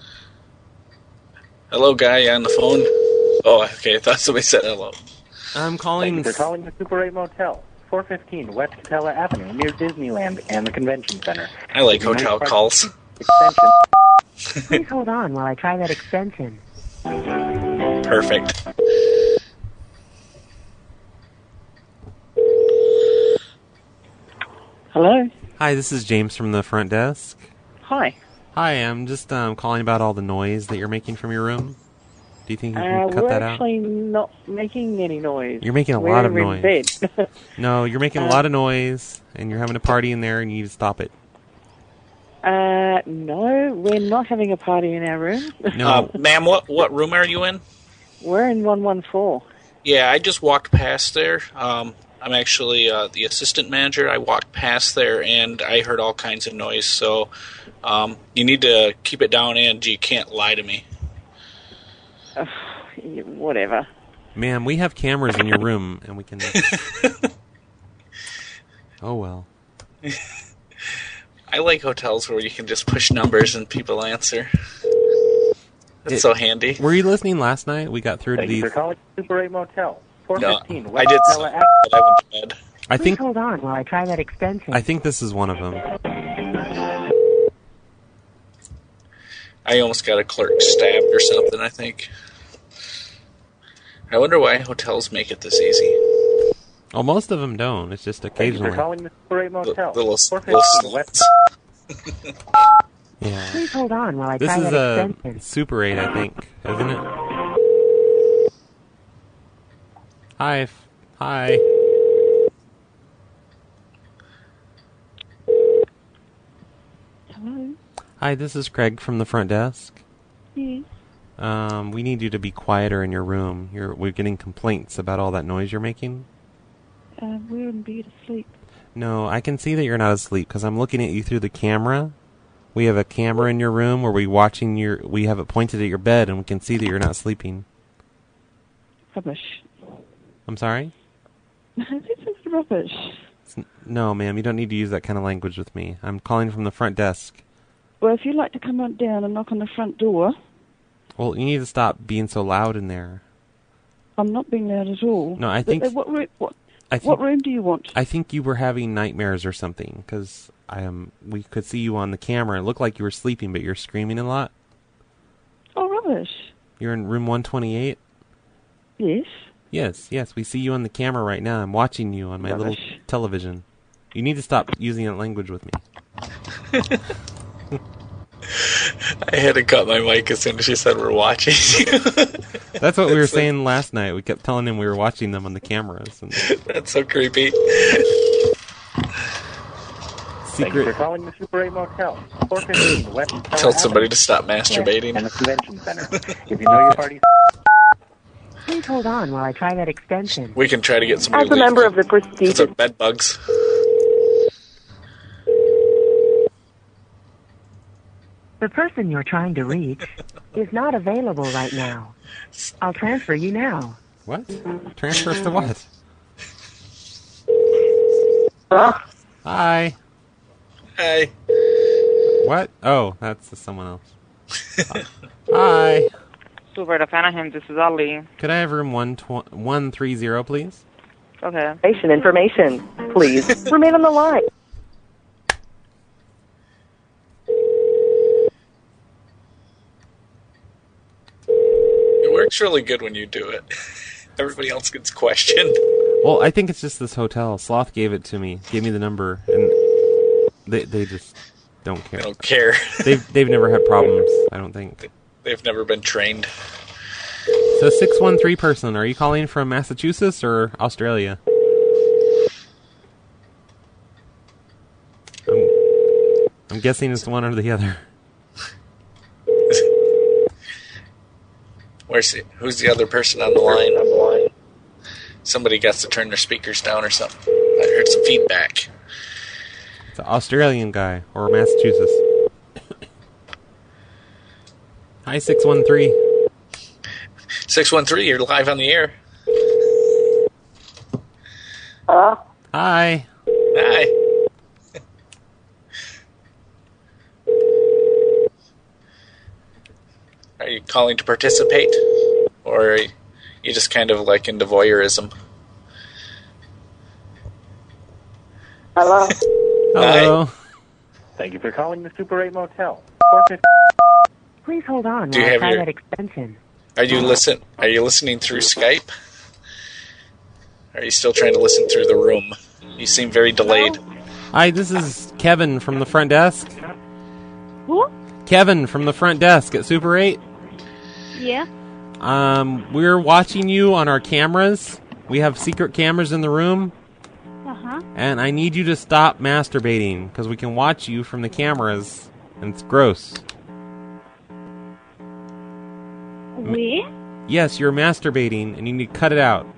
Speaker 8: Hello, guy on the phone. Oh, okay, I thought somebody said hello.
Speaker 6: I'm calling...
Speaker 5: Thank you for calling the Super eight Motel, four fifteen West Catella Avenue, near Disneyland and the Convention Center.
Speaker 8: I like hotel calls.
Speaker 5: Extension.
Speaker 11: Please hold on while I try that extension.
Speaker 8: Perfect.
Speaker 11: Hello.
Speaker 6: Hi, this is James from the front desk.
Speaker 11: Hi.
Speaker 6: Hi, I'm just um, calling about all the noise that you're making from your room. Do you think you can
Speaker 11: Uh,
Speaker 6: cut
Speaker 11: we're
Speaker 6: that out?
Speaker 11: actually not making any noise.
Speaker 6: You're making a
Speaker 11: we're
Speaker 6: lot of
Speaker 11: in
Speaker 6: noise.
Speaker 11: Bed.
Speaker 6: No, you're making a
Speaker 11: Uh,
Speaker 6: lot of noise, and you're having a party in there, and you need to stop it.
Speaker 11: Uh, no, we're not having a party in our room.
Speaker 6: No.
Speaker 8: Uh, ma'am, what what room are you in?
Speaker 11: We're in one one four.
Speaker 8: Yeah, I just walked past there. Um, I'm actually uh, the assistant manager. I walked past there, and I heard all kinds of noise. So um, you need to keep it down, and you can't lie to me.
Speaker 11: Uh, whatever.
Speaker 6: Ma'am, we have cameras in your room, and we can... Oh, well.
Speaker 8: I like hotels where you can just push numbers and people answer. That's
Speaker 6: It-
Speaker 8: so handy.
Speaker 6: Were you listening last night? We got through to
Speaker 16: Thank you
Speaker 6: these...
Speaker 16: for calling Super eight Motel. four
Speaker 8: No,
Speaker 16: fifteen
Speaker 8: I
Speaker 16: West
Speaker 8: did
Speaker 16: Capella
Speaker 8: so,
Speaker 16: Avenue.
Speaker 8: but I went to bed.
Speaker 6: I think
Speaker 10: hold on while I try that extension.
Speaker 6: I think this is one of them.
Speaker 8: I almost got a clerk stabbed or something, I think. I wonder why hotels make it this easy.
Speaker 6: Oh, most of them don't. It's just
Speaker 16: Thank you
Speaker 6: occasionally.
Speaker 16: for calling the Super eight Motel.
Speaker 8: Little,
Speaker 16: four
Speaker 8: little
Speaker 16: fifteen West.
Speaker 6: Yeah.
Speaker 10: Please hold on while I
Speaker 6: This
Speaker 10: try
Speaker 6: is
Speaker 10: that
Speaker 6: a
Speaker 10: extension.
Speaker 6: Super eight, I think, isn't it? Hi. f- Hi.
Speaker 11: Hello.
Speaker 6: Hi, this is Craig from the front desk.
Speaker 11: Yes.
Speaker 6: Um, we need you to be quieter in your room. You're, we're getting complaints about all that noise you're making.
Speaker 11: Uh, we're in bed asleep.
Speaker 6: No, I can see that you're not asleep because I'm looking at you through the camera. We have a camera in your room where we watching your. We have it pointed at your bed, and we can see that you're not sleeping.
Speaker 11: Rubbish.
Speaker 6: I'm sorry?
Speaker 11: No, this is rubbish.
Speaker 6: It's, no, ma'am, you don't need to use that kind of language with me. I'm calling from the front desk.
Speaker 11: Well, if you'd like to come on down and knock on the front door,
Speaker 6: Well, you need to stop being so loud in there.
Speaker 11: I'm not being loud at all.
Speaker 6: No, I
Speaker 11: But,
Speaker 6: think-
Speaker 11: uh, what room? What?
Speaker 6: I think,
Speaker 11: what room do you want?
Speaker 6: I think you were having nightmares or something because I am. We could see you on the camera. It looked like you were sleeping, but you're screaming a lot.
Speaker 11: Oh, rubbish.
Speaker 6: You're in room one twenty-eight.
Speaker 11: Yes.
Speaker 6: Yes, yes, we see you on the camera right now. I'm watching you on my little
Speaker 11: Rubbish.
Speaker 6: television. You need to stop using that language with me.
Speaker 8: I had to cut my mic as soon as she said we're watching.
Speaker 6: That's what we were
Speaker 8: That's so-
Speaker 6: saying last night. We kept telling him we were watching them on the cameras. And
Speaker 8: That's so creepy.
Speaker 16: Thank you for
Speaker 6: secret.
Speaker 16: calling the Super eight Motel. four fifteen West Capella
Speaker 8: Tell somebody
Speaker 16: Avenue
Speaker 8: to stop masturbating.
Speaker 16: and the Convention Center. If you know your party's...
Speaker 10: Please hold on while I try that extension.
Speaker 8: We can try to get somebody
Speaker 10: As a
Speaker 8: to leave.
Speaker 10: member of the
Speaker 8: It's
Speaker 10: prestigious
Speaker 8: a bed bugs.
Speaker 10: The person you're trying to reach is not available right now. I'll transfer you now.
Speaker 6: What? Transfers to what? Hi.
Speaker 8: Hi.
Speaker 6: What? Oh, that's someone else. Hi.
Speaker 12: Super of Anaheim, this is Ali.
Speaker 6: Could I have room one tw- one three zero, please?
Speaker 12: Okay.
Speaker 10: Patient information, please. Remain on the line.
Speaker 8: It works really good when you do it. Everybody else gets questioned.
Speaker 6: Well, I think it's just this hotel. Sloth gave it to me, gave me the number, and they they just don't care.
Speaker 8: They don't care.
Speaker 6: They've they've never had problems. I don't think.
Speaker 8: They've never been trained.
Speaker 6: So six one three person, are you calling from Massachusetts or Australia? I'm, I'm guessing it's one or the other.
Speaker 8: Where's the, who's the other person on the line? On the line. Somebody got to turn their speakers down or something. I heard some feedback.
Speaker 6: It's an Australian guy or Massachusetts. Hi, six one three.
Speaker 8: six one three, you're live on the air.
Speaker 10: Hello?
Speaker 6: Hi.
Speaker 8: Hi. Are you calling to participate? Or are you just kind of like into voyeurism?
Speaker 10: Hello?
Speaker 6: Hello.
Speaker 16: Thank you for calling the Super eight Motel. four fifteen
Speaker 10: Please hold on
Speaker 8: Do you
Speaker 10: while I
Speaker 8: have
Speaker 10: try
Speaker 8: your-
Speaker 10: that extension.
Speaker 8: Are you listen? Are you listening through Skype? Are you still trying to listen through the room? You seem very delayed.
Speaker 6: Hi, this is Kevin from the front desk.
Speaker 7: Who?
Speaker 6: Kevin from the front desk at Super eight.
Speaker 7: Yeah.
Speaker 6: Um, we're watching you on our cameras. We have secret cameras in the room.
Speaker 7: Uh-huh.
Speaker 6: And I need you to stop masturbating, because we can watch you from the cameras, and it's gross.
Speaker 7: We?
Speaker 6: Yes, you're masturbating, and you need to cut it out.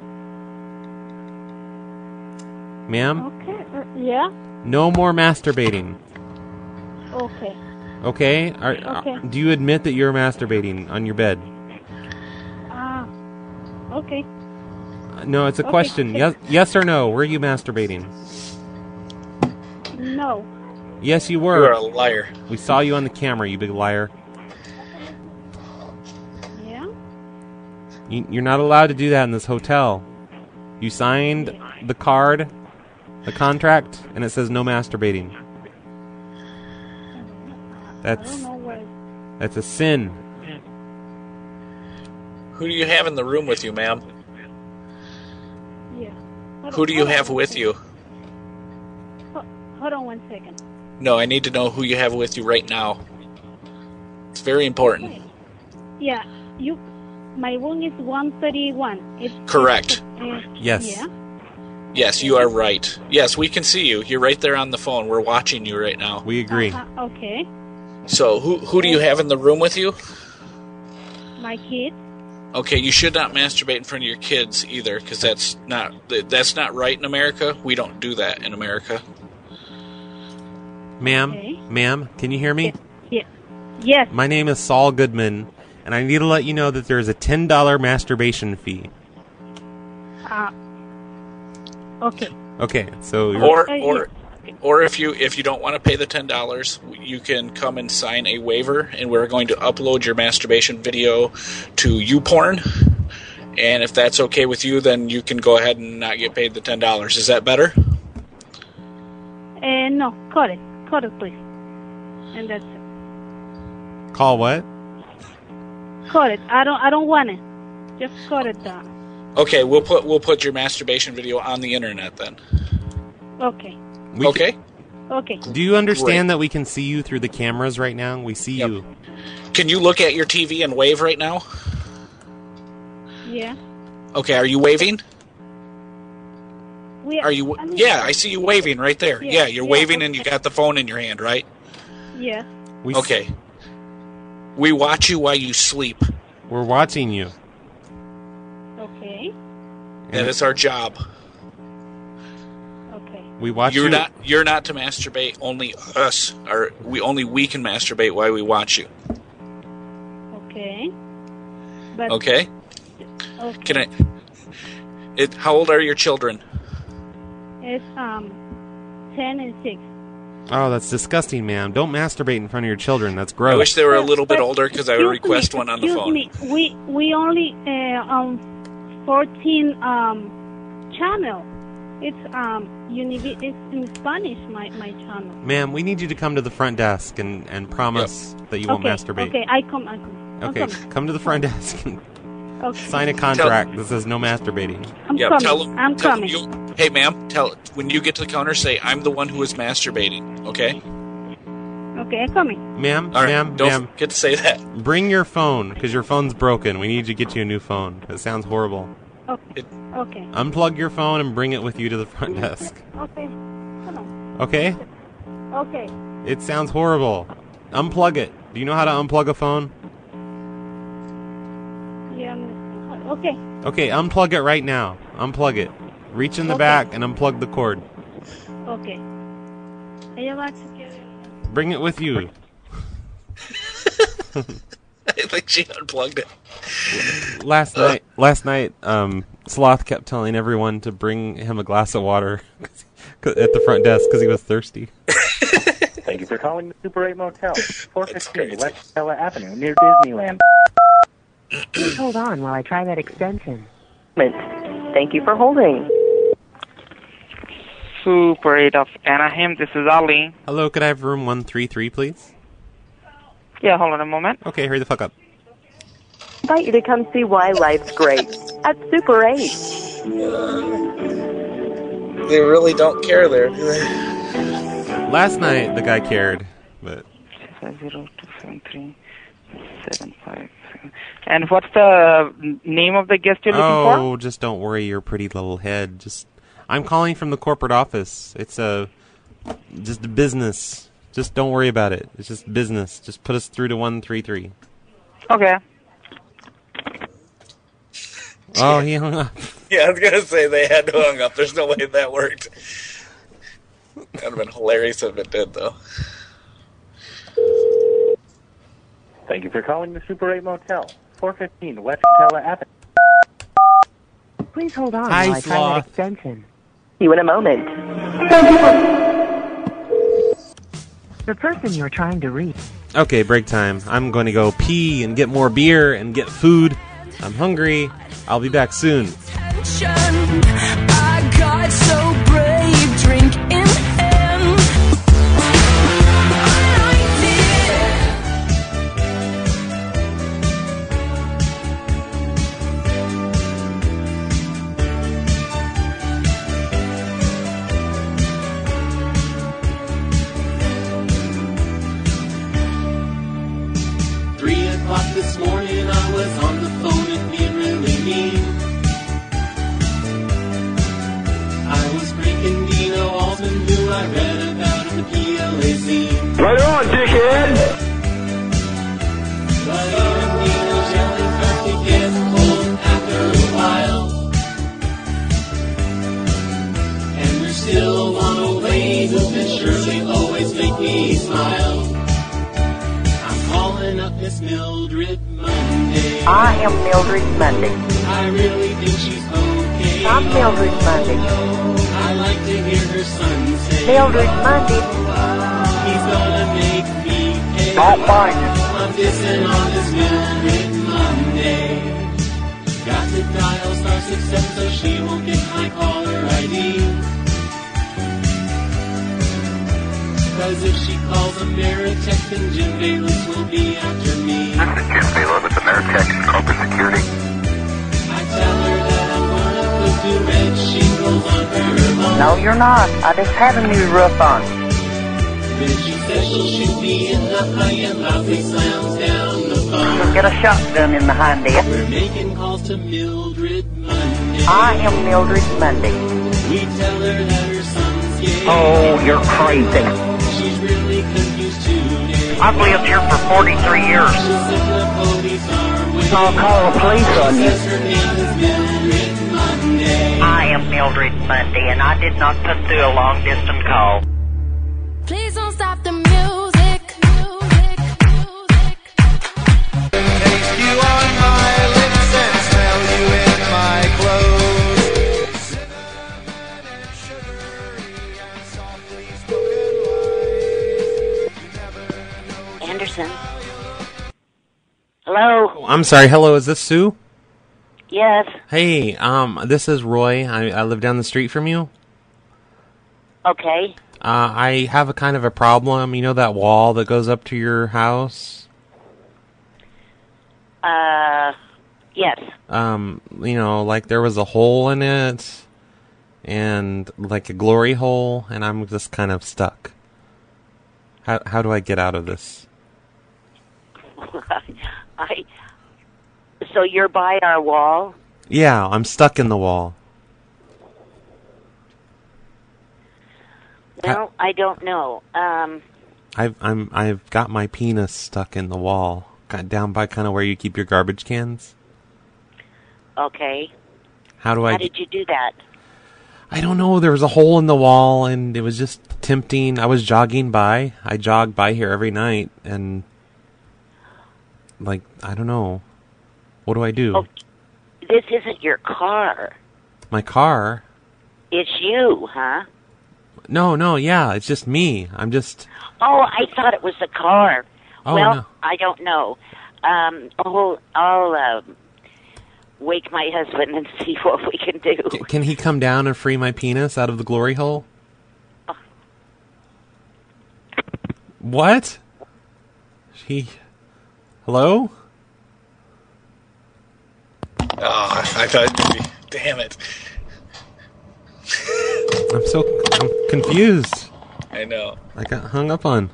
Speaker 6: Ma'am?
Speaker 7: Okay. Uh, yeah?
Speaker 6: No more masturbating.
Speaker 7: Okay.
Speaker 6: Okay? Are,
Speaker 7: Okay.
Speaker 6: do you admit that you're masturbating on your bed?
Speaker 7: Ah. Okay.
Speaker 6: No, it's a
Speaker 7: Okay.
Speaker 6: question. Yes, yes or no? Were you masturbating?
Speaker 7: No.
Speaker 6: Yes, you were.
Speaker 8: You're a liar.
Speaker 6: We saw you on the camera, you big liar.
Speaker 7: Yeah?
Speaker 6: You, you're not allowed to do that in this hotel. You signed the card, the contract, and it says no masturbating. That's that's a sin.
Speaker 8: Who do you have in the room with you, ma'am?
Speaker 7: Yeah. Hold
Speaker 8: Who
Speaker 7: on-
Speaker 8: do you
Speaker 7: hold on
Speaker 8: have
Speaker 7: one
Speaker 8: with
Speaker 7: second.
Speaker 8: you?
Speaker 7: Ho- Hold on one second.
Speaker 8: No, I need to know who you have with you right now. It's very important.
Speaker 7: Yeah. You. My room is one thirty-one. It's
Speaker 8: Correct.
Speaker 7: Uh,
Speaker 6: Yes.
Speaker 7: Yeah.
Speaker 8: Yes, you are right. Yes, we can see you. You're right there on the phone. We're watching you right now.
Speaker 6: We agree.
Speaker 7: Uh, okay.
Speaker 8: So, who who do you have in the room with you?
Speaker 7: My kid.
Speaker 8: Okay, you should not masturbate in front of your kids either, because that's not that's not right in America. We don't do that in America.
Speaker 6: Ma'am,
Speaker 7: Okay.
Speaker 6: ma'am, can you hear me?
Speaker 7: Yeah. Yes.
Speaker 6: My name is Saul Goodman, and I need to let you know that there is a ten dollar masturbation fee.
Speaker 7: Uh, okay.
Speaker 6: Okay, so you're,
Speaker 8: Or or or if you if you don't want to pay the ten dollars, you can come and sign a waiver, and we're going to upload your masturbation video to YouPorn. And if that's okay with you, then you can go ahead and not get paid the ten dollars. Is that better?
Speaker 7: Uh, no. Cut it. Cut it, please. And that's it.
Speaker 6: call what?
Speaker 7: Cut it. I don't. I don't want it. Just cut it down.
Speaker 8: Okay, we'll put we'll put your masturbation video on the internet then.
Speaker 7: Okay.
Speaker 6: We
Speaker 8: okay.
Speaker 7: Okay.
Speaker 6: Do you understand that we can see you through the cameras right now? We see you.
Speaker 8: Can you look at your T V and wave right now?
Speaker 7: Yeah.
Speaker 8: Okay, are you waving?
Speaker 7: We
Speaker 8: Are you?
Speaker 7: I mean,
Speaker 8: Yeah, I see you waving right there.
Speaker 7: Yeah,
Speaker 8: Yeah, you're
Speaker 7: yeah,
Speaker 8: waving and you got the phone in your hand, right?
Speaker 7: Yeah.
Speaker 6: We
Speaker 8: Okay. We watch you while you sleep.
Speaker 6: We're watching you.
Speaker 7: Okay.
Speaker 8: That is our job.
Speaker 7: Okay.
Speaker 6: We watch
Speaker 8: You're
Speaker 6: you.
Speaker 8: not. You're not to masturbate. Only us, or we only we can masturbate while we watch you.
Speaker 7: Okay. But
Speaker 8: Okay.
Speaker 7: okay.
Speaker 8: Can I? It. How old are your children?
Speaker 7: It's um ten and six.
Speaker 6: Oh, that's disgusting, ma'am. Don't masturbate in front of your children. That's gross.
Speaker 8: I wish they were a little bit older because I would
Speaker 7: Excuse
Speaker 8: request
Speaker 7: me,
Speaker 8: one on the
Speaker 7: excuse
Speaker 8: phone.
Speaker 7: Me. We we only uh, um fourteen um channel. It's um univ- it's in Spanish. My my channel.
Speaker 6: Ma'am, we need you to come to the front desk and, and promise that you won't
Speaker 7: okay.
Speaker 6: masturbate.
Speaker 7: Okay. I come. I come. I'm
Speaker 6: Okay,
Speaker 7: coming.
Speaker 6: come to the front desk and
Speaker 7: Okay.
Speaker 6: sign a contract that says no masturbating.
Speaker 7: I'm
Speaker 8: Yeah,
Speaker 7: coming.
Speaker 8: tell-
Speaker 7: I'm
Speaker 8: tell
Speaker 7: coming.
Speaker 8: you- hey, ma'am, tell when you get to the counter, say I'm the one who is masturbating. Okay.
Speaker 7: Okay, I'm coming.
Speaker 6: Ma'am,
Speaker 8: All right.
Speaker 6: ma'am,
Speaker 8: Don't
Speaker 6: ma'am,
Speaker 8: forget to say that.
Speaker 6: bring your phone, because your phone's broken. We need to get you a new phone. It sounds horrible.
Speaker 7: Okay. Okay.
Speaker 6: Unplug your phone and bring it with you to the front desk.
Speaker 7: Okay. Come on.
Speaker 6: Okay?
Speaker 7: Okay.
Speaker 6: It sounds horrible. Unplug it. Do you know how to unplug a phone?
Speaker 7: Yeah. I'm- Okay.
Speaker 6: Okay, unplug it right now. Unplug it. Reach in the
Speaker 7: Okay.
Speaker 6: back and unplug the cord.
Speaker 7: Okay. Ella va a chequear.
Speaker 6: Bring it with you.
Speaker 8: I think she unplugged it.
Speaker 6: Last night, last night, um, Sloth kept telling everyone to bring him a glass of water at the front desk because he was thirsty.
Speaker 5: Thank you for calling the Super eight Motel, four fifteen West Stella Avenue, near Disneyland.
Speaker 13: Please hold on while I try that extension. Thank you for holding.
Speaker 12: Super eight of Anaheim, this is Ali.
Speaker 6: Hello, could I have room one three three, please?
Speaker 12: Yeah, hold on a moment.
Speaker 6: Okay, hurry the fuck up.
Speaker 13: Invite you to come see why life's great at Super eight.
Speaker 8: They really don't care there, do they?
Speaker 6: Last night the guy cared, but
Speaker 12: five zero two seven three seven five. And what's the name of the guest you're looking for?
Speaker 6: oh, just don't worry your pretty little head. Just I'm calling from the corporate office. It's a just a business. Just don't worry about it. It's just business. Just put us through to one three three.
Speaker 12: Okay.
Speaker 6: Oh, he hung up.
Speaker 8: Yeah, I was gonna say they had to hung up. There's no way that worked. That would have been hilarious if it did, though.
Speaker 5: Thank you for calling the Super eight Motel, four fifteen West Catella Avenue.
Speaker 13: Please hold on
Speaker 6: Hi,
Speaker 13: while I try
Speaker 6: Sloth.
Speaker 13: that extension. See you in a moment. The person you're trying to reach.
Speaker 6: Okay, break time. I'm going to go pee and get more beer and get food. I'm hungry. I'll be back soon.
Speaker 18: I got so brave, drink in hand.
Speaker 9: Three o'clock this morning, I was on the phone and being really mean. I was pranking Dino Alsman, who I read about in the P L A scene.
Speaker 20: Right on, dickhead!
Speaker 9: But even Dino's yelling starts to get old after a while. And there's still one old lady who can surely always make me smile. I'm calling up Miss Mildred Monday.
Speaker 10: I am Mildred Monday.
Speaker 9: I really think she's okay.
Speaker 10: I'm Mildred Monday.
Speaker 9: I like to hear her son say,
Speaker 10: Mildred Monday.
Speaker 9: he's gonna make me pay.
Speaker 20: Don't mind it.
Speaker 9: I'm dissing on this Mildred Monday. Got to dial star six seven so she won't get my caller I D. Cause if she calls Ameritech, then Jim Bayless will be after me.
Speaker 20: This is Jim Bayless with Ameritech Corporate Security.
Speaker 9: I tell her that I'm gonna put the red shingles on her lawn.
Speaker 10: No, you're not. I just had a new roof on.
Speaker 9: Then she says she'll shoot me in the eye and loudly slams down the phone.
Speaker 10: She'll get a shotgun in the hind end.
Speaker 9: We're making calls to Mildred Monday.
Speaker 10: I am Mildred Monday.
Speaker 9: We tell her that her son's gay.
Speaker 10: Oh, you're crazy.
Speaker 9: She's really confused today.
Speaker 10: I've lived here for forty-three years.
Speaker 9: She said the police are waiting.
Speaker 10: I'll call the police on you.
Speaker 9: Says her name is Mildred Monday.
Speaker 10: I am Mildred Monday, and I did not put through a long-distance call.
Speaker 18: Please don't stop the music.
Speaker 17: Taste you on my lips and smell you in my clothes. Cinnamon and sugary and softly spoken lies.
Speaker 10: Anderson. Hello?
Speaker 6: Oh, I'm sorry. Hello, is this Sue?
Speaker 10: Yes.
Speaker 6: Hey, um, this is Roy. I, I live down the street from you.
Speaker 10: Okay.
Speaker 6: Uh, I have a kind of a problem. You know that wall that goes up to your house?
Speaker 10: Uh, yes.
Speaker 6: Um, you know, like there was a hole in it, and like a glory hole, and I'm just kind of stuck. How how do I get out of this?
Speaker 10: I. So you're by our wall?
Speaker 6: Yeah, I'm stuck in the wall.
Speaker 10: Well, I don't know. Um,
Speaker 6: I've I'm I've got my penis stuck in the wall, got down by kind of where you keep your garbage cans.
Speaker 10: okay.
Speaker 6: How do I?
Speaker 10: How did you do that?
Speaker 6: I don't know. There was a hole in the wall, and it was just tempting. I was jogging by. I jog by here every night, and like I don't know. What do I do?
Speaker 10: Oh, this isn't your car.
Speaker 6: My car?
Speaker 10: It's you, huh?
Speaker 6: No, no, yeah, it's just me. I'm just.
Speaker 10: Oh, I thought it was the car.
Speaker 6: Oh,
Speaker 10: well,
Speaker 6: no.
Speaker 10: I don't know. Um, oh, I'll uh, wake my husband and see what we can do.
Speaker 6: C- can he come down and free my penis out of the glory hole?
Speaker 10: Oh.
Speaker 6: What? He. Hello?
Speaker 8: Oh, I thought maybe. Damn it.
Speaker 6: I'm so I'm confused.
Speaker 8: I know.
Speaker 6: I got hung up on.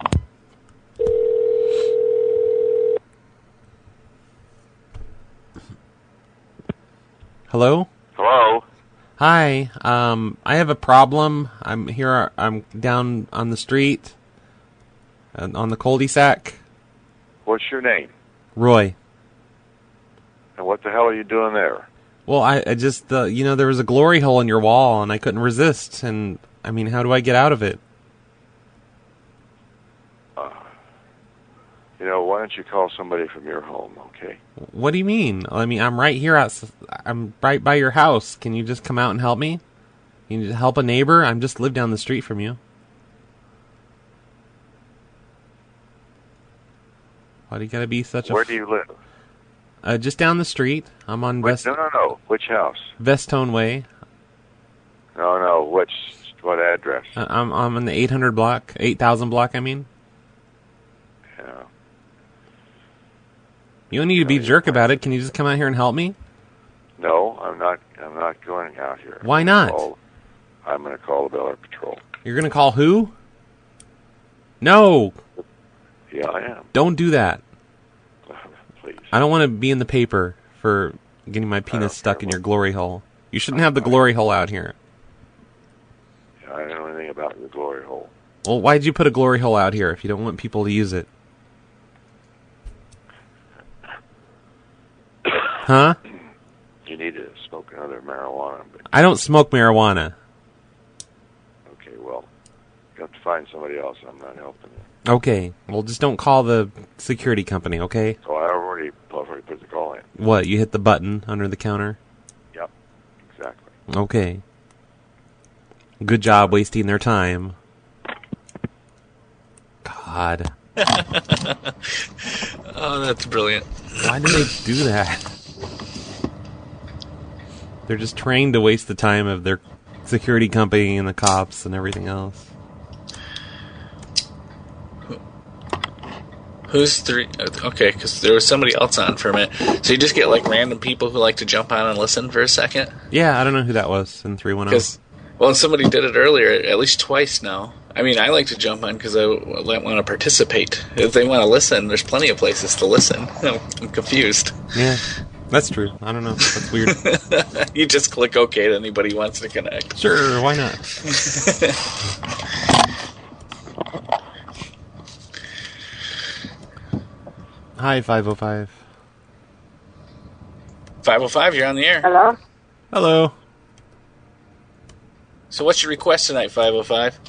Speaker 6: Hello?
Speaker 14: Hello?
Speaker 6: Hi. Um, I have a problem. I'm here. I'm down on the street, uh, on the cul-de-sac.
Speaker 14: What's your name?
Speaker 6: Roy.
Speaker 14: And what the hell are you doing there?
Speaker 6: Well, I, I just, uh, you know, there was a glory hole in your wall, and I couldn't resist. And I mean, how do I get out of it?
Speaker 14: Uh, you know, why don't you call somebody from your home, okay?
Speaker 6: What do you mean? I mean, I'm right here. Out, I'm right by your house. Can you just come out and help me? Can you help a neighbor? I'm just live down the street from you. Why do you gotta be such a...
Speaker 14: Where do you live?
Speaker 6: Uh, just down the street. I'm on
Speaker 14: Which,
Speaker 6: West...
Speaker 14: no, no, no. Which house?
Speaker 6: Vestone Way.
Speaker 14: No, no. Which, what address?
Speaker 6: Uh, I'm I'm in the eight hundred block, eight thousand block. I mean.
Speaker 14: Yeah.
Speaker 6: You don't need to be a jerk about it. Can you just come out here and help me?
Speaker 14: No, I'm not. I'm not going out here.
Speaker 6: Why not?
Speaker 14: Call, I'm going to call the Bel Air Patrol.
Speaker 6: You're gonna call who? No.
Speaker 14: Yeah, I am.
Speaker 6: Don't do that.
Speaker 14: Please.
Speaker 6: I don't want to be in the paper for getting my penis stuck in your glory hole. You shouldn't have the glory hole out here.
Speaker 14: I don't know anything about the glory hole.
Speaker 6: Well, why'd you put a glory hole out here if you don't want people to use it? Huh?
Speaker 14: You need to smoke another marijuana. But,
Speaker 6: I don't smoke marijuana.
Speaker 14: okay, well, you have to find somebody else. I'm not helping you.
Speaker 6: Okay, well, just don't call the security company, okay?
Speaker 14: So I already, already put the call in.
Speaker 6: What, you hit the button under the counter?
Speaker 14: Yep, exactly.
Speaker 6: Okay. Good job wasting their time. God.
Speaker 8: Oh, that's brilliant.
Speaker 6: Why do they do that? They're just trained to waste the time of their security company and the cops and everything else.
Speaker 8: Who's three? Okay, because there was somebody else on for a minute. So you just get like random people who like to jump on and listen for a second?
Speaker 6: Yeah, I don't know who that was in three one zero.
Speaker 8: Because, well, somebody did it earlier, at least twice now. I mean, I like to jump on because I want to participate. If they want to listen, there's plenty of places to listen. I'm, I'm confused.
Speaker 6: Yeah, that's true. I don't know. That's weird.
Speaker 8: You just click OK to anybody who wants to connect.
Speaker 6: Sure, why not? Hi, five oh five.
Speaker 8: five oh five, you're on the air.
Speaker 10: Hello?
Speaker 6: Hello.
Speaker 8: So what's your request tonight, five oh five?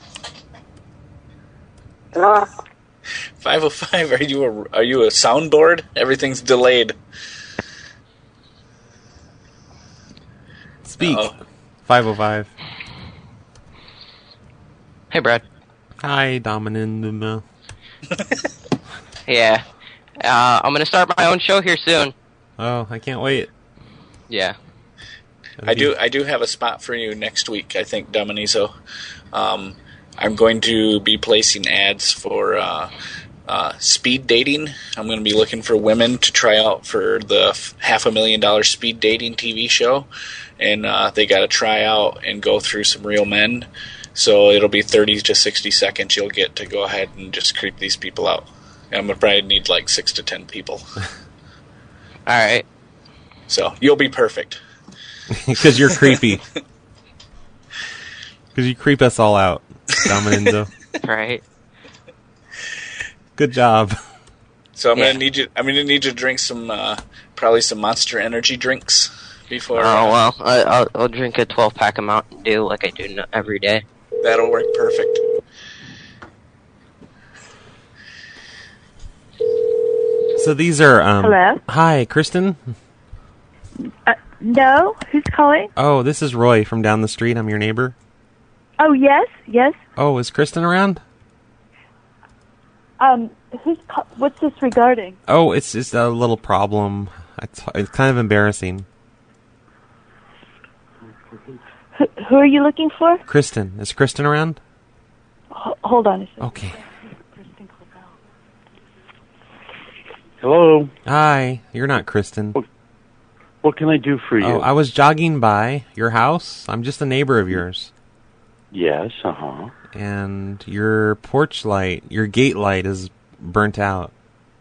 Speaker 10: Hello?
Speaker 8: five oh five, are you a, are you a soundboard? Everything's delayed.
Speaker 6: Speak. five oh five.
Speaker 15: Hey, Brad.
Speaker 6: Hi, Dominant.
Speaker 15: Yeah. Uh, I'm going to start my own show here soon.
Speaker 6: Oh, I can't wait.
Speaker 15: Yeah.
Speaker 8: I do I do have a spot for you next week, I think, Dominizo. Um, I'm going to be placing ads for uh, uh, speed dating. I'm going to be looking for women to try out for the f- half a million dollar speed dating T V show. And uh, they got to try out and go through some real men. So it'll be thirty to sixty seconds. You'll get to go ahead and just creep these people out. I'm going to probably need like six to ten people.
Speaker 15: All right.
Speaker 8: So you'll be perfect.
Speaker 6: Because you're creepy. Because you creep us all out, Dominindo.
Speaker 15: Right.
Speaker 6: Good job.
Speaker 8: So I'm
Speaker 15: Yeah.
Speaker 8: gonna need you. I'm gonna need you to drink some, uh, probably some Monster Energy drinks before.
Speaker 15: Oh,
Speaker 8: uh,
Speaker 15: well, I, I'll, I'll drink a twelve pack of Mountain Dew like I do n- every day.
Speaker 8: That'll work perfect.
Speaker 6: So these are... Um,
Speaker 23: Hello?
Speaker 6: Hi, Kristen?
Speaker 23: Uh, no? Who's calling?
Speaker 6: Oh, this is Roy from down the street. I'm your neighbor.
Speaker 23: Oh, yes, yes.
Speaker 6: Oh, is Kristen around?
Speaker 23: Um, who's ca- what's this regarding?
Speaker 6: Oh, it's just a little problem. It's, it's kind of embarrassing.
Speaker 23: Who, who are you looking for?
Speaker 6: Kristen. Is Kristen around?
Speaker 23: H- hold on a second.
Speaker 6: Okay.
Speaker 24: Hello.
Speaker 6: Hi. You're not Kristen.
Speaker 24: What, what can I do for you?
Speaker 6: Oh, I was jogging by your house. I'm just a neighbor of yours.
Speaker 3: Yes, uh-huh.
Speaker 6: And your porch light, your gate light is burnt out.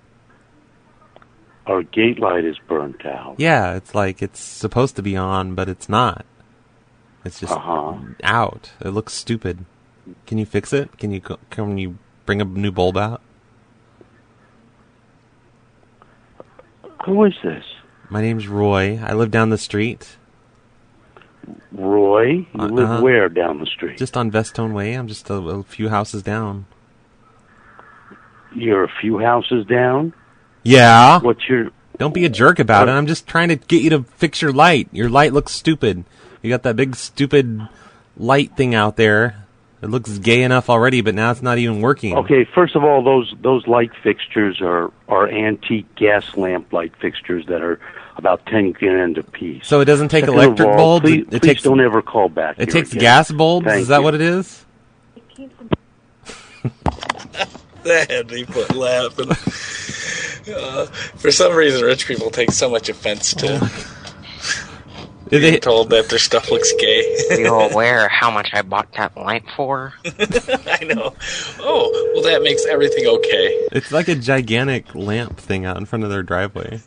Speaker 3: Our gate light is burnt out.
Speaker 6: Yeah, it's like it's supposed to be on, but it's not. It's just
Speaker 3: Uh-huh.
Speaker 6: out. It looks stupid. Can you fix it? Can you go, can you bring a new bulb out?
Speaker 3: Who is this?
Speaker 6: My name's Roy. I live down the street.
Speaker 3: Roy? You
Speaker 6: Uh,
Speaker 3: live
Speaker 6: uh-huh.
Speaker 3: where down the street?
Speaker 6: Just on Vestone Way. I'm just a, a few houses down.
Speaker 3: You're a few houses down?
Speaker 6: Yeah.
Speaker 3: What's your...
Speaker 6: Don't be a jerk about it. I'm just trying to get you to fix your light. Your light looks stupid. You got that big stupid light thing out there. It looks gay enough already, but now it's not even working.
Speaker 3: Okay, first of all, those those light fixtures are, are antique gas lamp light fixtures that are about ten grand a piece.
Speaker 6: So it doesn't take
Speaker 3: Second
Speaker 6: electric
Speaker 3: of all,
Speaker 6: bulbs?
Speaker 3: Please,
Speaker 6: It
Speaker 3: please
Speaker 6: takes-
Speaker 3: don't ever call back.
Speaker 6: It
Speaker 3: here
Speaker 6: takes
Speaker 3: again.
Speaker 6: gas bulbs?
Speaker 3: Thank
Speaker 6: Is that
Speaker 3: you.
Speaker 6: what it is?
Speaker 8: That had me put laughing. Uh, for some reason, rich people take so much offense to being
Speaker 6: they-
Speaker 8: told that their stuff looks gay.
Speaker 15: Are you aware how much I bought that light for?
Speaker 8: I know. Oh, well, that makes everything okay.
Speaker 6: It's like a gigantic lamp thing out in front of their driveway.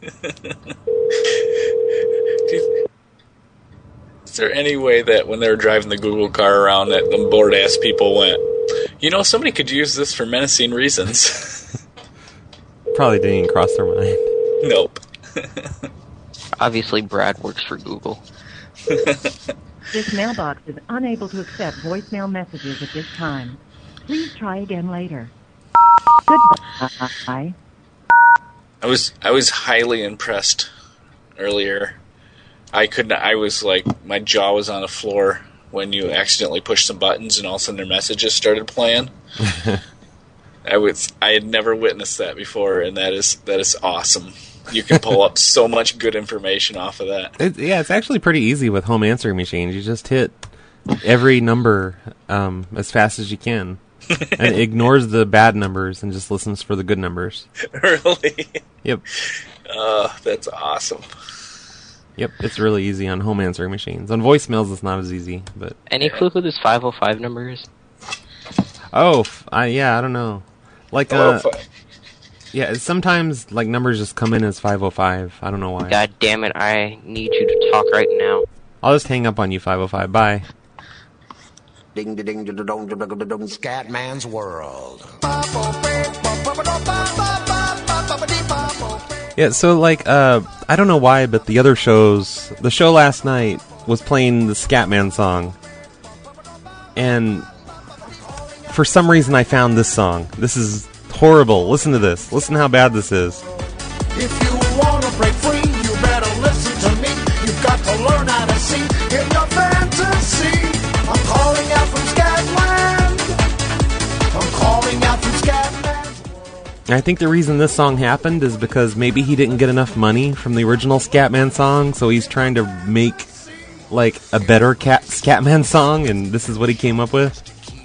Speaker 8: Is there any way that when they were driving the Google car around, that them bored ass people went, you know, somebody could use this for menacing reasons?
Speaker 6: Probably didn't even cross their mind.
Speaker 8: Nope.
Speaker 15: Obviously, Brad works for Google.
Speaker 4: This mailbox is unable to accept voicemail messages at this time. Please try again later. Goodbye.
Speaker 8: I was I was highly impressed earlier. I couldn't. I was like, my jaw was on the floor when you accidentally pushed some buttons and all of a sudden their messages started playing. I was I had never witnessed that before, and that is that is awesome. You can pull up so much good information off of that.
Speaker 6: It, yeah, it's actually pretty easy with home answering machines. You just hit every number um, as fast as you can. And it ignores the bad numbers and just listens for the good numbers.
Speaker 8: Really?
Speaker 6: Yep.
Speaker 8: Uh, that's awesome.
Speaker 6: Yep, it's really easy on home answering machines. On voicemails, it's not as easy, but...
Speaker 15: Any clue who this five oh five number is?
Speaker 6: Oh, f- I, yeah, I don't know. Like,
Speaker 8: Oh,
Speaker 6: uh...
Speaker 8: fi-
Speaker 6: yeah, sometimes, like, numbers just come in as five oh five. I don't know why.
Speaker 15: God damn it, I need you to talk right now.
Speaker 6: I'll just hang up on you, five oh five. Bye.
Speaker 19: Ding ding ding dong dong dong dong Scatman's World.
Speaker 6: Yeah, so, like, uh, I don't know why, but the other shows... The show last night was playing the Scatman song. And for some reason I found this song. This is horrible. Listen to this. Listen how bad this is.
Speaker 17: If you want to break free, you better listen to me. You've got to learn how to see in your fantasy. I'm calling out from Scatland. I'm calling out from Scatland.
Speaker 6: And I think the reason this song happened is because maybe he didn't get enough money from the original Scatman song, so he's trying to make, like, a better cat Scatman song, and this is what he came up with.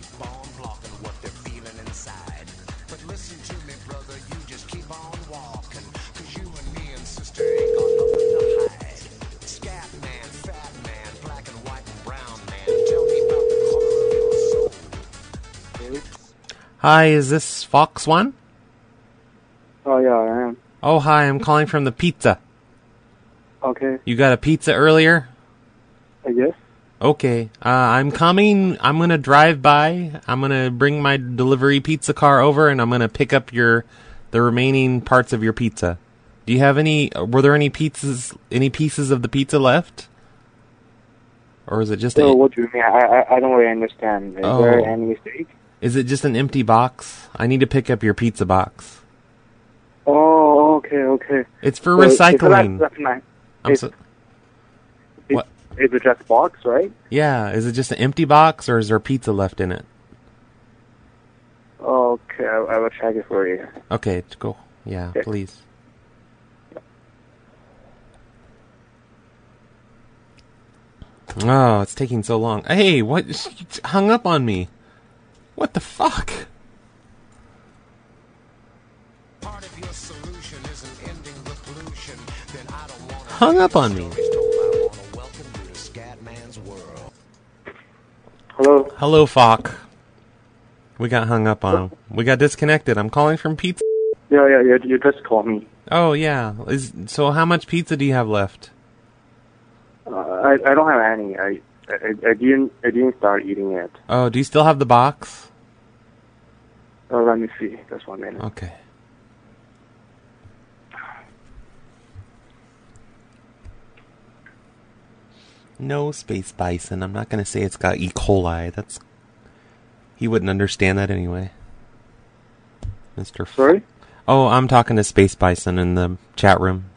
Speaker 6: Hi, is this Fox One?
Speaker 22: Oh, yeah, I am.
Speaker 6: Oh, hi, I'm calling from the pizza.
Speaker 22: Okay.
Speaker 6: You got a pizza earlier?
Speaker 22: I guess.
Speaker 6: Okay, uh, I'm coming. I'm gonna drive by. I'm gonna bring my delivery pizza car over, and I'm gonna pick up your the remaining parts of your pizza. Do you have any? Were there any pizzas? Any pieces of the pizza left? Or is it just?
Speaker 22: So
Speaker 6: a,
Speaker 22: what do you mean? I, I, I don't really understand. Is
Speaker 6: Oh.
Speaker 22: there any mistake?
Speaker 6: Is it just an empty box? I need to pick up your pizza box.
Speaker 22: Oh, okay, okay.
Speaker 6: It's for
Speaker 22: So it's-
Speaker 6: recycling.
Speaker 22: That's, that's my,
Speaker 6: I'm
Speaker 22: it's,
Speaker 6: so,
Speaker 22: it's,
Speaker 6: what?
Speaker 22: It's a just box, right?
Speaker 6: Yeah, is it just an empty box, or is there pizza left in it?
Speaker 22: Okay, I, I will check it for you.
Speaker 6: Okay, go. Yeah,
Speaker 22: Okay.
Speaker 6: please. Oh, it's taking so long. Hey, what? She hung up on me. What the fuck? Hung up on me.
Speaker 22: Hello?
Speaker 6: Hello, Falk. We got hung up on. We got disconnected. I'm calling from pizza.
Speaker 22: Yeah, yeah, yeah. You just called me.
Speaker 6: Oh, yeah. Is, so how much pizza do you have left?
Speaker 22: Uh, I I don't have any. I, I I didn't I didn't start eating it.
Speaker 6: Oh, do you still have the box?
Speaker 22: Oh, let me see. Just one minute.
Speaker 6: Okay. No, Space Bison. I'm not going to say it's got E. coli. That's... He wouldn't understand that anyway. Mister F-
Speaker 22: Sorry?
Speaker 6: Oh, I'm talking to Space Bison in the chat room.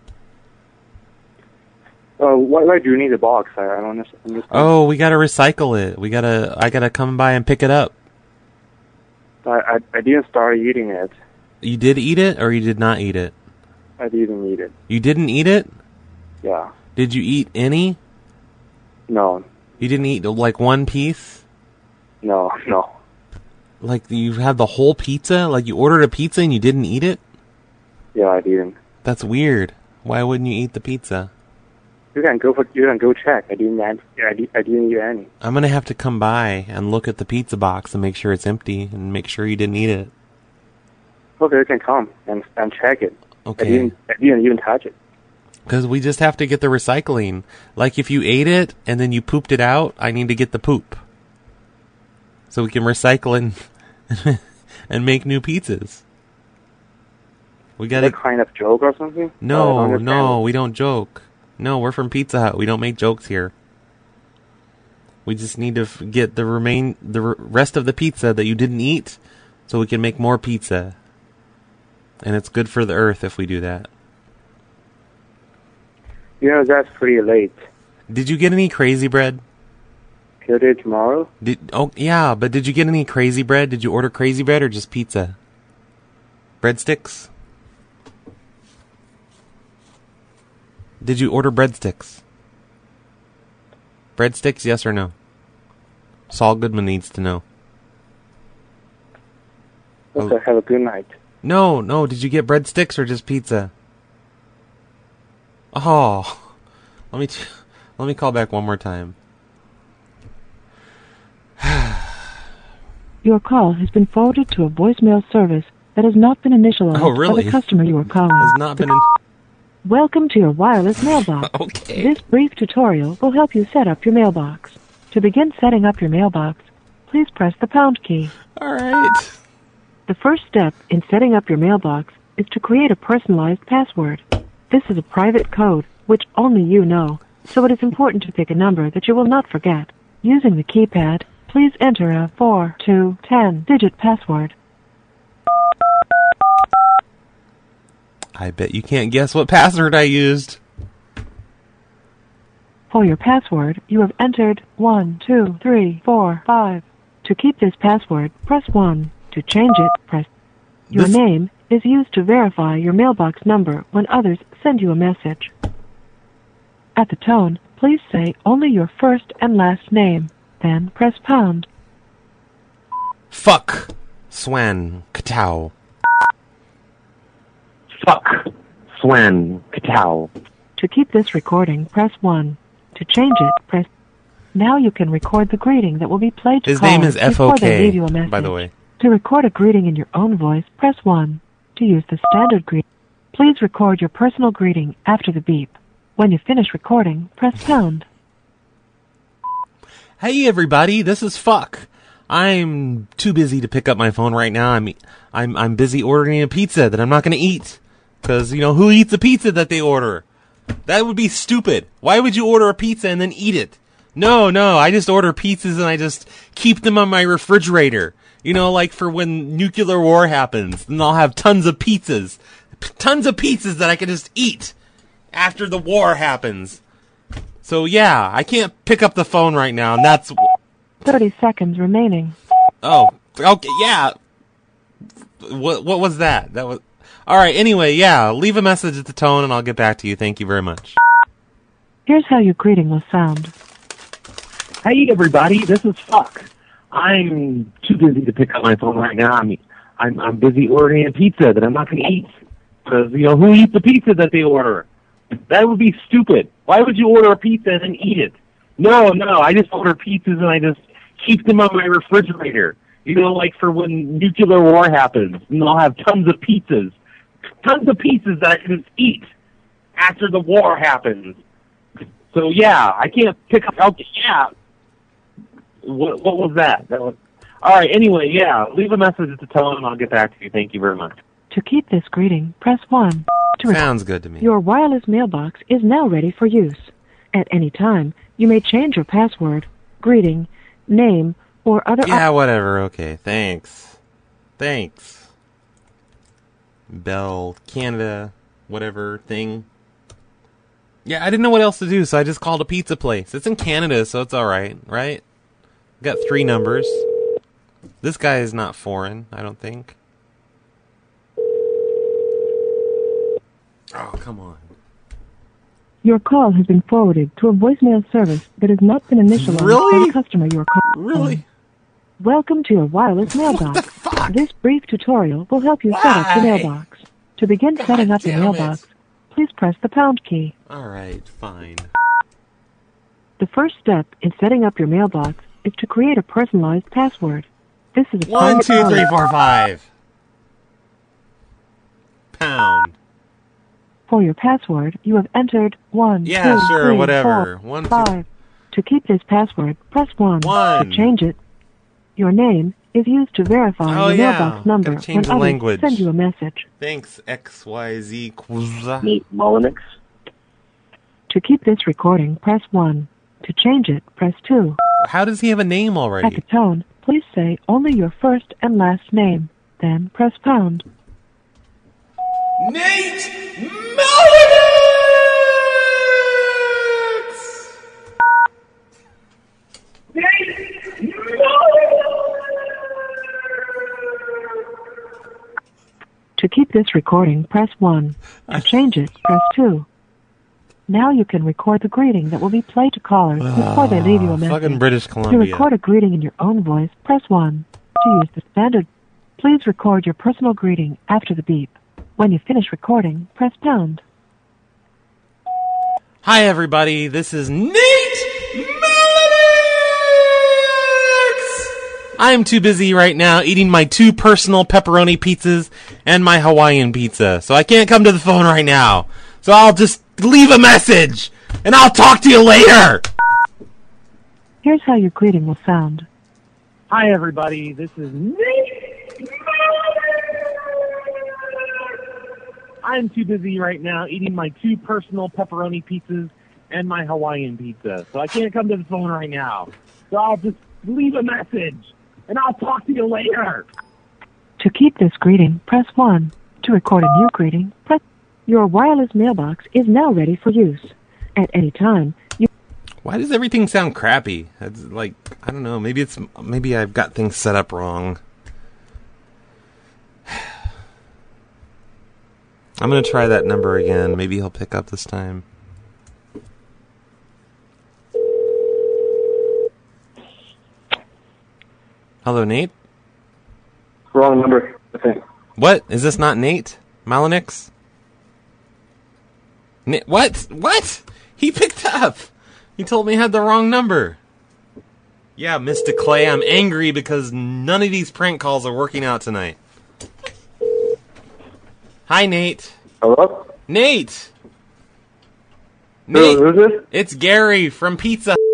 Speaker 22: Uh, why, why do you need a box? I, I don't understand.
Speaker 6: Oh, we gotta recycle it. We gotta... I gotta come by and pick it up.
Speaker 22: I, I I didn't start eating it.
Speaker 6: You did eat it, or you did not eat it?
Speaker 22: I didn't eat it.
Speaker 6: You didn't eat it?
Speaker 22: Yeah.
Speaker 6: Did you eat any?
Speaker 22: No.
Speaker 6: You didn't eat, like, one piece?
Speaker 22: No, no.
Speaker 6: Like, you had the whole pizza? Like, you ordered a pizza and you didn't eat it?
Speaker 22: Yeah, I didn't.
Speaker 6: That's weird. Why wouldn't you eat the pizza?
Speaker 22: You can go for. You can go check. I didn't. I, I, I didn't eat any.
Speaker 6: I'm gonna have to come by and look at the pizza box and make sure it's empty and make sure you didn't eat it.
Speaker 22: Okay, you can come and and check it.
Speaker 6: Okay.
Speaker 22: I didn't. I didn't even touch it.
Speaker 6: Because we just have to get the recycling. Like, if you ate it and then you pooped it out, I need to get the poop. So we can recycle and and make new pizzas. We got
Speaker 22: Is that kind of joke or something? I
Speaker 6: No,
Speaker 22: don't understand.
Speaker 6: no, we don't joke. No, we're from Pizza Hut. We don't make jokes here. We just need to f- get the remain the r- rest of the pizza that you didn't eat, so we can make more pizza. And it's good for the earth if we do that.
Speaker 22: You know, that's pretty late.
Speaker 6: Did you get any crazy bread?
Speaker 22: Can you do it tomorrow?
Speaker 6: Did oh yeah, but did you get any crazy bread? Did you order crazy bread or just pizza? Breadsticks? Did you order breadsticks? Breadsticks, yes or no? Saul Goodman needs to know.
Speaker 22: Okay, have a good night.
Speaker 6: No, no, did you get breadsticks or just pizza? Oh, let me t- let me call back one more time.
Speaker 1: Your call has been forwarded to a voicemail service that has not been initialized
Speaker 6: Oh, really?
Speaker 1: by the customer you are calling.
Speaker 6: Has not been in-
Speaker 1: Welcome to your wireless mailbox.
Speaker 6: Okay.
Speaker 1: This brief tutorial will help you set up your mailbox. To begin setting up your mailbox, please press the pound key.
Speaker 6: All right.
Speaker 1: The first step in setting up your mailbox is to create a personalized password. This is a private code, which only you know, so it is important to pick a number that you will not forget. Using the keypad, please enter a four to ten digit password.
Speaker 6: I bet you can't guess what password I used.
Speaker 1: For your password, you have entered one, two, three, four, five. To keep this password, press one. To change it, press... Your
Speaker 6: This-
Speaker 1: name is used to verify your mailbox number when others send you a message. At the tone, please say only your first and last name, then press pound.
Speaker 6: Fuck. Swan. Katow.
Speaker 2: Fuck. Swan. Katow.
Speaker 1: To keep this recording, press one. To change it, press... Now you can record the greeting that will be played to
Speaker 6: His
Speaker 1: callers
Speaker 6: name is
Speaker 1: before they leave you a
Speaker 6: F O K,
Speaker 1: message.
Speaker 6: by the way.
Speaker 1: To record a greeting in your own voice, press one. To use the standard greeting, please record your personal greeting after the beep. When you finish recording, press pound.
Speaker 6: Hey everybody, this is Fuck. I'm too busy to pick up my phone right now. I'm I'm I'm busy ordering a pizza that I'm not going to eat. Cuz you know, who eats a pizza that they order? That would be stupid. Why would you order a pizza and then eat it? No, no, I just order pizzas and I just keep them on my refrigerator. You know, like for when nuclear war happens, then I'll have tons of pizzas. P- tons of pizzas that I can just eat after the war happens. So yeah, I can't pick up the phone right now, and that's...
Speaker 1: Thirty seconds remaining.
Speaker 6: Oh, okay, yeah. What what was that? That was... Alright, anyway, yeah, leave a message at the tone and I'll get back to you. Thank you very much.
Speaker 1: Here's how your greeting will sound.
Speaker 2: Hey everybody, this is Fuck. I'm too busy to pick up my phone right now. I'm I'm, I'm busy ordering a pizza that I'm not going to eat. Because, you know, who eats the pizza that they order? That would be stupid. Why would you order a pizza and then eat it? No, no, I just order pizzas and I just keep them on my refrigerator. You know, like for when nuclear war happens, and I'll have tons of pizzas. Tons of pizzas that I can eat after the war happens. So, yeah, I can't pick up... Okay, yeah. What, what was that? That was... All right, anyway, yeah, leave a message at the tone and I'll get back to you. Thank you very much.
Speaker 1: To keep this greeting, press one. To
Speaker 6: Sounds good to me.
Speaker 1: Your wireless mailbox is now ready for use. At any time, you may change your password, greeting, name, or other...
Speaker 6: Yeah, whatever. Okay, thanks. Thanks. Bell, Canada, whatever thing. Yeah, I didn't know what else to do, so I just called a pizza place. It's in Canada, so it's alright, right? Got three numbers. This guy is not foreign, I don't think. Oh, come on.
Speaker 1: Your call has been forwarded to a voicemail service that has not been initialized
Speaker 6: Really?
Speaker 1: by the customer you are calling.
Speaker 6: Really?
Speaker 1: Welcome to your wireless mailbox. This brief tutorial will help you set up your
Speaker 6: Why?
Speaker 1: mailbox. To begin setting up your
Speaker 6: damn
Speaker 1: mailbox,
Speaker 6: it.
Speaker 1: please press the pound key.
Speaker 6: Alright, fine.
Speaker 1: The first step in setting up your mailbox is to create a personalized password. This is a
Speaker 6: One,
Speaker 1: private
Speaker 6: two,
Speaker 1: code.
Speaker 6: three, four, five. Pound.
Speaker 1: For your password, you have entered one,
Speaker 6: Yeah,
Speaker 1: two,
Speaker 6: sure,
Speaker 1: three,
Speaker 6: whatever.
Speaker 1: four,
Speaker 6: One, two-
Speaker 1: five. To keep this password, press one.
Speaker 6: One.
Speaker 1: To change it, your name is used to verify
Speaker 6: Oh,
Speaker 1: your
Speaker 6: yeah.
Speaker 1: mailbox number
Speaker 6: Gotta change
Speaker 1: when
Speaker 6: the
Speaker 1: others
Speaker 6: language.
Speaker 1: send you a message.
Speaker 6: Thanks, X Y Z. Quza.
Speaker 2: Meet Molinix.
Speaker 1: To keep this recording, press one. To change it, press two.
Speaker 6: How does he have a name
Speaker 1: At
Speaker 6: already?
Speaker 1: the tone, please say only your first and last name. Then press pound.
Speaker 9: Nate
Speaker 1: To keep this recording, press one. To change it, press two. Now you can record the greeting that will be played to callers before they leave you a message.
Speaker 6: Fucking British
Speaker 1: To
Speaker 6: Columbia.
Speaker 1: record a greeting in your own voice, press one. To use the standard, please record your personal greeting after the beep. When you finish recording, press pound.
Speaker 6: Hi, everybody. This is Nate Melanix! I'm too busy right now eating my two personal pepperoni pizzas and my Hawaiian pizza, so I can't come to the phone right now. So I'll just leave a message, and I'll talk to you later!
Speaker 1: Here's how your greeting will sound.
Speaker 2: Hi, everybody. This is Nate. I'm too busy right now eating my two personal pepperoni pizzas and my Hawaiian pizza, so I can't come to the phone right now. So I'll just leave a message, and I'll talk to you later.
Speaker 1: To keep this greeting, press one. To record a new greeting, press... Your wireless mailbox is now ready for use. At any time, you...
Speaker 6: Why does everything sound crappy? It's like, I don't know, maybe it's maybe I've got things set up wrong. I'm gonna try that number again. Maybe he'll pick up this time. Hello, Nate?
Speaker 22: Wrong number, I think.
Speaker 6: What? Is this not Nate Malanix? Na- what? What? He picked up. He told me I had the wrong number. Yeah, Mister Clay, I'm angry because none of these prank calls are working out tonight. Hi, Nate.
Speaker 22: Hello?
Speaker 6: Nate!
Speaker 22: Who-
Speaker 6: Nate!
Speaker 22: who's this?
Speaker 6: It's Gary from Pizza Hut.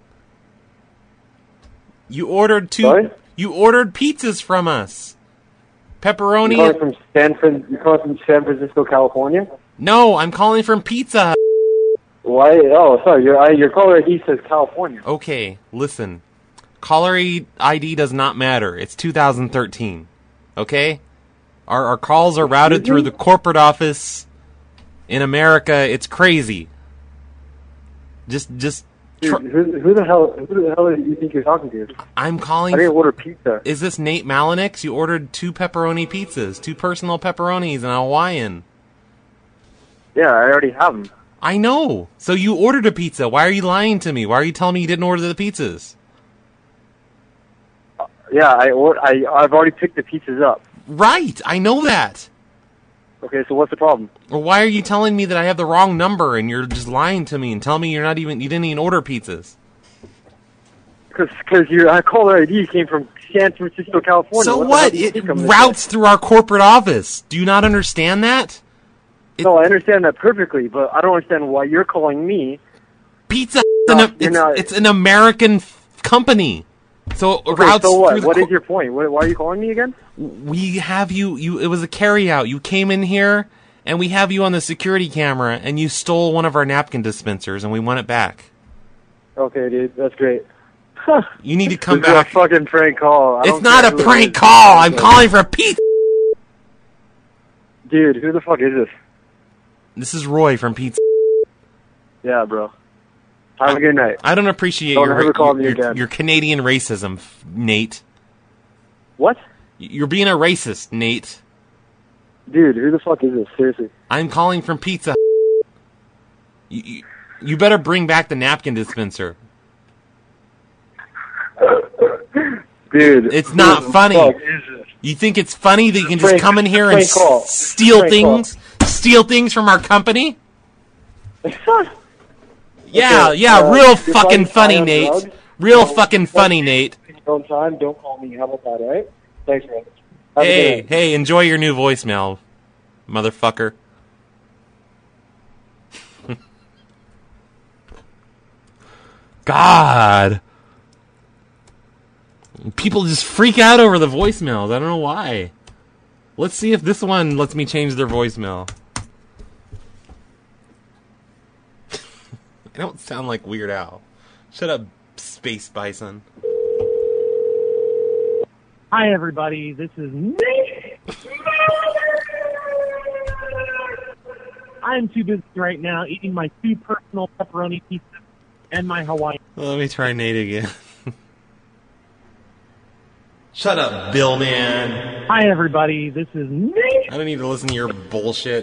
Speaker 6: You ordered two...
Speaker 22: Sorry?
Speaker 6: You ordered pizzas from us. Pepperoni...
Speaker 22: You're calling from San Fran- You're calling from San Francisco, California?
Speaker 6: No, I'm calling from Pizza Hut.
Speaker 22: Why? Oh, sorry. Your I, your caller I D says California.
Speaker 6: Okay, listen. Caller I D does not matter. It's two thousand thirteen. Okay? Our our calls are routed through the corporate office in America. It's crazy. Just just
Speaker 22: Dude, who, who the hell? Who the hell do you think you're talking to?
Speaker 6: I'm calling
Speaker 22: I didn't order pizza.
Speaker 6: Is this Nate Malanix? You ordered two pepperoni pizzas, two personal pepperonis and a Hawaiian.
Speaker 22: Yeah, I already have them.
Speaker 6: I know. So you ordered a pizza. Why are you lying to me? Why are you telling me you didn't order the pizzas?
Speaker 22: Yeah, I or I I've already picked the pizzas up.
Speaker 6: Right, I know that.
Speaker 22: Okay, so what's the problem?
Speaker 6: Or why are you telling me that I have the wrong number and you're just lying to me and telling me you're not even you didn't even order pizzas?
Speaker 22: Because your uh, caller I D came from San Francisco, California.
Speaker 6: So
Speaker 22: what?
Speaker 6: what?
Speaker 22: the hell
Speaker 6: It
Speaker 22: did you come to
Speaker 6: routes through our corporate office. Do you not understand that?
Speaker 22: say? No, I understand that perfectly, but I don't understand why you're calling me.
Speaker 6: Pizza.
Speaker 22: No,
Speaker 6: It's, an,
Speaker 22: you're
Speaker 6: it's,
Speaker 22: not-
Speaker 6: it's an American f- company. So it
Speaker 22: Okay,
Speaker 6: routes
Speaker 22: so what?
Speaker 6: through the
Speaker 22: What
Speaker 6: cor-
Speaker 22: is your point? What, why are you calling me again?
Speaker 6: We have you. You. It was a carry out. You came in here, and we have you on the security camera, and you stole one of our napkin dispensers, and we want it back.
Speaker 22: Okay, dude, that's great.
Speaker 6: You need to come
Speaker 22: This is
Speaker 6: back.
Speaker 22: a fucking prank call. I
Speaker 6: It's
Speaker 22: don't
Speaker 6: not
Speaker 22: care
Speaker 6: a
Speaker 22: who it
Speaker 6: prank
Speaker 22: is.
Speaker 6: call. I'm calling for a pizza.
Speaker 22: Dude, who the fuck is this?
Speaker 6: This is Roy from Pizza.
Speaker 22: Yeah, bro. Have a good night.
Speaker 6: I don't appreciate
Speaker 22: Don't
Speaker 6: your,
Speaker 22: ever call me
Speaker 6: your,
Speaker 22: again.
Speaker 6: your Canadian racism, f- Nate.
Speaker 22: What?
Speaker 6: You're being a racist, Nate.
Speaker 22: Dude, who the fuck is this? Seriously.
Speaker 6: I'm calling from Pizza. You, you, you better bring back the napkin dispenser.
Speaker 22: Dude.
Speaker 6: It's not
Speaker 22: who the
Speaker 6: funny.
Speaker 22: fuck is this?
Speaker 6: You think it's funny that you can just
Speaker 22: Prank-
Speaker 6: come in here and
Speaker 22: prank call.
Speaker 6: s- steal
Speaker 22: Prank
Speaker 6: things, steal things from our company? Yeah,
Speaker 22: Okay,
Speaker 6: yeah,
Speaker 22: uh,
Speaker 6: real
Speaker 22: you're
Speaker 6: fucking
Speaker 22: probably
Speaker 6: funny,
Speaker 22: high on
Speaker 6: Nate.
Speaker 22: drugs.
Speaker 6: Real
Speaker 22: So,
Speaker 6: fucking funny, Nate.
Speaker 22: On time, don't call me. How about that, alright? Thanks, man. Have a good
Speaker 6: Hey,
Speaker 22: night.
Speaker 6: hey, enjoy your new voicemail, motherfucker. God. People just freak out over the voicemails. I don't know why. Let's see if this one lets me change their voicemail. I don't sound like Weird Al. Shut up, Space Bison.
Speaker 2: Hi, everybody. This is Nate. I'm too busy right now eating my two personal pepperoni pizzas and my Hawaiian.
Speaker 6: Let me try Nate again. Shut up, Bill, man.
Speaker 2: Hi, everybody. This is Nate.
Speaker 6: I don't need to listen to your bullshit.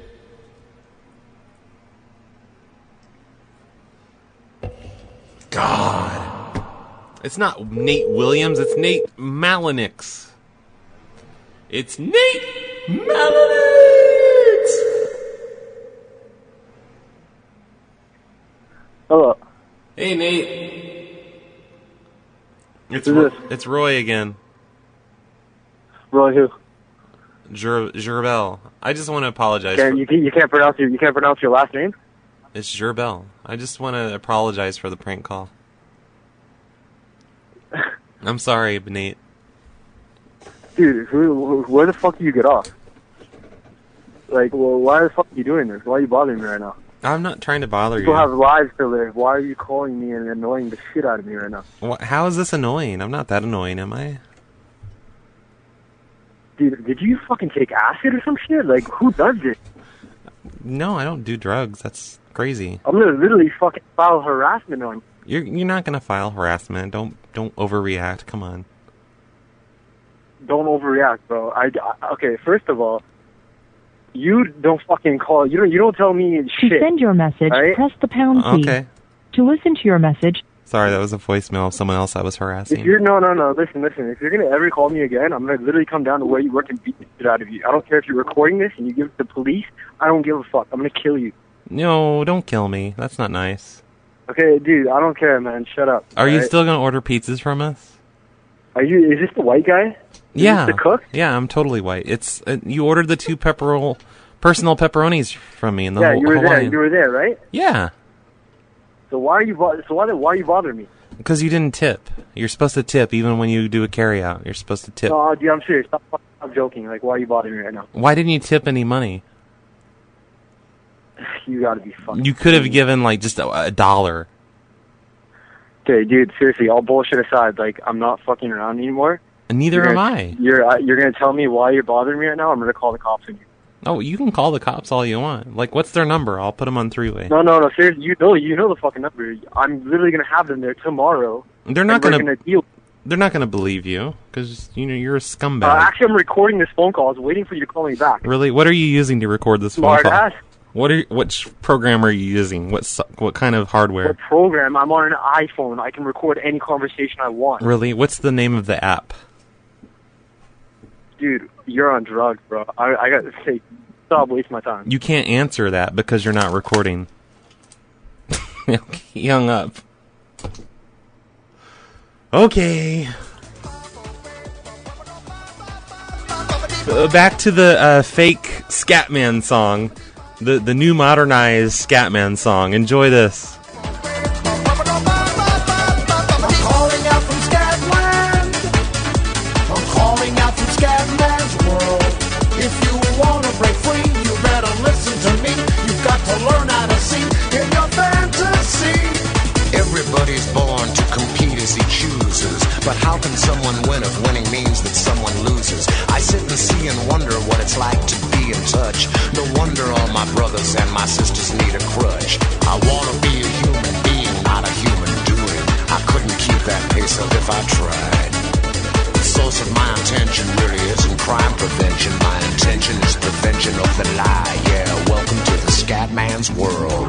Speaker 6: God. It's not Nate Williams, it's Nate Malinix. It's Nate Malinix!
Speaker 22: Hello.
Speaker 6: Hey, Nate. It's,
Speaker 22: Who's
Speaker 6: Ro-
Speaker 22: this?
Speaker 6: it's Roy again.
Speaker 22: Roy who?
Speaker 6: Jer- Gerbel. I just want to apologize.
Speaker 22: Can,
Speaker 6: for-
Speaker 22: you, can- you can't pronounce your, you can't pronounce your last name?
Speaker 6: It's Gerbel. I just want to apologize for the prank call. I'm sorry, Nate.
Speaker 22: Dude, who, who, where the fuck do you get off? Like, well, why the fuck are you doing this? Why are you bothering me right now?
Speaker 6: I'm not trying to bother
Speaker 22: People
Speaker 6: you.
Speaker 22: have lives to live. Why are you calling me and annoying the shit out of me right now?
Speaker 6: Wha- How is this annoying? I'm not that annoying, am I?
Speaker 22: Dude, did you fucking take acid or some shit? Like, who does this?
Speaker 6: No, I don't do drugs. That's crazy.
Speaker 22: I'm gonna literally fucking file harassment on you.
Speaker 6: You're you're not gonna file harassment. Don't don't overreact. Come on.
Speaker 22: Don't overreact, bro. I, I- okay, first of all, you don't fucking call. You don't. You don't tell me
Speaker 11: To
Speaker 22: shit.
Speaker 11: send your message,
Speaker 22: Alright?
Speaker 11: press the pound key.
Speaker 6: Okay.
Speaker 11: To listen to your message,
Speaker 6: Sorry, that was a voicemail of someone else I was
Speaker 22: If
Speaker 6: harassing.
Speaker 22: you're no, no, no. Listen, listen. If you're gonna ever call me again, I'm gonna literally come down to where you work and beat the shit out of you. I don't care if you're recording this and you give it to the police. I don't give a fuck. I'm gonna kill you.
Speaker 6: No, don't kill me. That's not nice.
Speaker 22: Okay, dude. I don't care, man. Shut up.
Speaker 6: Are you
Speaker 22: alright?
Speaker 6: still gonna order pizzas from us?
Speaker 22: Are you? Is this the white guy? Is
Speaker 6: Yeah.
Speaker 22: This the cook?
Speaker 6: Yeah, I'm totally white. It's uh, you ordered the two pepperol personal pepperonis from me in the
Speaker 22: yeah,
Speaker 6: whole
Speaker 22: you were
Speaker 6: Hawaiian.
Speaker 22: there. You were there, right?
Speaker 6: Yeah,
Speaker 22: So why are you? Bo- so why? Why are you bothering me?
Speaker 6: because you didn't tip. You're supposed to tip even when you do a carry out. You're supposed to tip.
Speaker 22: No, dude. I'm serious. Stop. I'm joking. Like, why are you bothering me right now?
Speaker 6: Why didn't you tip any money?
Speaker 22: You gotta be fucking.
Speaker 6: You could have given like just a, a dollar.
Speaker 22: Okay, dude. Seriously, all bullshit aside, like, I'm not fucking around anymore.
Speaker 6: And neither
Speaker 22: You're
Speaker 6: am
Speaker 22: gonna-
Speaker 6: I.
Speaker 22: You're uh, you're gonna tell me why you're bothering me right now? I'm gonna call the cops on you.
Speaker 6: Oh, you can call the cops all you want. Like, what's their number? I'll put them on three-way.
Speaker 22: No, no, no. Seriously, you know, you know the fucking number. I'm literally gonna have them there tomorrow.
Speaker 6: They're not
Speaker 22: and we're
Speaker 6: gonna.
Speaker 22: gonna deal.
Speaker 6: They're not gonna believe you because you know you're a scumbag.
Speaker 22: Uh, actually, I'm recording this phone call. I was waiting for you to call me back.
Speaker 6: Really? What are you using to record this phone
Speaker 22: Smart
Speaker 6: call?
Speaker 22: ass.
Speaker 6: What are which program are you using? What su- what kind of hardware?
Speaker 22: Program. I'm on an iPhone. I can record any conversation I want.
Speaker 6: Really? What's the name of the app?
Speaker 22: Dude, you're on drugs, bro. I, I gotta say, stop wasting my time.
Speaker 6: You can't answer that because you're not recording. He hung up. Okay. Uh, back to the uh, fake Scatman song. The the new modernized Scatman song. Enjoy this.
Speaker 17: I'm calling out from Scatland. I'm calling out from Scatman's world. If you want to break free, you better listen to me. You've got to learn how to see in your fantasy.
Speaker 19: Everybody's born to compete as he chooses. But how can someone win if winning means that someone loses? I sit and see and wonder what it's like to be in touch. No wonder all my brothers and my sisters need a crutch. I wanna be a human being, not a human doing. I couldn't keep that pace up if I tried. The source of my intention really isn't crime prevention. My intention is prevention of the lie. Yeah, welcome to the Scatman's world.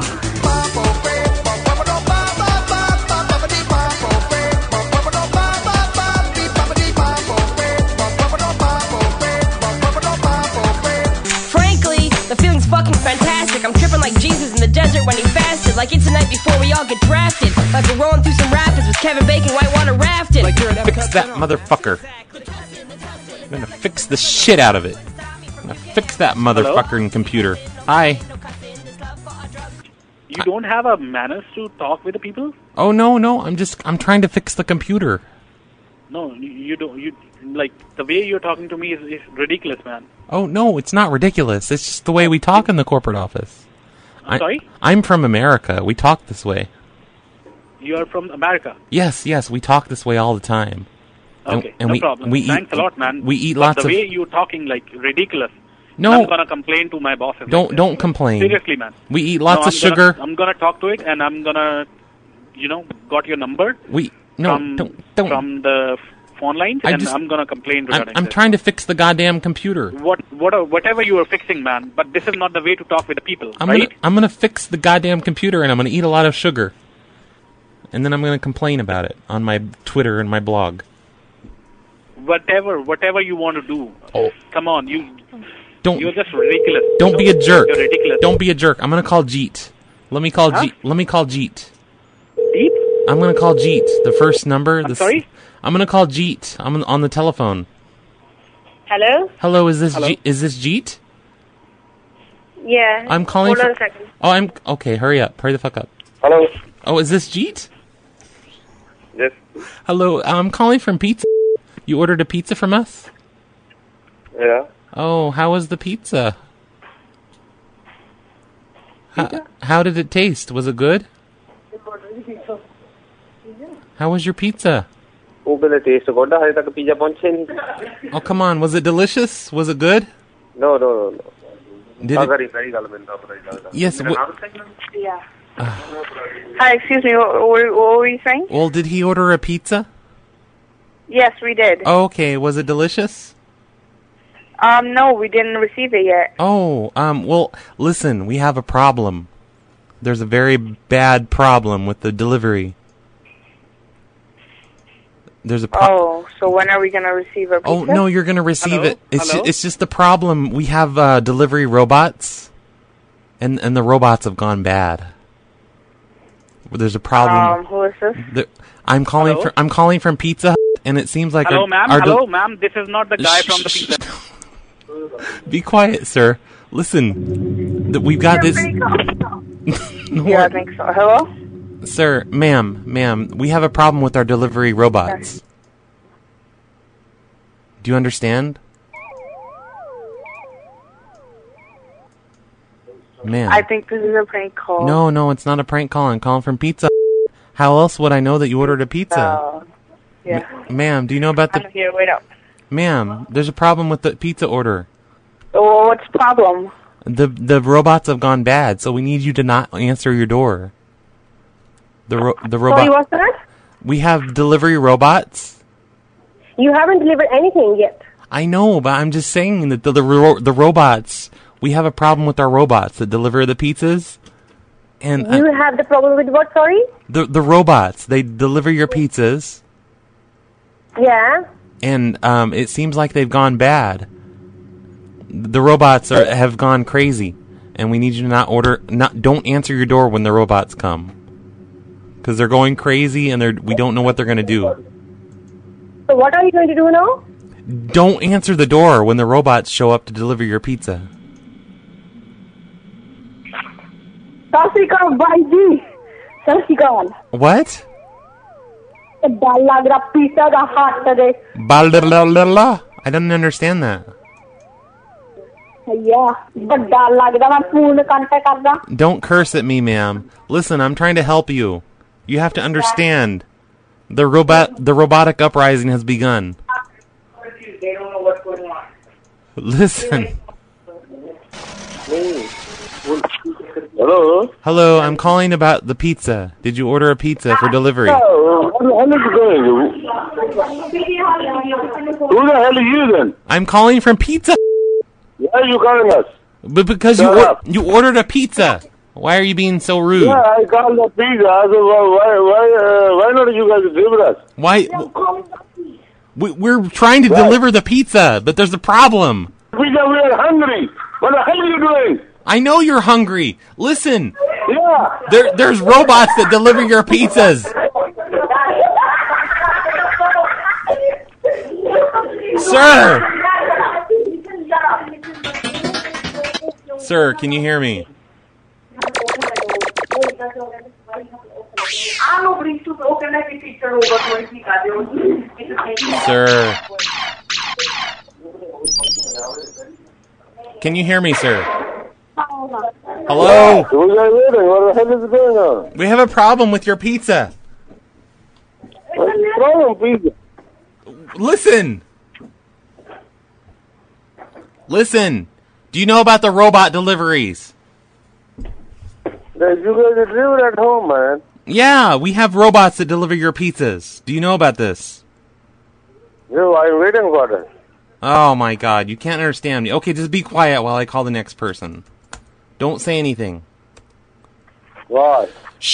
Speaker 7: Frankly, the feeling's fucking fantastic. I'm tripping like Jesus in the desert when he fasted. Like it's the night before we all get drafted. Like we're rolling through some rapids with Kevin Bacon whitewater rafting.
Speaker 6: Like you're gonna fix that motherfucker. I'm gonna fix the shit out of it. I'm gonna fix that motherfucking computer. Hi.
Speaker 5: You don't have a manners to talk with the people?
Speaker 6: Oh no, no, I'm just I'm trying to fix the computer.
Speaker 5: No, you, you don't. You like the way you're talking to me is, is ridiculous, man.
Speaker 6: Oh no, it's not ridiculous. It's just the way we talk in the corporate office.
Speaker 5: I'm sorry?
Speaker 6: I'm from America. We talk this way.
Speaker 5: You are from America.
Speaker 6: Yes, yes, we talk this way all the time.
Speaker 5: Okay,
Speaker 6: and, and
Speaker 5: no
Speaker 6: we,
Speaker 5: problem.
Speaker 6: We
Speaker 5: Thanks
Speaker 6: eat,
Speaker 5: a lot, man.
Speaker 6: We eat
Speaker 5: but
Speaker 6: lots
Speaker 5: the
Speaker 6: of.
Speaker 5: way you're talking, like ridiculous.
Speaker 6: No.
Speaker 5: I'm gonna complain to my bosses.
Speaker 6: Don't
Speaker 5: like
Speaker 6: don't complain.
Speaker 5: Seriously, man.
Speaker 6: We eat lots
Speaker 5: no,
Speaker 6: of
Speaker 5: I'm
Speaker 6: sugar.
Speaker 5: Gonna, I'm gonna talk to it, and I'm gonna, you know, got your number.
Speaker 6: We no
Speaker 5: from,
Speaker 6: don't don't
Speaker 5: from the phone lines,
Speaker 6: I
Speaker 5: and
Speaker 6: just,
Speaker 5: I'm gonna complain
Speaker 6: I'm,
Speaker 5: regarding
Speaker 6: I'm
Speaker 5: this.
Speaker 6: trying to fix the goddamn computer.
Speaker 5: What what whatever you are fixing, man. But this is not the way to talk with the people,
Speaker 6: I'm
Speaker 5: right?
Speaker 6: gonna I'm gonna fix the goddamn computer, and I'm gonna eat a lot of sugar, and then I'm gonna complain about it on my Twitter and my blog.
Speaker 5: Whatever whatever you want to do.
Speaker 6: Oh.
Speaker 5: Come on, you.
Speaker 6: Don't.
Speaker 5: You're just ridiculous.
Speaker 6: Don't
Speaker 5: you
Speaker 6: be
Speaker 5: know?
Speaker 6: a jerk.
Speaker 5: You're ridiculous.
Speaker 6: Don't be a jerk. I'm gonna call Jeet. Let me call
Speaker 5: Huh?
Speaker 6: Jeet. Let me call Jeet.
Speaker 5: Jeet?
Speaker 6: I'm gonna call Jeet. The first number.
Speaker 5: I'm
Speaker 6: the
Speaker 5: sorry?
Speaker 6: I'm gonna call Jeet. I'm on the telephone.
Speaker 23: Hello?
Speaker 6: Hello, is this
Speaker 23: Hello?
Speaker 6: Je- is this Jeet?
Speaker 23: Yeah.
Speaker 6: I'm calling
Speaker 23: Hold
Speaker 6: for.
Speaker 23: on a second.
Speaker 6: Oh, I'm okay. Hurry up. Hurry the fuck up.
Speaker 14: Hello.
Speaker 6: Oh, is this Jeet?
Speaker 14: Yes.
Speaker 6: Hello, I'm calling from Pizza. You ordered a pizza from us?
Speaker 14: Yeah.
Speaker 6: Oh, how was the pizza? How, how did it taste? Was it good? How was your pizza?
Speaker 16: ਉਹ ਕਹਿੰਦੇ taste good ਹਜੇ ਤੱਕ pizza ਪਹੁੰਚੇ ਨਹੀਂ
Speaker 6: Oh, come on. Was it delicious? Was it good?
Speaker 16: no no no no
Speaker 6: Did it?
Speaker 16: ਅਗਰ ਸਹੀ ਗੱਲ ਮੈਨੂੰ ਤਾਂ ਪਤਾ ਹੀ ਲੱਗਦਾ
Speaker 6: Yes.
Speaker 16: ਮੇਰਾ
Speaker 6: Wh-
Speaker 16: ਨਾਮ
Speaker 23: Yeah. Hi, excuse me. What, what, what were you saying?
Speaker 6: well, did he order a pizza?
Speaker 23: Yes, we did.
Speaker 6: Oh, okay. Was it delicious?
Speaker 23: Um, no, we didn't receive it yet.
Speaker 6: Oh, um, well, listen, we have a problem. There's a very bad problem with the delivery. There's a pro-
Speaker 23: Oh, so when are we going to receive our pizza?
Speaker 6: Oh, no, you're going to receive
Speaker 23: Hello?
Speaker 6: it. It's
Speaker 23: Hello?
Speaker 6: ju- it's just the problem. We have uh, delivery robots, and and the robots have gone bad. There's a problem.
Speaker 23: Um, who is this?
Speaker 6: The- I'm calling
Speaker 5: Hello?
Speaker 6: from I'm calling from Pizza Hut, and it seems like
Speaker 5: Hello,
Speaker 6: our,
Speaker 5: ma'am.
Speaker 6: our de-
Speaker 5: Hello, ma'am. This is not the guy from the pizza.
Speaker 6: Be quiet, sir. Listen, th- we've got this. No,
Speaker 23: Yeah, I think so. Hello?
Speaker 6: Sir, ma'am, ma'am, we have a problem with our delivery robots. Do you understand? Ma'am.
Speaker 23: I think this is a prank call.
Speaker 6: No, no, it's not a prank call. I'm calling from Pizza. How else would I know that you ordered a pizza?
Speaker 23: Uh, yeah.
Speaker 6: Ma- ma'am, do you know about the...
Speaker 23: I'm here. Wait up.
Speaker 6: Ma'am, there's a problem with the pizza order.
Speaker 23: Oh, what's the problem?
Speaker 6: The the robots have gone bad, so we need you to not answer your door. The ro- the robot...
Speaker 23: Sorry, what's that?
Speaker 6: We have delivery robots.
Speaker 23: You haven't delivered anything yet.
Speaker 6: I know, but I'm just saying that the the, ro- the robots... We have a problem with our robots that deliver the pizzas. And
Speaker 23: You
Speaker 6: uh,
Speaker 23: have the problem with what, sorry?
Speaker 6: the the robots, they deliver your pizzas,
Speaker 23: Yeah.
Speaker 6: and um, it seems like they've gone bad. The robots are, have gone crazy, and we need you to not order, not don't answer your door when the robots come, because they're going crazy and they're we don't know what they're gonna do.
Speaker 23: So what are you going to do now?
Speaker 6: Don't answer the door when the robots show up to deliver your pizza.
Speaker 23: Sassrikal, bhai ji. Sassrikal.
Speaker 6: What?
Speaker 23: Dal lag raha pizza da haath tade.
Speaker 6: Baldalala? I don't understand that.
Speaker 23: Yeah, but dal lag raha main poorn contact karda.
Speaker 6: Don't curse at me, ma'am. Listen, I'm trying to help you. You have to understand. The robot, the robotic uprising has begun.
Speaker 23: They don't know what's going on.
Speaker 6: Listen.
Speaker 12: Hello?
Speaker 6: Hello, I'm calling about the pizza. Did you order a pizza for delivery?
Speaker 12: Oh, what the hell is going? Who the hell are you then?
Speaker 6: I'm calling from Pizza.
Speaker 12: Why are you calling us?
Speaker 6: But because you or- you ordered a pizza. Why are you being so rude?
Speaker 12: Yeah, I called the pizza. I said, well, why, why, uh, why not you guys deliver us?
Speaker 6: Why? We, we're trying to
Speaker 12: Right.
Speaker 6: deliver the pizza, but there's a problem.
Speaker 12: Pizza, we are hungry. What the hell are you doing?
Speaker 6: I know you're hungry. Listen.
Speaker 12: Yeah.
Speaker 6: There, there's robots that deliver your pizzas. Sir! Sir, can you hear me? Sir. Can you hear me, sir? Hello?
Speaker 12: We are waiting. What the hell is going on?
Speaker 6: We have a problem with your pizza.
Speaker 12: What's the problem, pizza?
Speaker 6: Listen. Listen. Do you know about the robot deliveries?
Speaker 12: That you guys deliver at home, man.
Speaker 6: Yeah, we have robots that deliver your pizzas. Do you know about this?
Speaker 12: No, I'm waiting for that.
Speaker 6: Oh my god, you can't understand me. Okay, just be quiet while I call the next person. Don't say anything.
Speaker 12: Why?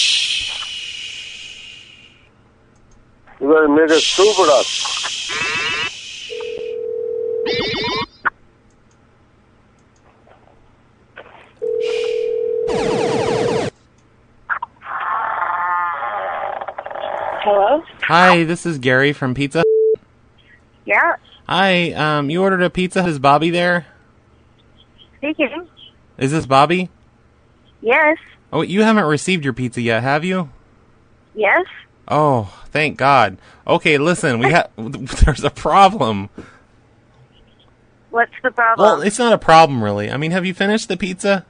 Speaker 6: Shh.
Speaker 12: You guys make us stupid us.
Speaker 23: Hello?
Speaker 6: Hi, this is Gary from Pizza.
Speaker 23: Yeah,
Speaker 6: Hi, um, you ordered a pizza. Is Bobby there?
Speaker 23: speaking.
Speaker 6: Is this Bobby?
Speaker 23: Yes,
Speaker 6: Oh, you haven't received your pizza yet, have you?
Speaker 23: yes.
Speaker 6: Oh, thank God. Okay, listen, we have there's a problem.
Speaker 23: What's the problem?
Speaker 6: Well, it's not a problem really. I mean, have you finished the pizza?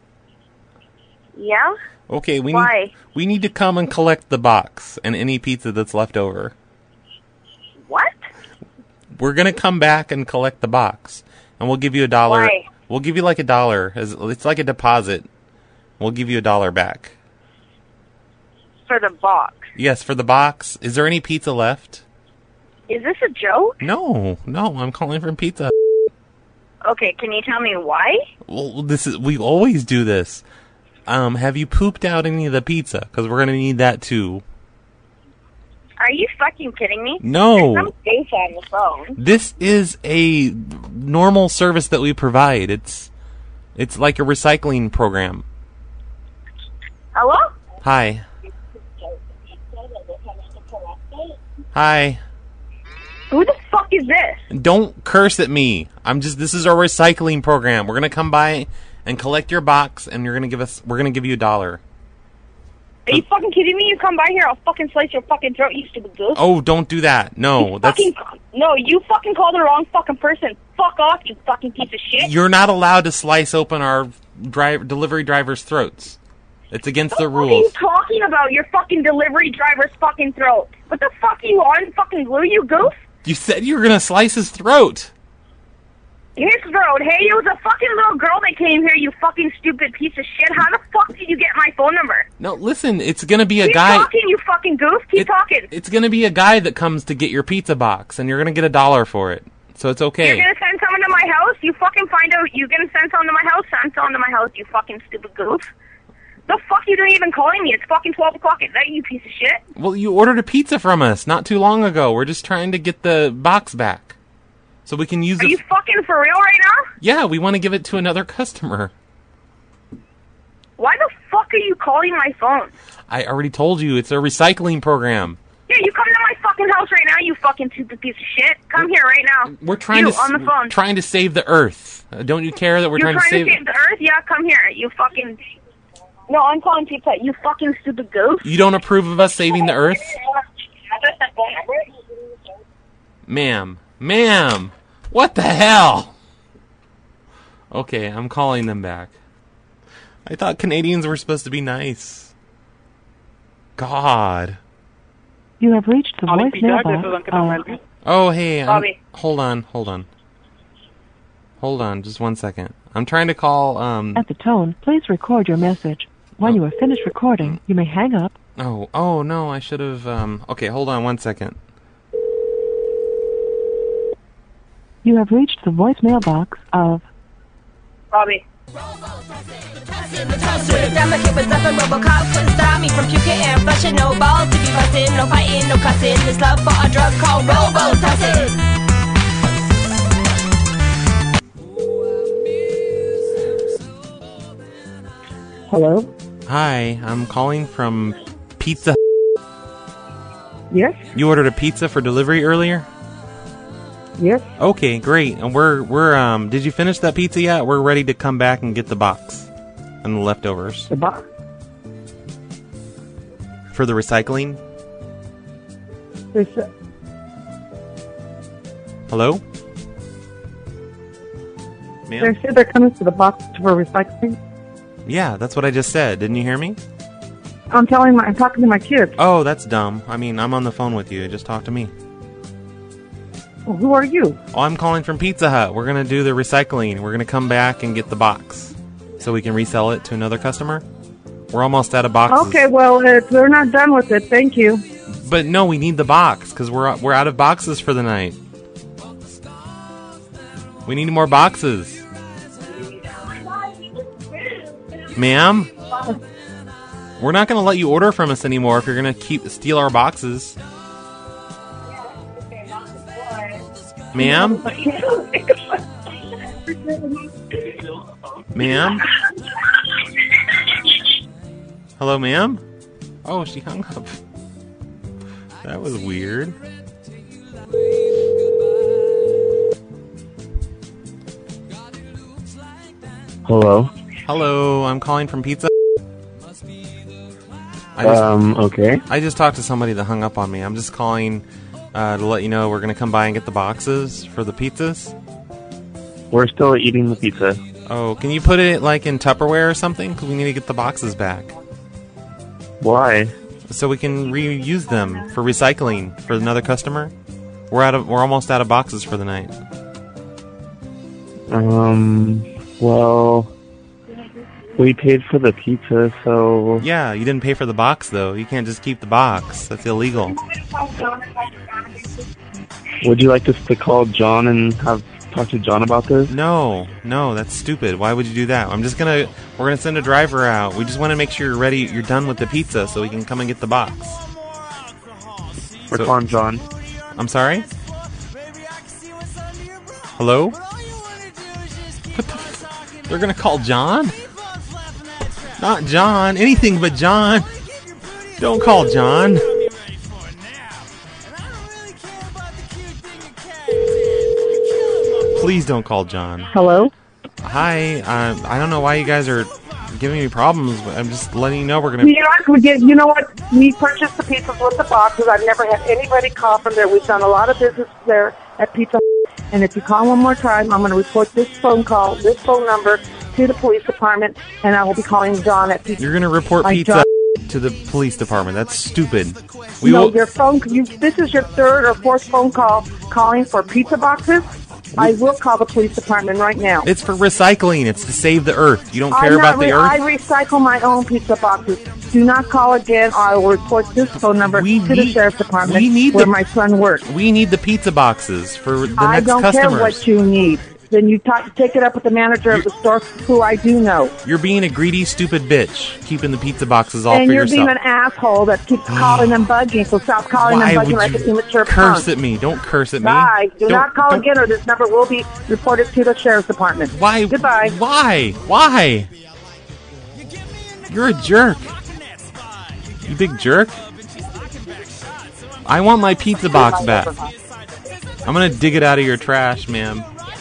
Speaker 23: Yeah?
Speaker 6: Okay, we
Speaker 23: Why?
Speaker 6: need we need to come and collect the box and any pizza that's left over.
Speaker 23: What?
Speaker 6: We're gonna come back and collect the box, and we'll give you a dollar.
Speaker 23: Why?
Speaker 6: We'll give you like a dollar. As it's like a deposit. We'll give you a dollar back.
Speaker 23: For the box.
Speaker 6: Yes, for the box. Is there any pizza left?
Speaker 23: Is this a joke?
Speaker 6: No, no. I'm calling from Pizza.
Speaker 23: Okay, can you tell me why?
Speaker 6: Well, this is we always do this. Um, have you pooped out any of the pizza? Because we're gonna need that too.
Speaker 23: Are you fucking kidding me?
Speaker 6: No.
Speaker 23: There's some face on the phone.
Speaker 6: This is a normal service that we provide. It's it's like a recycling program.
Speaker 23: Hello?
Speaker 6: Hi. Hi.
Speaker 23: Who the fuck is this?
Speaker 6: Don't curse at me. I'm just this is our recycling program. We're gonna come by and collect your box, and you're gonna give us. We're gonna give you a dollar.
Speaker 23: Are you fucking kidding me? You come by here, I'll fucking slice your fucking throat, you stupid goose.
Speaker 6: Oh, don't do that. No,
Speaker 23: You
Speaker 6: that's
Speaker 23: fucking, no, you fucking called the wrong fucking person. Fuck off, you fucking piece of shit.
Speaker 6: you're not allowed to slice open our drive delivery drivers' throats. It's against the
Speaker 23: What are you
Speaker 6: rules.
Speaker 23: talking about? Your fucking delivery driver's fucking throat. What the fuck are you on? Fucking glue, you goof?
Speaker 6: You said you were gonna slice his throat.
Speaker 23: His throat. Hey, it was a fucking little girl that came here, you fucking stupid piece of shit. How the fuck did you get my phone number?
Speaker 6: No, listen. It's gonna be a
Speaker 23: Keep
Speaker 6: guy.
Speaker 23: talking, you fucking goof. Keep
Speaker 6: It-
Speaker 23: talking.
Speaker 6: It's gonna be a guy that comes to get your pizza box, and you're gonna get a dollar for it. So it's okay.
Speaker 23: You're gonna send someone to my house? You fucking find out you're gonna send someone to my house? Send someone to my house, you fucking stupid goof. The fuck you doing even calling me? It's fucking twelve o'clock at night, you piece of shit.
Speaker 6: Well, you ordered a pizza from us not too long ago. We're just trying to get the box back, so we can use
Speaker 23: Are
Speaker 6: it.
Speaker 23: you fucking for real right now?
Speaker 6: Yeah, we want to give it to another customer.
Speaker 23: Why the fuck are you calling my phone?
Speaker 6: I already told you it's a recycling program.
Speaker 23: Yeah, you come to my fucking fucking house right now, you fucking stupid piece of shit. Come here right now.
Speaker 6: We're trying
Speaker 23: you,
Speaker 6: to
Speaker 23: on the phone.
Speaker 6: trying to save the Earth. Uh, don't you care that we're
Speaker 23: You're
Speaker 6: trying, to save?
Speaker 23: to save the Earth? Yeah, come here. You fucking. No, I'm calling Pizza Hut. You fucking stupid goose.
Speaker 6: You don't approve of us saving the Earth, ma'am? Ma'am, what the hell? Okay, I'm calling them back. I thought Canadians were supposed to be nice. God.
Speaker 1: You have reached the
Speaker 5: Calling Pizza
Speaker 1: voicemail
Speaker 5: Hut, this is
Speaker 1: box.
Speaker 5: Uncle
Speaker 1: of-
Speaker 5: Matthew.
Speaker 6: Oh, hey. I'm,
Speaker 23: Bobby.
Speaker 6: hold on, hold on. Hold on, just one second. I'm trying to call, um...
Speaker 1: At the tone, please record your message. When you are finished recording, you may hang up.
Speaker 6: Oh, oh, no, I should have, um... Okay, hold on one second.
Speaker 1: You have reached the voicemail box of...
Speaker 23: Bobby.
Speaker 7: Systemic, it was nothing Robocop couldn't stop me from puking and flushing. No balls to be busting, no fighting, no cussing. This love for a drug called Robotussin.
Speaker 1: Hello?
Speaker 6: Hi, I'm calling from Pizza.
Speaker 1: Yes?
Speaker 6: You ordered a pizza for delivery earlier?
Speaker 1: Yes?
Speaker 6: Okay, great. And we're we're um did you finish that pizza yet? We're ready to come back and get the box and the leftovers.
Speaker 1: The box?
Speaker 6: For the recycling?
Speaker 1: There's a-
Speaker 6: Hello? Ma'am?
Speaker 1: They said they're coming to the box for recycling.
Speaker 6: Yeah, that's what I just said. Didn't you hear me?
Speaker 1: I'm telling my, I'm talking to my kids.
Speaker 6: Oh, that's dumb. I mean, I'm on the phone with you. Just talk to me.
Speaker 1: Well, who are you?
Speaker 6: Oh, I'm calling from Pizza Hut. We're going to do the recycling. We're going to come back and get the box so we can resell it to another customer. We're almost out of boxes.
Speaker 1: Okay, well, if they're not done with it, thank you.
Speaker 6: But no, we need the box because we're, we're out of boxes for the night. We need more boxes. Ma'am? We're not going to let you order from us anymore if you're going to keep steal our boxes. Ma'am? Ma'am? Hello, ma'am? Oh, she hung up. That was weird.
Speaker 2: Hello.
Speaker 6: Hello, I'm calling from Pizza. I just,
Speaker 2: Um, okay.
Speaker 6: I just talked to somebody that hung up on me. I'm just calling uh, to let you know we're going to come by and get the boxes for the pizzas.
Speaker 2: We're still eating the pizza.
Speaker 6: Oh, can you put it like in Tupperware or something? Because we need to get the boxes back.
Speaker 2: Why?
Speaker 6: So we can reuse them for recycling for another customer. We're out of. We're almost out of boxes for the night.
Speaker 2: Um, well, we paid for the pizza, so...
Speaker 6: Yeah, you didn't pay for the box though. You can't just keep the box. That's illegal.
Speaker 2: Would you like us to call John and have talk to John about this?
Speaker 6: No, no, that's stupid. Why would you do that? I'm just gonna. We're gonna send a driver out. We just want to make sure you're ready. You're done with the pizza, so we can come and get the box.
Speaker 2: We're
Speaker 6: So-
Speaker 2: calling John.
Speaker 6: I'm sorry? Hello? What the f- They're gonna call John? Not John. Anything but John. Don't call John. Please don't call John.
Speaker 1: Hello?
Speaker 6: Hi. Uh, I don't know why you guys are giving me problems. I'm just letting you know we're gonna...
Speaker 1: You know what? We get, you know what? We purchased the pizzas with the boxes. I've never had anybody call from there. We've done a lot of business there at Pizza Hut. And if you call one more time, I'm going to report this phone call, this phone number to the police department, and I will be calling John at Pizza.
Speaker 6: You're gonna report
Speaker 1: My
Speaker 6: pizza
Speaker 1: John-
Speaker 6: to the police department. That's stupid. We
Speaker 1: no,
Speaker 6: will...
Speaker 1: your phone. You, this is your third or fourth phone call calling for pizza boxes. I will call the police department right now.
Speaker 6: It's for recycling. It's to save the earth. You don't care
Speaker 1: I'm not
Speaker 6: about the
Speaker 1: re-
Speaker 6: earth?
Speaker 1: I recycle my own pizza boxes. Do not call again, or I will report this phone number to the
Speaker 6: need-
Speaker 1: sheriff's department
Speaker 6: we need
Speaker 1: where
Speaker 6: the-
Speaker 1: my son works.
Speaker 6: We need the pizza boxes for the
Speaker 1: I
Speaker 6: next
Speaker 1: don't
Speaker 6: customers.
Speaker 1: care what you need. Then you talk, take it up with the manager of the store, who I do know.
Speaker 6: You're being a greedy, stupid bitch, keeping the pizza boxes all
Speaker 1: And
Speaker 6: for
Speaker 1: you're
Speaker 6: yourself.
Speaker 1: being an asshole that keeps calling and bugging, so stop calling
Speaker 6: Why
Speaker 1: and bugging
Speaker 6: would
Speaker 1: like
Speaker 6: you
Speaker 1: an immature
Speaker 6: curse
Speaker 1: punk.
Speaker 6: at me? Don't curse at me.
Speaker 1: Bye. Do
Speaker 6: Don't-
Speaker 1: not call
Speaker 6: don't-
Speaker 1: again, or this number will be reported to the sheriff's department.
Speaker 6: Why?
Speaker 1: Goodbye.
Speaker 6: Why? Why? You're a jerk. You big jerk. I want my pizza box back. I'm gonna dig it out of your trash, ma'am.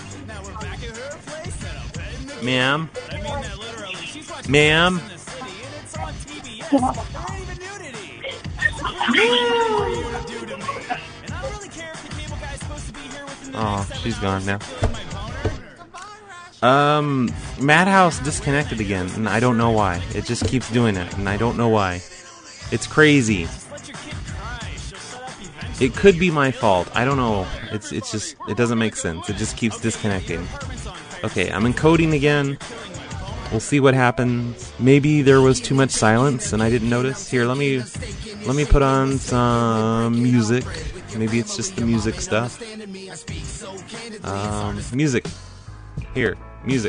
Speaker 6: Ma'am? Ma'am? Oh, she's gone now. Um, Madhouse disconnected again, and I don't know why. It just keeps doing it, and I don't know why. It's crazy. It could be my fault. I don't know. It's it's just it doesn't make sense. It just keeps disconnecting. Okay, I'm encoding again. We'll see what happens. Maybe there was too much silence and I didn't notice. Here, let me let me put on some music. Maybe it's just the music stuff. Um, music. Here, music.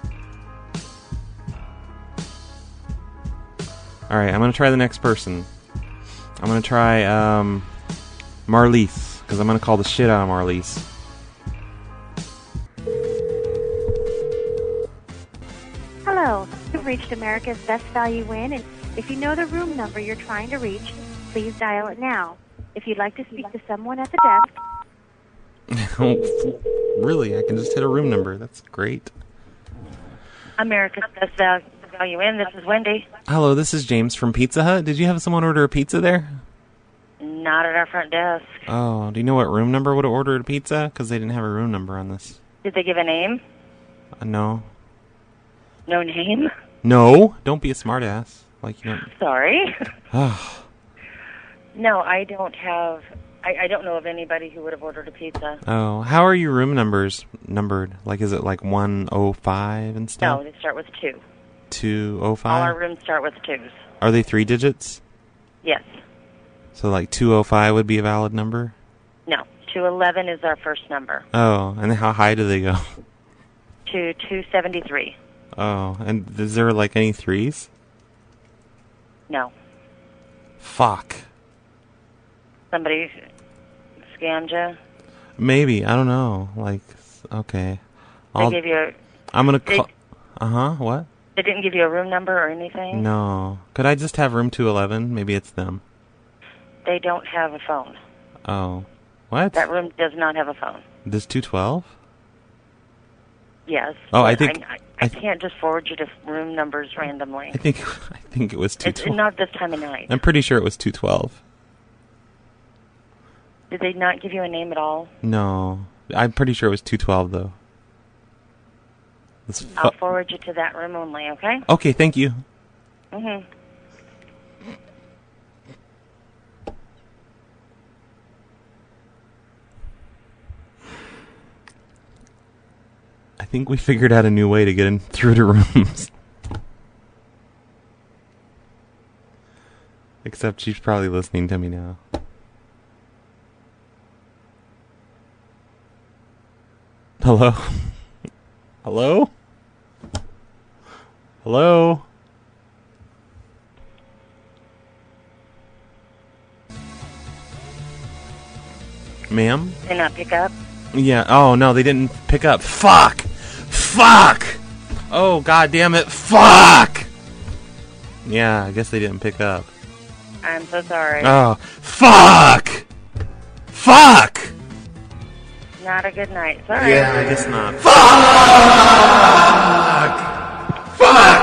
Speaker 6: Alright, I'm gonna try the next person. I'm gonna try um, Marlise, because I'm gonna call the shit out of Marlise.
Speaker 13: Hello, you've reached America's Best Value Inn, and if you know the room number you're trying to reach, please dial it now. If you'd like to speak to someone at the desk...
Speaker 6: Really? I can just hit a room number. That's great.
Speaker 13: America's Best Val- Value Inn, this is Wendy.
Speaker 6: Hello, this is James from Pizza Hut. Did you have someone order a pizza there?
Speaker 13: Not at our front desk.
Speaker 6: Oh, do you know what room number would have ordered a pizza? Because they didn't have a room number on this.
Speaker 13: Did they give a name?
Speaker 6: Uh, no.
Speaker 13: No name?
Speaker 6: No? Don't be a smartass. Like you don't...
Speaker 13: Sorry.
Speaker 6: Oh.
Speaker 13: No, I don't have... I, I don't know of anybody who would have ordered a pizza.
Speaker 6: Oh, how are your room numbers numbered? Like, is it like one oh five and stuff?
Speaker 13: No, they start with two.
Speaker 6: two oh
Speaker 13: All
Speaker 6: five?
Speaker 13: our rooms start with twos.
Speaker 6: Are they three digits?
Speaker 13: Yes.
Speaker 6: So like two oh five would be a valid number?
Speaker 13: No, two eleven is our first number.
Speaker 6: Oh, and how high do they go?
Speaker 13: To two seventy-three.
Speaker 6: Oh, and is there like any threes?
Speaker 13: No.
Speaker 6: Fuck.
Speaker 13: Somebody scammed you?
Speaker 6: Maybe, I don't know. Like, okay. I'll,
Speaker 13: They gave you a...
Speaker 6: I'm gonna
Speaker 13: they-
Speaker 6: call... Uh-huh, what?
Speaker 13: They didn't give you a room number or anything?
Speaker 6: No. Could I just have room two eleven? Maybe it's them.
Speaker 13: They don't have a phone.
Speaker 6: Oh. What?
Speaker 13: That room does not have a phone.
Speaker 6: Does two twelve?
Speaker 13: Yes.
Speaker 6: Oh, I
Speaker 13: but
Speaker 6: think-
Speaker 13: I, I, I can't just forward you to room numbers randomly.
Speaker 6: I think I think it was two
Speaker 13: It's
Speaker 6: twelve.
Speaker 13: not this time of night.
Speaker 6: I'm pretty sure it was two twelve.
Speaker 13: Did they not give you a name at all?
Speaker 6: No. I'm pretty sure it was two twelve, though. Let's fu-
Speaker 13: I'll forward you to that room only, okay?
Speaker 6: Okay, thank you.
Speaker 13: Mm-hmm.
Speaker 6: I think we figured out a new way to get in through to rooms. Except she's probably listening to me now. Hello? Hello? Hello? Ma'am?
Speaker 13: Did they not pick up?
Speaker 6: Yeah, oh no, they didn't pick up. Fuck! Fuck! Oh, god damn it, fuck! Yeah, I guess they didn't pick up.
Speaker 13: I'm so sorry.
Speaker 6: Oh, fuck! Fuck!
Speaker 13: Not a good night. Sorry.
Speaker 6: Yeah, I guess not. Fuck!
Speaker 17: Fuck!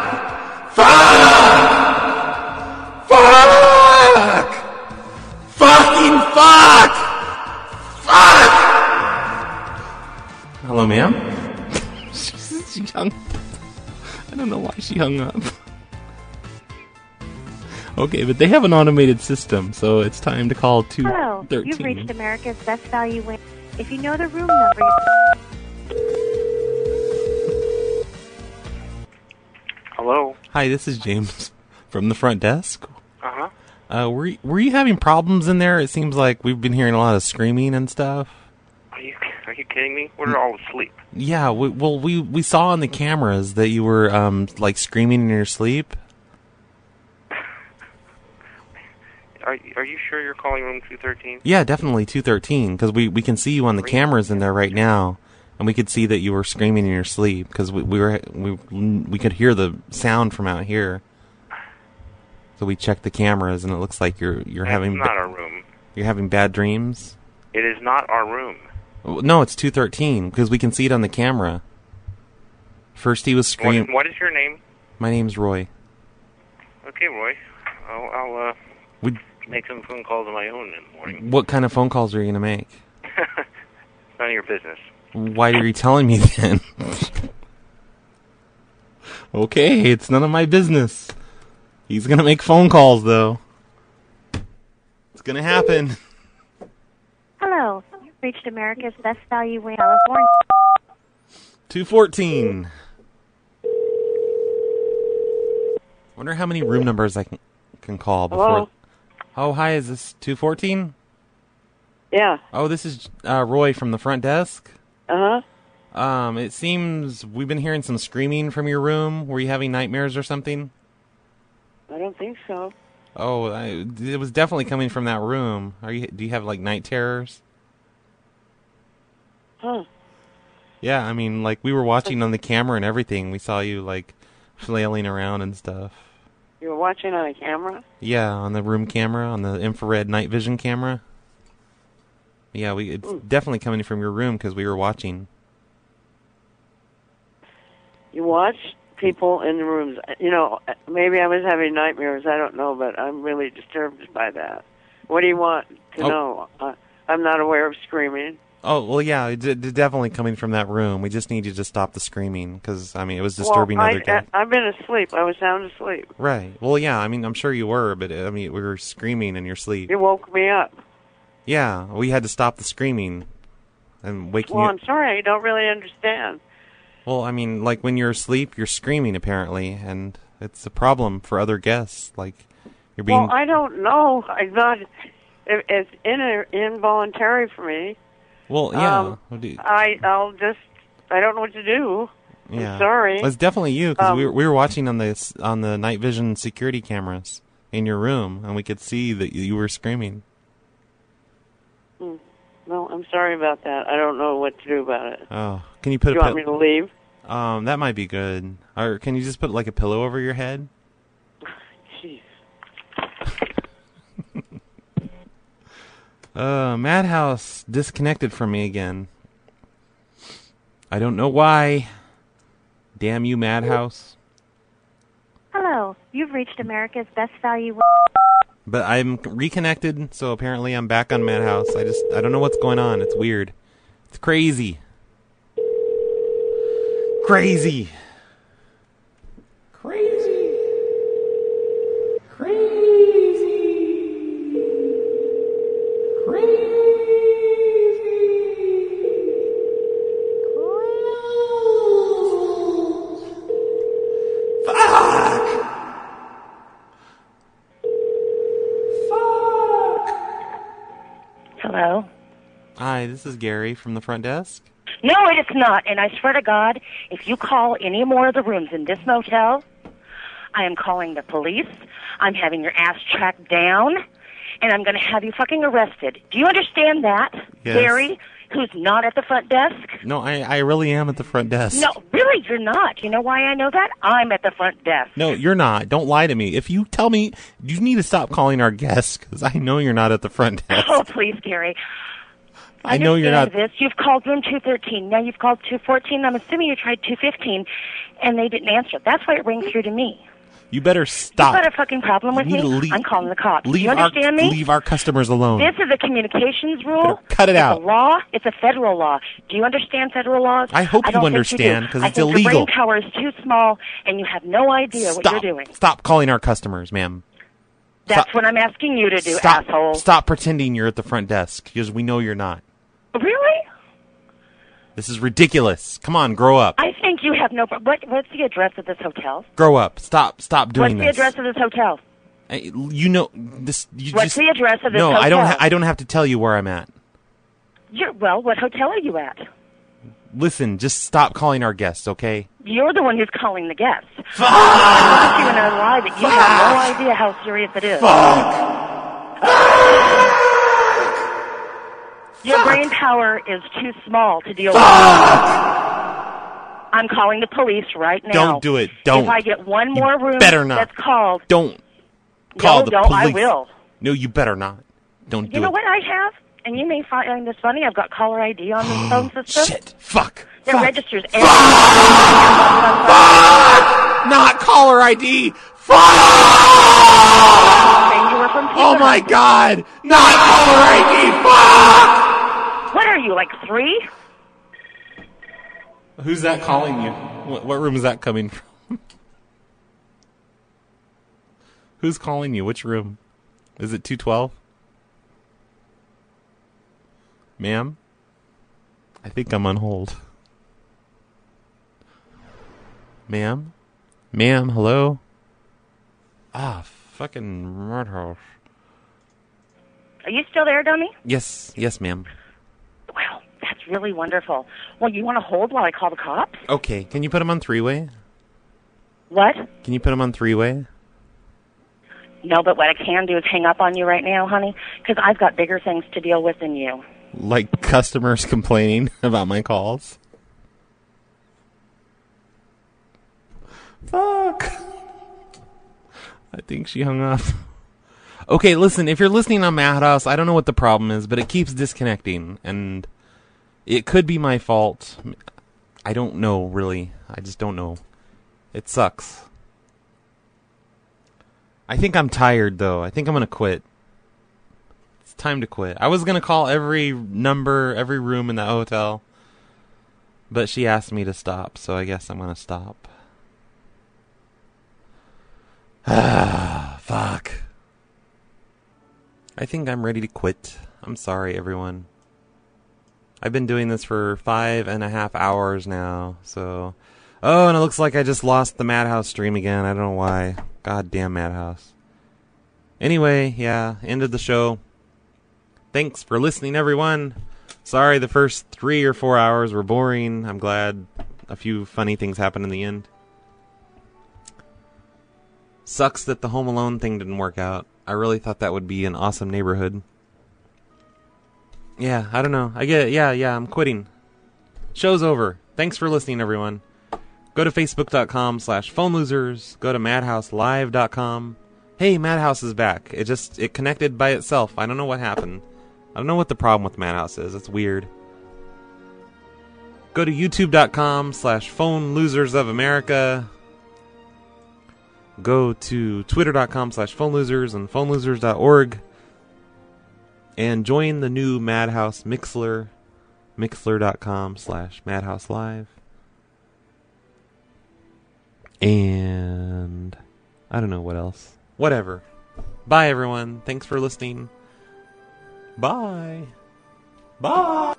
Speaker 17: Fuck! Fuck!
Speaker 6: Fucking fuck! Fuck! Hello, ma'am? She hung... I don't know why she hung up. Okay, but they have an automated system, so it's time to call two
Speaker 13: Hello.
Speaker 6: thirteen.
Speaker 13: You've reached America's Best Value Inn. If you know the room number...
Speaker 20: Hello.
Speaker 6: Hi, this is James from the front desk.
Speaker 20: Uh-huh.
Speaker 6: Uh, were y- were you having problems in there? It seems like we've been hearing a lot of screaming and stuff.
Speaker 20: Are you are you kidding me? We're all asleep.
Speaker 6: Yeah, we, well, we we saw on the cameras that you were um like screaming in your sleep.
Speaker 20: Are are you sure you're calling room two thirteen?
Speaker 6: Yeah, definitely two thirteen, because we, we can see you on the cameras in there right now, and we could see that you were screaming in your sleep because we we were we we could hear the sound from out here. So we checked the cameras, and it looks like you're you're
Speaker 20: That's
Speaker 6: having
Speaker 20: not our room.
Speaker 6: You're having bad dreams.
Speaker 20: It is not our room.
Speaker 6: No, it's two thirteen because we can see it on the camera. First, he was screaming.
Speaker 20: What, what is your name?
Speaker 6: My name's Roy.
Speaker 20: Okay, Roy. I'll, I'll uh,
Speaker 6: We.
Speaker 20: make some phone calls of my own in the morning.
Speaker 6: What kind of phone calls are you gonna make?
Speaker 20: None of your business.
Speaker 6: Why are you telling me then? Okay, it's none of my business. He's gonna make phone calls, though. It's gonna happen.
Speaker 13: Hello. You've reached America's Best Value in California.
Speaker 6: two fourteen. Wonder how many room numbers I can, can call before...
Speaker 10: Hello?
Speaker 6: Oh, hi, is this two fourteen?
Speaker 10: Yeah.
Speaker 6: Oh, this is uh, Roy from the front desk?
Speaker 10: Uh-huh.
Speaker 6: Um, it seems we've been hearing some screaming from your room. Were you having nightmares or something?
Speaker 10: I don't think so.
Speaker 6: Oh, I, it was definitely coming from that room. Are you? Do you have like night terrors?
Speaker 10: Huh.
Speaker 6: Yeah, I mean, like we were watching on the camera and everything. We saw you like flailing around and stuff.
Speaker 10: You were watching on a camera?
Speaker 6: Yeah, on the room camera, on the infrared night vision camera. Yeah, we it's
Speaker 10: Mm.
Speaker 6: definitely coming from your room because we were watching.
Speaker 10: You watch people in the rooms. You know, maybe I was having nightmares. I don't know, but I'm really disturbed by that. What do you want to
Speaker 6: Oh.
Speaker 10: know? Uh, I'm not aware of screaming.
Speaker 6: Oh, well, yeah, it's it's definitely coming from that room. We just need you to stop the screaming because, I mean, it was disturbing
Speaker 10: well,
Speaker 6: other
Speaker 10: I,
Speaker 6: guys.
Speaker 10: I, I've been asleep. I was sound asleep.
Speaker 6: Right. Well, yeah, I mean, I'm sure you were, but, I mean, we were screaming in your sleep.
Speaker 10: You woke me up.
Speaker 6: Yeah, we had to stop the screaming and waking
Speaker 10: Well,
Speaker 6: you
Speaker 10: I'm sorry. I don't really understand.
Speaker 6: Well, I mean, like, when you're asleep, you're screaming, apparently, and it's a problem for other guests. Like, you're being...
Speaker 10: Well, I don't know. I'm not... It, it's in, involuntary for me.
Speaker 6: Well, yeah.
Speaker 10: Um,
Speaker 6: What do you-
Speaker 10: I, I'll just... I don't know what to do.
Speaker 6: yeah.
Speaker 10: I'm sorry.
Speaker 6: Well, it's definitely you, because
Speaker 10: Um,
Speaker 6: we, were, we were watching on the, on the night vision security cameras in your room, and we could see that you were screaming.
Speaker 10: Hmm. No, I'm sorry about that. I don't know what to do about it.
Speaker 6: Oh, can you put
Speaker 10: Do you
Speaker 6: a
Speaker 10: want me to leave?
Speaker 6: Um, that might be good. Or can you just put like a pillow over your head?
Speaker 10: Jeez.
Speaker 6: uh, Madhouse disconnected from me again. I don't know why. Damn you, Madhouse.
Speaker 13: Hello. You've reached America's Best Value.
Speaker 6: But I'm reconnected, so apparently I'm back on Madhouse. I just I don't know what's going on. It's weird. It's crazy. Crazy. Crazy. Crazy.
Speaker 4: Hello?
Speaker 6: Hi, this is Gary from the front desk.
Speaker 4: No, it is not. And I swear to God, if you call any more of the rooms in this motel, I am calling the police. I'm having your ass tracked down, and I'm going to have you fucking arrested. Do you understand that,
Speaker 6: Yes.
Speaker 4: Gary, who's not at the front desk?
Speaker 6: No, I, I really am at the front desk.
Speaker 4: No, really, you're not. You know why I know that? I'm at the front desk.
Speaker 6: No, you're not. Don't lie to me. If you tell me, you need to stop calling our guests, because I know you're not at the front desk.
Speaker 4: Oh, please, Gary.
Speaker 6: I know you're not.
Speaker 4: Understand this. You've called room two thirteen. Now you've called two fourteen. I'm assuming you tried two fifteen, and they didn't answer. That's why it rings through to me.
Speaker 6: You better stop.
Speaker 4: You've got a fucking problem with
Speaker 6: You need
Speaker 4: me?
Speaker 6: to leave-
Speaker 4: I'm calling the cops.
Speaker 6: Leave
Speaker 4: you understand
Speaker 6: our,
Speaker 4: me?
Speaker 6: Leave our customers alone.
Speaker 4: This is a communications rule.
Speaker 6: Cut it
Speaker 4: it's
Speaker 6: out.
Speaker 4: It's a law. It's a federal law. Do you understand federal laws?
Speaker 6: I hope
Speaker 4: I
Speaker 6: you
Speaker 4: don't think
Speaker 6: understand,
Speaker 4: do.
Speaker 6: 'cause
Speaker 4: I
Speaker 6: it's
Speaker 4: think
Speaker 6: illegal.
Speaker 4: Your brain power is too small, and you have no idea what
Speaker 6: Stop.
Speaker 4: you're doing.
Speaker 6: Stop calling our customers, ma'am.
Speaker 4: That's
Speaker 6: Stop.
Speaker 4: what I'm asking you to do,
Speaker 6: Stop.
Speaker 4: asshole.
Speaker 6: Stop pretending you're at the front desk, because we know you're not.
Speaker 4: Really?
Speaker 6: This is ridiculous. Come on, grow up.
Speaker 4: I think you have no... What, what's the address of this hotel?
Speaker 6: Grow up. Stop. Stop doing
Speaker 4: What's the
Speaker 6: this.
Speaker 4: address of this hotel?
Speaker 6: Hey, You know this. You
Speaker 4: What's
Speaker 6: just,
Speaker 4: the address of this
Speaker 6: no,
Speaker 4: hotel?
Speaker 6: I don't. Ha- I don't have to tell you where I'm at.
Speaker 4: You're, well, what hotel are you at?
Speaker 6: Listen, just stop calling our guests, okay?
Speaker 4: You're the one who's calling the guests. Fuck! I look at you and I lie that you have no idea how serious it is. Your brain power is too small to deal with. I'm calling the police right now.
Speaker 6: Don't do it. Don't.
Speaker 4: If I get one more room
Speaker 6: better not.
Speaker 4: that's called,
Speaker 6: Don't. call
Speaker 4: no,
Speaker 6: the
Speaker 4: no,
Speaker 6: police.
Speaker 4: I will.
Speaker 6: No, you better not. Don't do
Speaker 4: You know
Speaker 6: it.
Speaker 4: what I have? And you may find this funny. I've got caller I D on the phone system.
Speaker 6: Shit. Fuck.
Speaker 4: That
Speaker 6: Fuck.
Speaker 4: registers
Speaker 6: Fuck.
Speaker 4: everything.
Speaker 6: Not caller I D. Fuck! Oh my God! Not caller I D. Fuck!
Speaker 4: What are you, like three?
Speaker 6: Who's that calling you? What, what room is that coming from? Who's calling you? Which room? Is it two twelve? Ma'am? I think I'm on hold. Ma'am? Ma'am, hello? Ah, fucking Madhouse.
Speaker 4: Are you still there, dummy?
Speaker 6: Yes, yes, ma'am.
Speaker 4: Wow, that's really wonderful. Well, you want to hold while I call the cops?
Speaker 6: Okay, can you put him on three-way?
Speaker 4: What?
Speaker 6: Can you put him on three-way?
Speaker 4: No, but what I can do is hang up on you right now, honey, because I've got bigger things to deal with than you.
Speaker 6: Like customers complaining about my calls? Fuck. I think she hung up. Okay, listen, if you're listening on Madhouse, I don't know what the problem is, but it keeps disconnecting, and it could be my fault. I don't know, really. I just don't know. It sucks. I think I'm tired, though. I think I'm going to quit. It's time to quit. I was going to call every number, every room in the hotel, but she asked me to stop, so I guess I'm going to stop. Ah, fuck. I think I'm ready to quit. I'm sorry, everyone. I've been doing this for five and a half hours now, so... Oh, and it looks like I just lost the Madhouse stream again. I don't know why. Goddamn Madhouse. Anyway, yeah, end of the show. Thanks for listening, everyone. Sorry the first three or four hours were boring. I'm glad a few funny things happened in the end. Sucks that the Home Alone thing didn't work out. I really thought that would be an awesome neighborhood. Yeah, I don't know. I get it. Yeah, yeah, I'm quitting. Show's over. Thanks for listening, everyone. Go to facebook.com slash phone losers. Go to madhouse live dot com. Hey, Madhouse is back. It just, it connected by itself. I don't know what happened. I don't know what the problem with Madhouse is. It's weird. Go to youtube.com slash phone losers of America. Go to twitter.com slash phone losers and phone losers dot org. And join the new Madhouse Mixler. Mixler.com slash Madhouse Live. And I don't know what else. Whatever. Bye, everyone. Thanks for listening. Bye. Bye.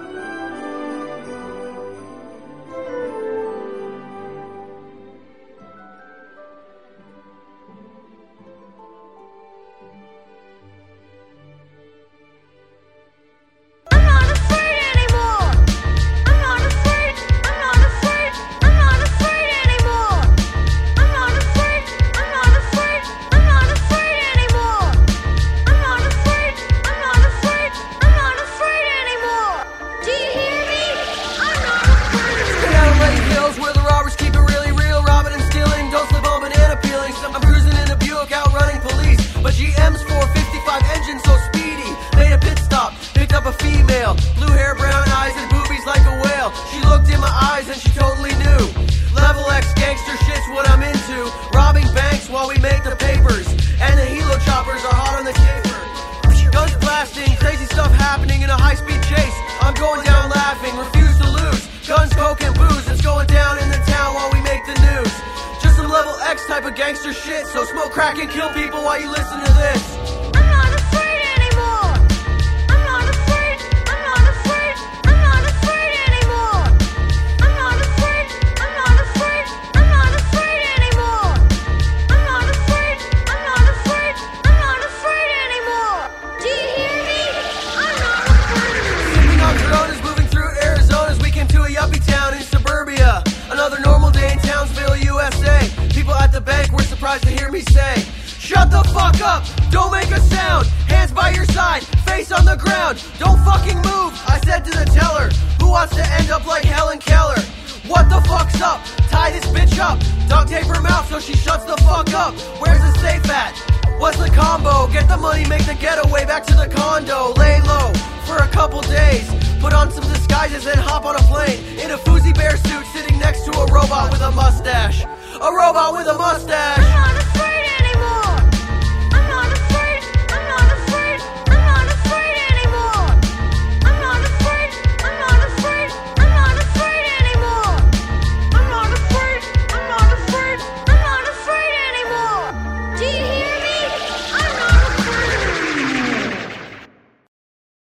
Speaker 3: Type of gangster shit, so smoke crack and kill people while you listen to this. I'm not afraid anymore. I'm not afraid. I'm not afraid. I'm not afraid anymore. I'm not afraid. I'm not afraid. I'm not afraid anymore. I'm not afraid. I'm not afraid. I'm not afraid anymore. Do you hear me? I'm not afraid. Sipping on Coronas, moving through Arizona's, we came to a yuppie town in suburbia. Another normal day in Townsville, U S A. People at the bank were surprised to hear me say, shut the fuck up, don't make a sound. Hands by your side, face on the ground. Don't fucking move, I said to the teller, who wants to end up like Helen Keller? What the fuck's up? Tie this bitch up, duct tape her mouth so she shuts the fuck up. Where's the safe at? What's the combo? Get the money, make the getaway back to the condo. Lay low for a couple days. Put on some disguises and hop on a plane in a Foozie Bear suit, sitting next to a robot with a mustache. A robot with a mustache.